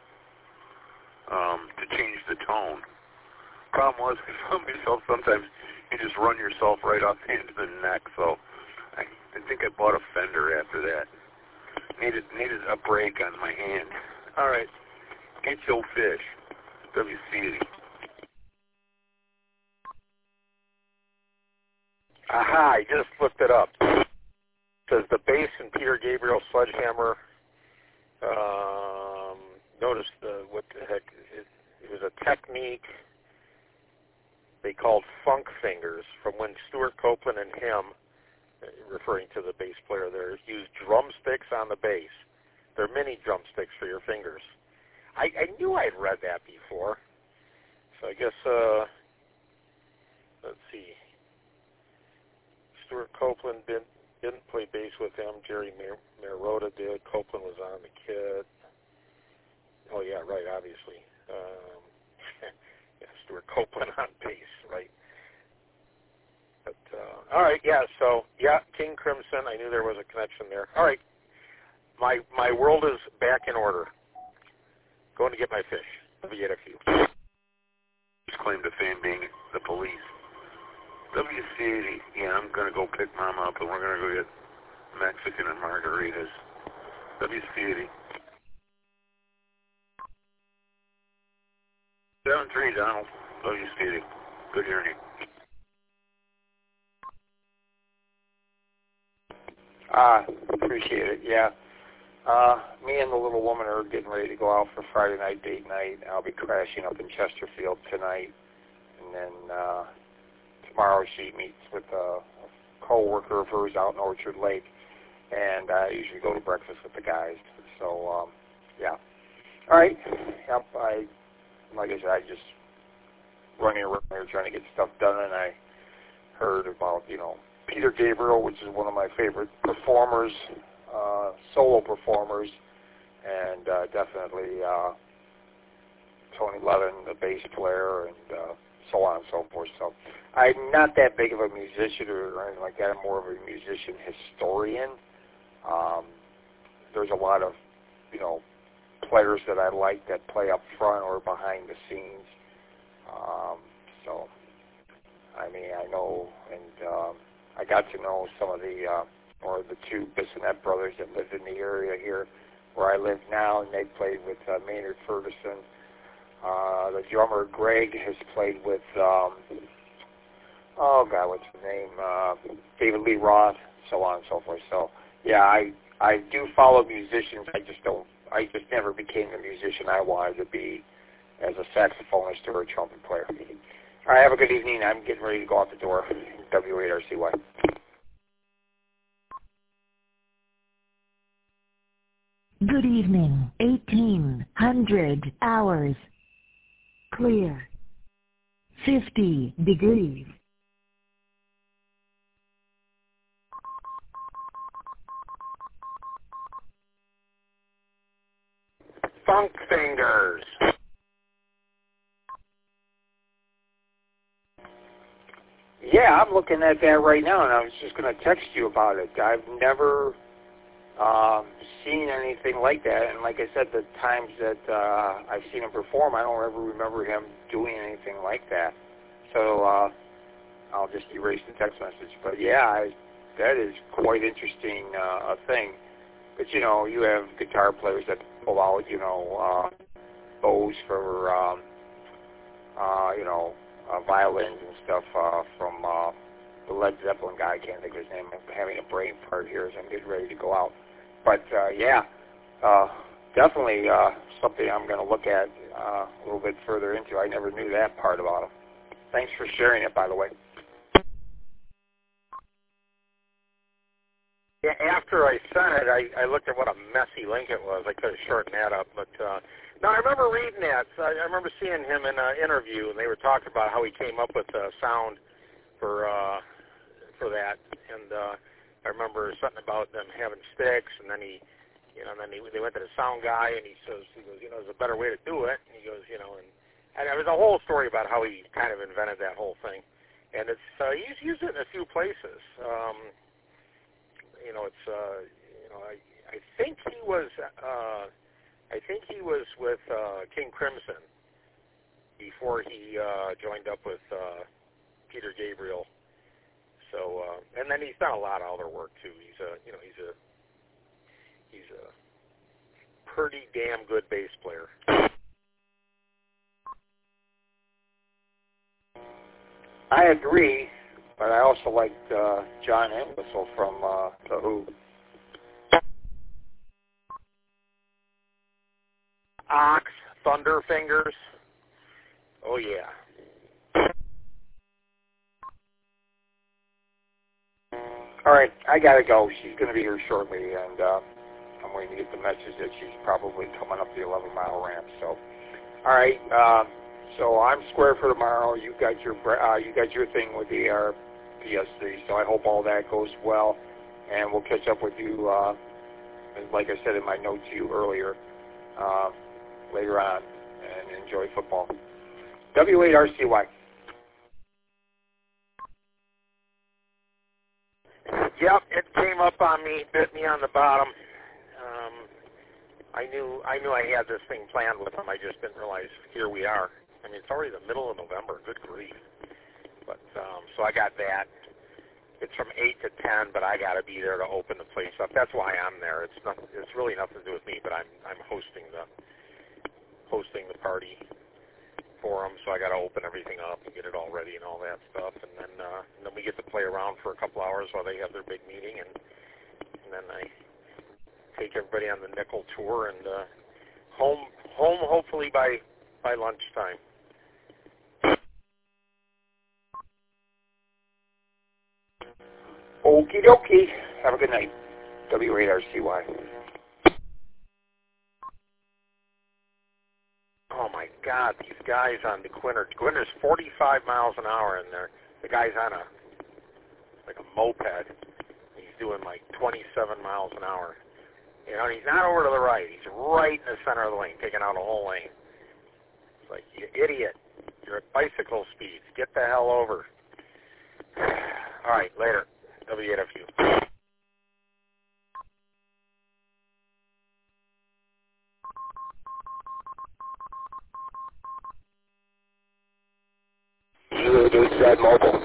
um, to change the tone. Problem was, I found myself sometimes you just run yourself right off the end of the neck. So I, I think I bought a fender after that. Needed needed a break on my hand. All right, get your fish. W C eighty. Aha, I just looked it up. It says the bass in Peter Gabriel Sledgehammer. Um, notice the, what the heck, it, it was a technique they called funk fingers from when Stuart Copeland and him, referring to the bass player there, used drumsticks on the bass. They're mini drumsticks for your fingers. I, I knew I'd read that before. So I guess, uh, let's see. Stuart Copeland didn't, didn't play bass with him. Jerry Mar- Marotta did. Copeland was on the kit. Oh, yeah, right, obviously. Um, yeah, Stuart Copeland on bass, right. But, uh, all right, yeah, so, yeah, King Crimson. I knew there was a connection there. All right, my my world is back in order. Going to get my fish. W eight F U. Just claim to fame being the police. W C eighty, yeah, I'm going to go pick Mom up, and we're going to go get Mexican and margaritas. W C eighty. seven three, Donald. W C eighty. Good hearing you. Ah, appreciate it, yeah. Uh, me and the little woman are getting ready to go out for Friday night, date night. I'll be crashing up in Chesterfield tonight. And then uh, tomorrow she meets with a co-worker of hers out in Orchard Lake. And I usually go to breakfast with the guys. So, um, yeah. All right. Yep, I, like I said, I just running around here trying to get stuff done. And I heard about, you know, Peter Gabriel, which is one of my favorite performers, uh, solo performers, and uh, definitely uh, Tony Levin, the bass player, and uh, so on and so forth. So I'm not that big of a musician or anything like that. I'm more of a musician historian. Um, there's a lot of, you know, players that I like that play up front or behind the scenes. Um, so, I mean, I know, and um, I got to know some of the, uh, or the two Bissonette brothers that lived in the area here where I live now, and they played with uh, Maynard Ferguson. Uh, the drummer, Greg, has played with, um, oh, God, what's his name? Uh, David Lee Roth, so on and so forth. So, yeah, I, I do follow musicians. I just don't, I just never became the musician I wanted to be as a saxophonist or a trumpet player. All right, have a good evening. I'm getting ready to go out the door. W eight R C Y. Good evening. eighteen hundred hours. Clear. fifty degrees. Funk fingers. Yeah, I'm looking at that right now, and I was just going to text you about it. I've never um, seen anything like that, and like I said, the times that uh, I've seen him perform, I don't ever remember him doing anything like that. So uh, I'll just erase the text message. But yeah, I, that is quite interesting uh, a thing. But you know, you have guitar players that pull out, you know, uh, bows for, um, uh, you know, uh, violins and stuff uh, from uh, the Led Zeppelin guy. I can't think of his name. I'm having a brain fart here as I'm getting ready to go out. But uh, yeah, uh, definitely uh, something I'm going to look at uh, a little bit further into. I never knew that part about him. Thanks for sharing it, by the way. Yeah, after I sent it, I, I looked at what a messy link it was. I could have shortened that up, but uh, no, I remember reading that. So I, I remember seeing him in an interview, and they were talking about how he came up with the sound for uh, for that. And uh, I remember something about them having sticks, and then he, you know, and then he, they went to the sound guy, and he says, he goes, you know, there's a better way to do it. And he goes, you know, and, and there was a whole story about how he kind of invented that whole thing. And it's uh, he's used it in a few places. Um, You know, it's, uh, you know, I, I think he was, uh, I think he was with uh, King Crimson before he uh, joined up with uh, Peter Gabriel. So, uh, and then he's done a lot of other work too. He's a, you know, he's a, he's a pretty damn good bass player. I agree. But I also liked uh, John Entwistle from uh, The Who. Ox, Thunderfingers. Oh, yeah. All right, I got to go. She's going to be here shortly, and uh, I'm waiting to get the message that she's probably coming up the eleven mile ramp. So, all right, um, so I'm square for tomorrow. You got your uh, you got your thing with the R P S C, so I hope all that goes well, and we'll catch up with you, uh, like I said in my note to you earlier, uh, later on, and enjoy football. W eight R C Y. Yep, it came up on me, bit me on the bottom. Um, I knew I knew I had this thing planned with them. I just didn't realize here we are. I mean, it's already the middle of November. Good grief. But um, so I got that. It's from eight to ten, but I got to be there to open the place up. That's why I'm there. It's not. It's really nothing to do with me, but I'm I'm hosting the hosting the party for them. So I got to open everything up and get it all ready and all that stuff, and then uh, and then we get to play around for a couple hours while they have their big meeting, and and then I take everybody on the nickel tour and uh, home home hopefully by by lunchtime. Okie dokie. Have a good night. W eight R C Y. Oh my God, these guys on the Quinter. Quinter's forty-five miles an hour, and they're, the guy's on a like a moped. He's doing like twenty-seven miles an hour. You know, he's not over to the right. He's right in the center of the lane, taking out a whole lane. It's like, you idiot. You're at bicycle speeds. Get the hell over. All right, later. W eight F U. You do said mobile.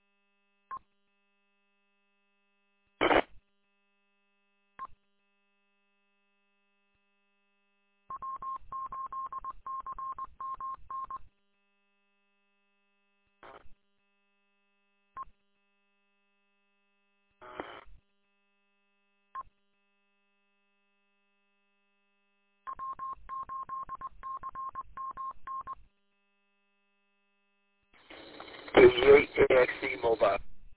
W eight A X C mobile.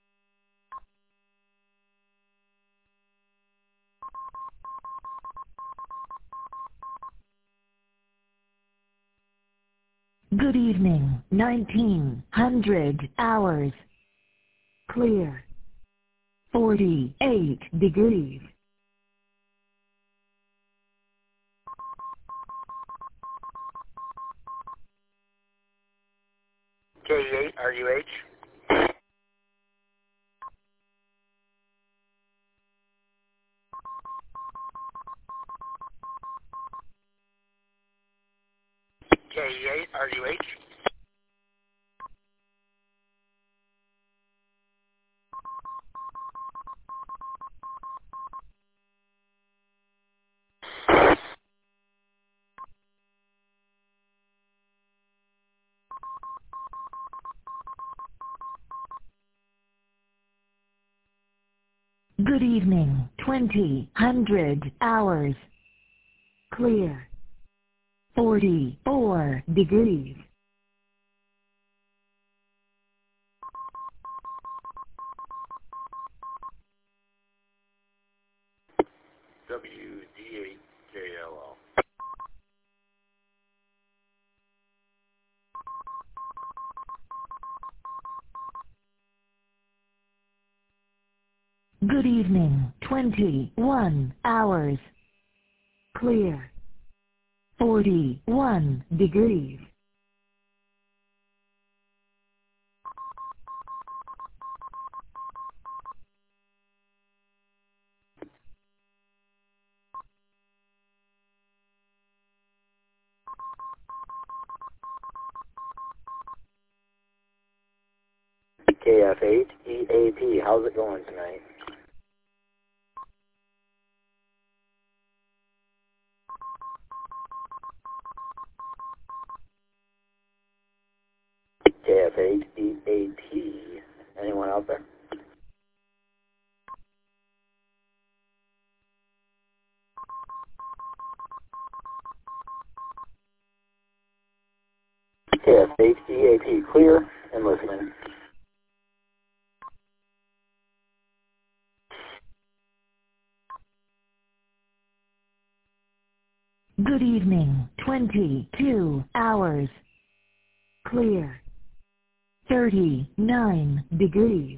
Good evening, nineteen hundred hours. Clear. forty-eight degrees. K eight R U H. K eight R U H. Good evening, twenty hundred hours. Clear. forty-four degrees. W D eight K L L. Good evening, twenty-one hours. Clear. forty-one degrees. K F eight E A P, how's it going tonight? K F eight E A P, anyone out there? K F eight E A P, clear and listening. Good evening, twenty-two hours. Clear. thirty-nine degrees.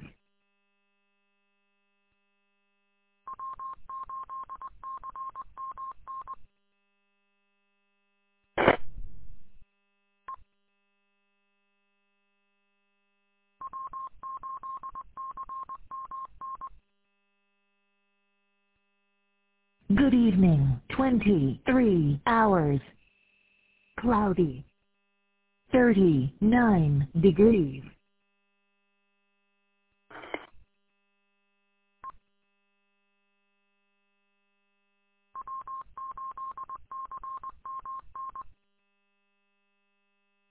Good evening, twenty-three hours. Cloudy. thirty-nine degrees.